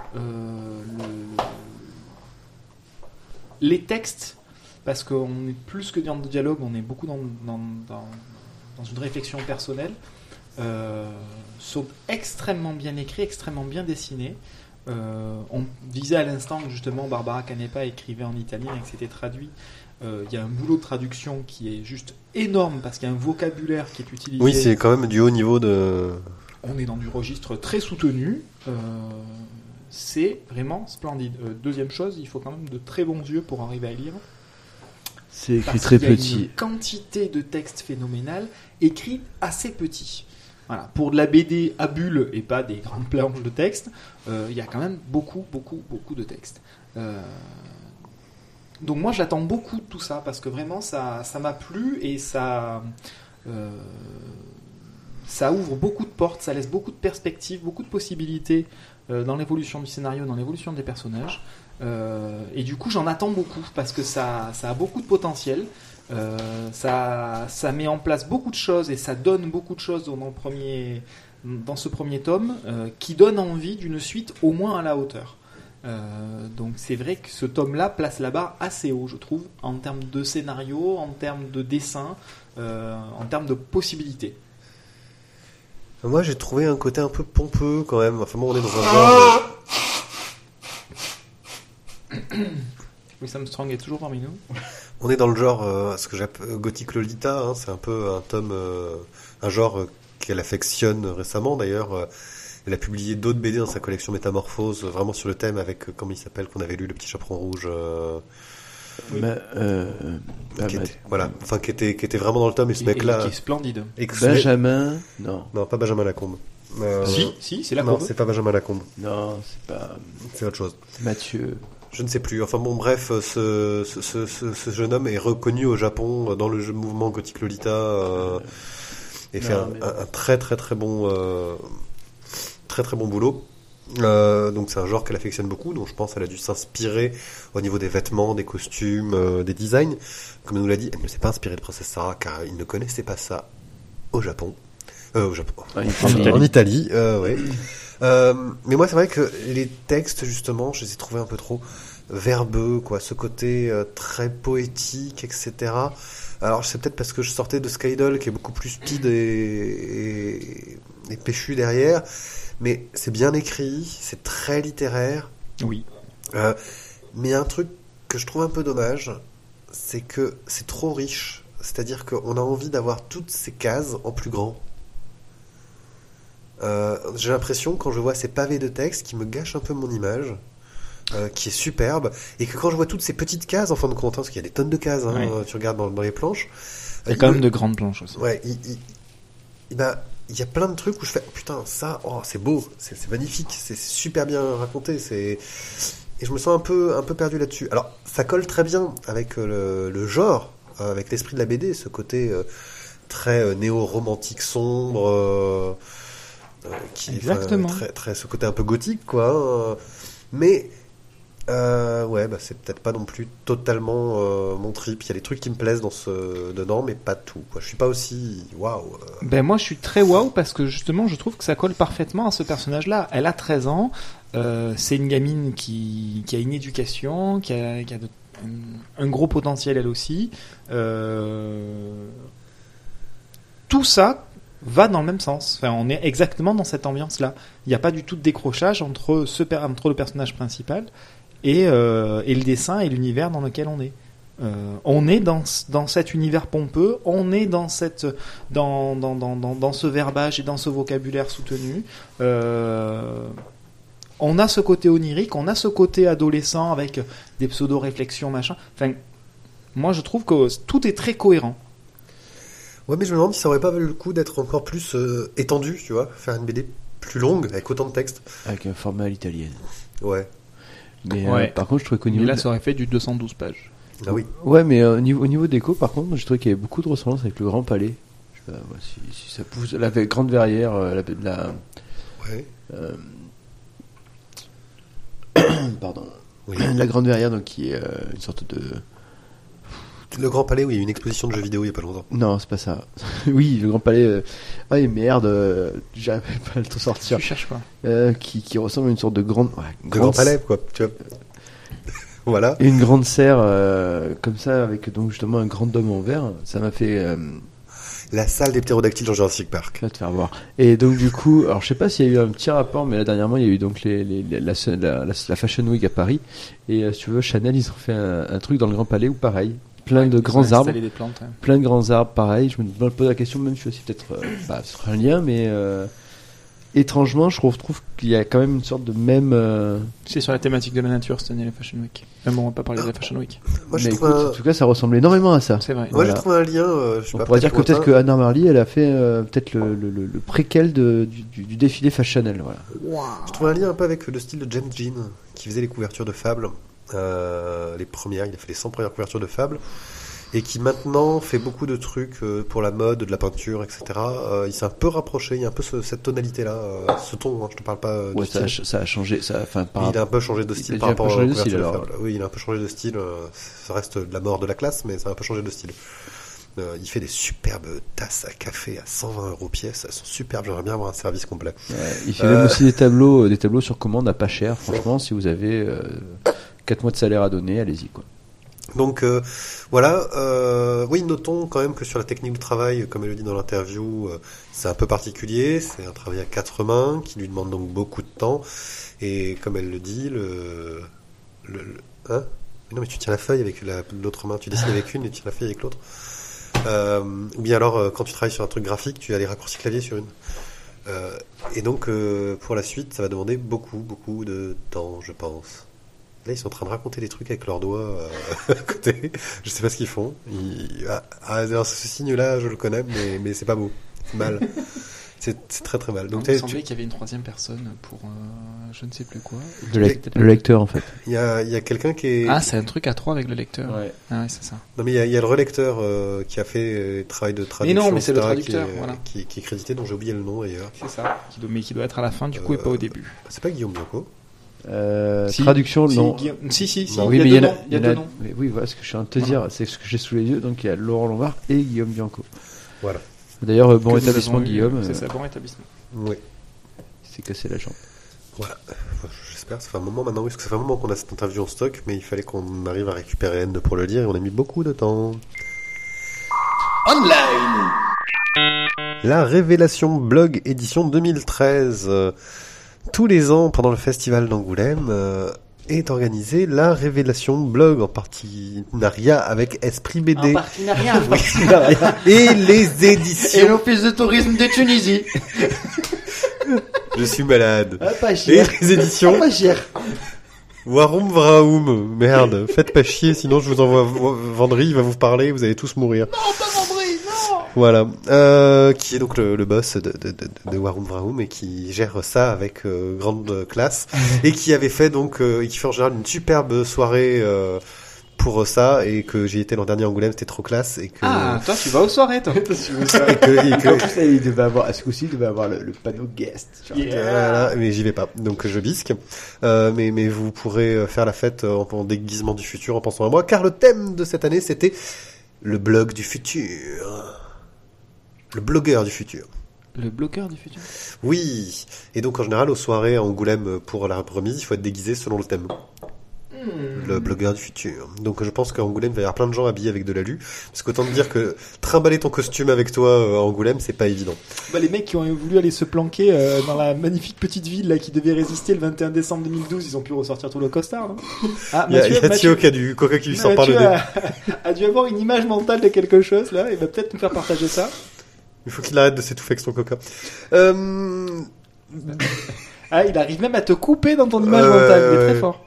les textes, parce qu'on est plus que dans le dialogue, on est beaucoup dans une réflexion personnelle, sont extrêmement bien écrits, extrêmement bien dessinés. On disait à l'instant que justement Barbara Canepa écrivait en italien et que c'était traduit. Il y a un boulot de traduction qui est juste énorme parce qu'il y a un vocabulaire qui est utilisé. Oui, c'est quand même du haut niveau de... On est dans du registre très soutenu. C'est vraiment splendide. Deuxième chose, il faut quand même de très bons yeux pour arriver à lire. C'est écrit très petit. Il y a une quantité de textes phénoménales, écrits assez petits. Voilà. Pour de la BD à bulles et pas des grandes planches de texte, il y a quand même beaucoup de textes. Donc moi, j'attends beaucoup de tout ça parce que vraiment, ça m'a plu et ça ça ouvre beaucoup de portes, ça laisse beaucoup de perspectives, beaucoup de possibilités dans l'évolution du scénario, dans l'évolution des personnages. Et du coup, j'en attends beaucoup parce que ça a beaucoup de potentiel. Ça met en place beaucoup de choses et ça donne beaucoup de choses dans ce premier tome qui donne envie d'une suite au moins à la hauteur. Donc c'est vrai que ce tome-là place la barre assez haut, je trouve, en termes de scénario, en termes de dessin, en termes de possibilités. Moi, j'ai trouvé un côté un peu pompeux quand même. Enfin, bon, on est dans un genre. Louis Armstrong est toujours parmi nous. On est dans le genre, ce que j'appelle Gothic Lolita. Hein, c'est un peu un tome, un genre qu'elle affectionne récemment. D'ailleurs, elle a publié d'autres BD dans sa collection Métamorphose, vraiment sur le thème avec, comment il s'appelle, qu'on avait lu, Le Petit Chaperon Rouge. Qui était vraiment dans le tome. Et ce mec-là, qui est splendide. Benjamin, non, pas Benjamin Lacombe. Si, c'est Lacombe. Non, c'est pas Benjamin Lacombe. Non, c'est pas. C'est autre chose. Mathieu. Je ne sais plus. Enfin bon, bref, ce jeune homme est reconnu au Japon dans le mouvement Gothic Lolita et fait un très très très bon boulot. Donc c'est un genre qu'elle affectionne beaucoup, donc je pense qu'elle a dû s'inspirer au niveau des vêtements, des costumes, des designs. Comme elle nous l'a dit, elle ne s'est pas inspirée de Princesse Sarah car il ne connaissait pas ça au Japon. En Italie, oui. Mais moi c'est vrai que les textes justement, je les ai trouvés un peu trop verbeux, quoi. Ce côté très poétique, etc. Alors c'est peut-être parce que je sortais de Skydoll qui est beaucoup plus speed et péchu derrière. Mais c'est bien écrit, c'est très littéraire. Oui. Mais il y a un truc que je trouve un peu dommage, c'est que c'est trop riche. C'est-à-dire qu'on a envie d'avoir toutes ces cases en plus grand. J'ai l'impression, quand je vois ces pavés de texte, qui me gâchent un peu mon image, qui est superbe, et que quand je vois toutes ces petites cases, en fin de compte, parce qu'il y a des tonnes de cases, hein, tu regardes dans les planches. Il y a quand même de grandes planches aussi. Ouais, il y a plein de trucs où je fais putain, ça, c'est beau, c'est magnifique, c'est super bien raconté, et je me sens un peu perdu là-dessus. Alors ça colle très bien avec le genre, avec l'esprit de la BD, ce côté très néo-romantique sombre, exactement, très ce côté un peu gothique, quoi. Mais c'est peut-être pas non plus totalement mon trip. Il y a des trucs qui me plaisent dedans, mais pas tout, quoi. Je suis pas aussi waouh. Moi, je suis très waouh parce que justement, je trouve que ça colle parfaitement à ce personnage-là. Elle a 13 ans. C'est une gamine qui a une éducation, qui a un gros potentiel elle aussi. Tout ça va dans le même sens. Enfin, on est exactement dans cette ambiance-là. Il n'y a pas du tout de décrochage entre le personnage principal et le dessin et l'univers dans lequel on est. On est dans cet univers pompeux, on est dans ce verbage et dans ce vocabulaire soutenu. On a ce côté onirique, on a ce côté adolescent avec des pseudo-réflexions, machin. Enfin, moi, je trouve que tout est très cohérent. Ouais, mais je me demande si ça aurait pas valu le coup d'être encore plus étendu, tu vois, faire une BD plus longue avec autant de textes. Avec un format à l'italienne. Ouais. Mais par contre, je trouvais qu'au niveau. Mais là, ça aurait fait du 212 pages. Ah oui. Ouais, mais au niveau déco, par contre, je trouvais qu'il y avait beaucoup de ressemblances avec le Grand Palais. Je sais pas, si ça pousse. La grande verrière, Ouais. Pardon. Oui. La grande verrière, donc qui est une sorte de. Le Grand Palais où il y a eu une exposition de jeux vidéo il y a pas longtemps. Non, c'est pas ça. Oui, le Grand Palais. Merde, j'arrive pas à le sortir. Tu cherches quoi qui ressemble à une sorte de grande. Grand Palais, quoi. Tu vois. Voilà. Une grande serre comme ça avec donc justement un grand dôme en verre. Ça m'a fait. La salle des ptérodactyles dans Jurassic Park. Là, te faire voir. Et donc du coup, alors je sais pas s'il y a eu un petit rapport, mais là dernièrement il y a eu donc la Fashion Week à Paris. Et si tu veux, Chanel ils ont fait un truc dans le Grand Palais où pareil. Plein de grands arbres, des plantes, ouais. Plein de grands arbres, pareil. Je me pose la question, même si aussi peut-être, ce sera un lien, mais étrangement, je trouve qu'il y a quand même une sorte de même. C'est sur la thématique de la nature cette année la Fashion Week. Même on va pas parler de la Fashion Week. Moi, mais écoute, en tout cas, ça ressemble énormément à ça. C'est vrai. Moi, j'ai trouvé un lien. On pourrait dire que peut-être que Anna Marley, elle a fait peut-être le préquel du défilé Fashionel. Voilà. Wow. Je trouve un lien un peu avec le style de James Jean, qui faisait les couvertures de Fable. Les premières, il a fait les 100 premières couvertures de Fable. et qui maintenant fait beaucoup de trucs pour la mode, de la peinture, etc. Il s'est un peu rapproché, il y a un peu cette tonalité-là, ce ton, hein, je te parle pas Ouais, du style. ça a changé. Il a un peu changé de style Il a par un peu rapport changé aux de style, couvertures alors. faibles. Oui, il a un peu changé de style, ça reste de la mort de la classe, mais ça a un peu changé de style. Il fait des superbes tasses à café à 120 € pièce, elles sont superbes, j'aimerais bien avoir un service complet. Ouais, il fait même aussi des tableaux sur commande à pas cher. Franchement, si vous avez 4 mois de salaire à donner, allez-y quoi. Donc voilà, oui, notons quand même que sur la technique du travail, comme elle le dit dans l'interview, c'est un peu particulier, c'est un travail à 4 mains qui lui demande donc beaucoup de temps, et comme elle le dit, hein? Mais non, mais tu tiens la feuille avec l'autre main, tu dessines avec une et tu tiens la feuille avec l'autre. Ou bien alors quand tu travailles sur un truc graphique, tu as les raccourcis clavier sur une. Et donc pour la suite, ça va demander beaucoup de temps, je pense. Là, ils sont en train de raconter des trucs avec leurs doigts à côté. Je sais pas ce qu'ils font. Alors, ce signe-là, je le connais, mais c'est pas beau. C'est mal. C'est très très mal. Donc, il me semblait qu'il y avait une troisième personne pour je ne sais plus quoi. Le lecteur en fait. Il y a quelqu'un qui est... Ah, c'est un truc à 3 avec le lecteur. Ouais. Ah ouais, c'est ça. Non, mais il y a le relecteur qui a fait travail de traduction. Mais non, mais c'est le etc., traducteur, voilà. qui est crédité, dont j'ai oublié le nom d'ailleurs. C'est ça. Qui doit être à la fin du coup et pas au début. C'est pas Guillaume Bianco. Si. Traduction, Si, non. Si, Non, il y a deux noms. Mais oui, voilà ce que je suis en train de te dire, c'est ce que j'ai sous les yeux. Donc il y a Laurent Lombard et Guillaume Bianco. Voilà. D'ailleurs, bon Que nous établissement avons eu, Guillaume. C'est ça, bon établissement. Oui. Il s'est cassé la jambe. Voilà. J'espère. Ça fait un moment maintenant, oui, parce que ça fait un moment qu'on a cette interview en stock, mais il fallait qu'on arrive à récupérer N pour le lire et on a mis beaucoup de temps. Online. La Révélation Blog édition 2013. Tous les ans, pendant le festival d'Angoulême, est organisée la Révélation Blog en partenariat avec Esprit BD. Un partenariat. Et les éditions. Et l'Office de tourisme de Tunisie. Je suis malade. Ah, pas Et cher. les éditions. Pas cher. Waroum Vraoum. Merde, faites pas chier, sinon je vous envoie Vendry, il va vous parler, vous allez tous mourir. Non, pas Vendry, non. Voilà, qui est donc le boss de Waroum Vraoum et qui gère ça avec grande classe et qui avait fait donc et qui fait en général une superbe soirée pour ça et que j'y étais l'an dernier à Angoulême, c'était trop classe et que Ah, toi tu vas aux soirées toi. et que En plus, il devait avoir, à ce coup-ci, il devait avoir le panneau guest. voilà, mais j'y vais pas, donc je bisque. Mais vous pourrez faire la fête en déguisement du futur en pensant à moi, car le thème de cette année c'était le blog du futur. Le blogueur du futur. Le bloqueur du futur. Oui. Et donc en général aux soirées à Angoulême pour la remise, il faut être déguisé selon le thème. Le blogueur du futur. Donc je pense qu'à Angoulême il va y avoir plein de gens habillés avec de l'alu, parce qu'autant te dire que trimballer ton costume avec toi à Angoulême c'est pas évident. Bah, les mecs qui ont voulu aller se planquer dans la magnifique petite ville là qui devait résister le 21 décembre 2012, ils ont pu ressortir tout le costard. Non ah, Il y a Thio qui a du coca qui lui sort par le Mathieu nez. a dû avoir une image mentale de quelque chose là, il va peut-être nous faire partager ça. Il faut qu'il arrête de s'étouffer avec son coca. Ah, il arrive même à te couper dans ton image mentale, il est très fort.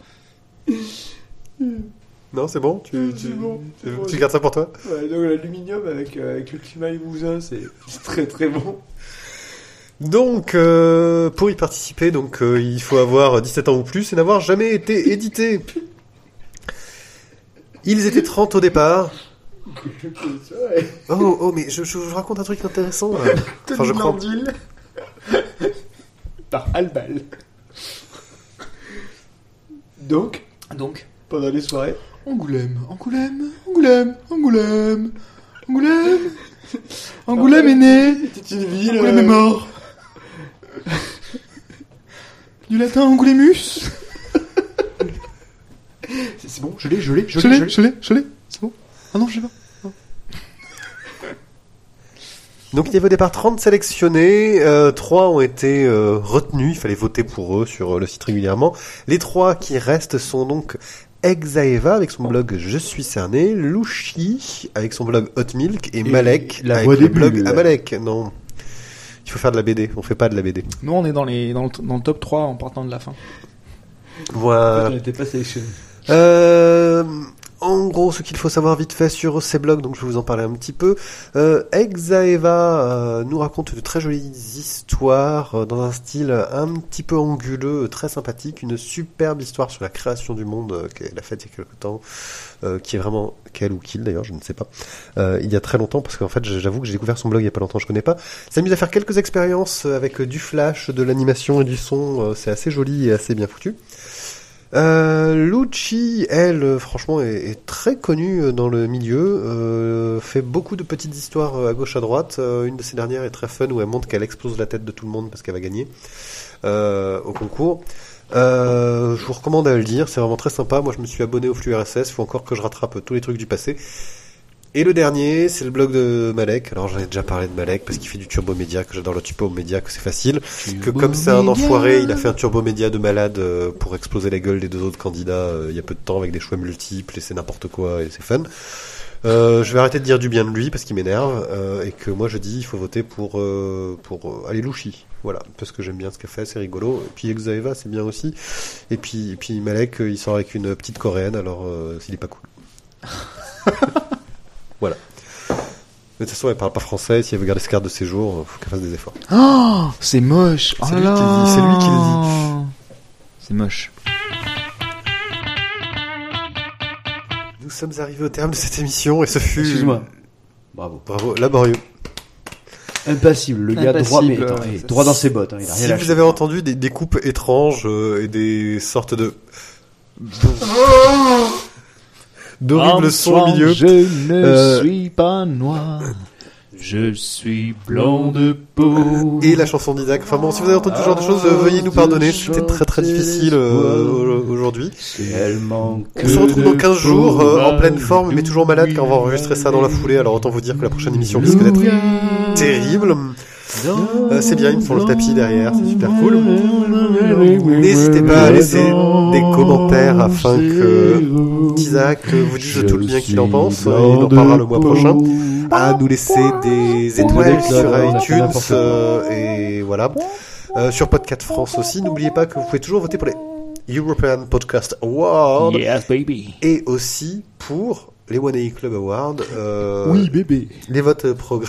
Non, c'est bon, C'est bon. tu gardes ça pour toi. Ouais, donc l'aluminium avec le climat limousin, c'est très très bon. Donc, pour y participer, donc il faut avoir 17 ans ou plus et n'avoir jamais été édité. Ils étaient 30 au départ. Oh, mais je raconte un truc intéressant. Là. Enfin, je crois. Par Albal. Donc, pendant les soirées, Angoulême est né. C'était une ville. Angoulême est mort. Du latin Angoulémus. C'est bon, je l'ai. C'est bon. Ah non, je l'ai pas. Donc il y avait au départ 30 sélectionnés, 3 ont été retenus, il fallait voter pour eux sur le site régulièrement. Les 3 qui restent sont donc Exaeva avec son blog Je suis cerné, Louchi avec son blog Hot Milk et Malek la avec voix le des blog bulles. Amalek. Non, il faut faire de la BD, on fait pas de la BD. Nous on est dans le top 3 en partant de la fin. Voilà. On n'était pas sélectionné. En gros, ce qu'il faut savoir vite fait sur ces blogs, donc je vais vous en parler un petit peu. Exaeva nous raconte de très jolies histoires dans un style un petit peu anguleux, très sympathique, une superbe histoire sur la création du monde qu'elle a faite il y a quelque temps, qui est vraiment qu'elle ou qu'il d'ailleurs, je ne sais pas. Il y a très longtemps, parce qu'en fait, j'avoue que j'ai découvert son blog il y a pas longtemps, je connais pas. S'amuse à faire quelques expériences avec du flash, de l'animation et du son, c'est assez joli et assez bien foutu. Lucci, elle, franchement, est très connue dans le milieu, fait beaucoup de petites histoires à gauche à droite. Une de ces dernières est très fun où elle montre qu'elle explose la tête de tout le monde parce qu'elle va gagner au concours. Je vous recommande à le lire, c'est vraiment très sympa. Moi je me suis abonné au flux RSS, il faut encore que je rattrape tous les trucs du passé. Et le dernier, c'est le blog de Malek. Alors j'en ai déjà parlé de Malek parce qu'il fait du turbo média, que j'adore le turbo média, que c'est facile. Que comme c'est un enfoiré, il a fait un turbo média de malade pour exploser la gueule des deux autres candidats il y a peu de temps avec des choix multiples et c'est n'importe quoi et c'est fun. Je vais arrêter de dire du bien de lui parce qu'il m'énerve et que moi je dis il faut voter pour aller Louchi. Voilà, parce que j'aime bien ce qu'elle fait, c'est rigolo. Et puis Exaeva, c'est bien aussi. Et puis Malek, il sort avec une petite coréenne, alors il est pas cool. Voilà. De toute façon, elle parle pas français. Si elle veut garder ses cartes de séjour, faut qu'elle fasse des efforts. Oh, c'est moche. Oh C'est lui là qui le dit, c'est lui qui le dit. C'est moche. Nous sommes arrivés au terme de cette émission et ce fut... Excuse-moi. Bravo. Bravo, laborieux. Impassible, le gars droit, mais attends, droit dans ses bottes. Hein, il a rien Si lâché. vous avez entendu des coupes étranges et des sortes d'horribles sons au milieu... Je ne suis pas noir. Je suis blanc de peau. Et la chanson d'Isaac. Enfin bon, si vous avez entendu ce genre de choses, veuillez nous pardonner. C'était très très difficile aujourd'hui. On se retrouve dans 15 jours en pleine forme, mais toujours malade car on va enregistrer ça dans la foulée. Alors autant vous dire que la prochaine émission risque d'être terrible. C'est bien, ils me font le tapis derrière, c'est super cool. N'hésitez pas à laisser des commentaires afin que Isaac vous dise tout le bien qu'il en pense. Il en parlera le mois prochain. À nous laisser des étoiles sur iTunes et voilà. Sur Podcast France aussi, n'oubliez pas que vous pouvez toujours voter pour les European Podcast Awards. Yes, baby. Et aussi pour les One A Club Awards. Oui, bébé. Les votes progrès.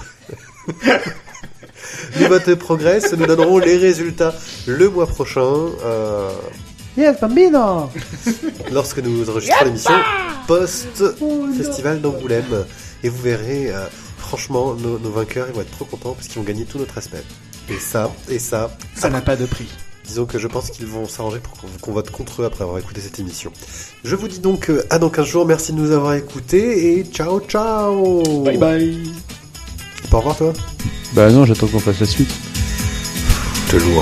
Les votes progressent, nous donnerons les résultats le mois prochain. Yes, bambino. Lorsque nous enregistrons l'émission post-festival d'Angoulême. Et vous verrez, franchement, nos vainqueurs, ils vont être trop contents parce qu'ils vont gagner tout notre respect. Et ça... Ça n'a pas de prix. Disons que je pense qu'ils vont s'arranger pour qu'on vote contre eux après avoir écouté cette émission. Je vous dis donc à dans 15 jours, merci de nous avoir écoutés et ciao ciao. Bye bye. Pas au revoir toi. Bah non, j'attends qu'on fasse la suite. T'es lourd.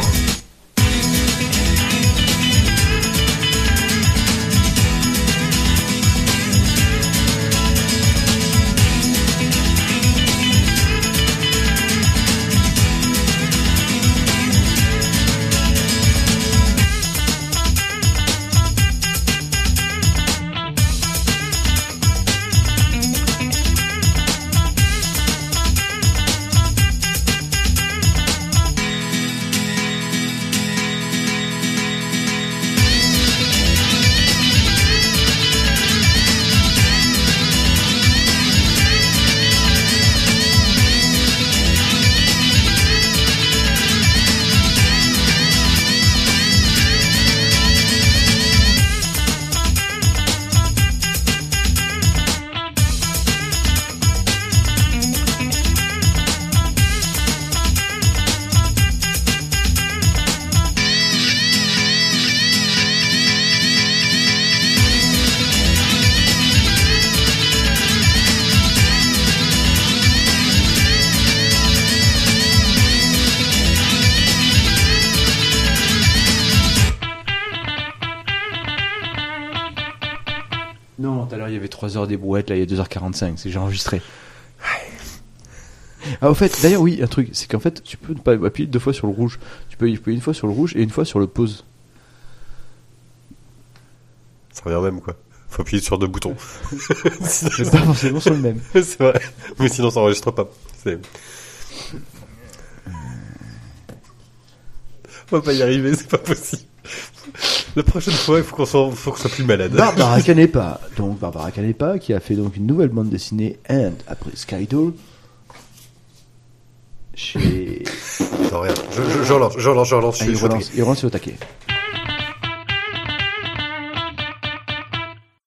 Non, tout à l'heure il y avait 3 heures des brouettes, là il y a 2h45, c'est que j'ai enregistré. Ah, au fait, d'ailleurs, oui, un truc, c'est qu'en fait, tu peux pas appuyer 2 fois sur le rouge. Tu peux appuyer une fois sur le rouge et une fois sur le pause. Ça revient même, quoi. Faut appuyer sur 2 boutons. C'est pas forcément sur le même. C'est vrai. Mais sinon, ça enregistre pas. On va pas y arriver, c'est pas possible. La prochaine fois, il faut qu'on soit plus malade. Barbara Canepa. Donc, Barbara Canepa, qui a fait donc une nouvelle bande dessinée, And après Skydoll. Chez. Non, rien. Je relance. Il relance au taquet.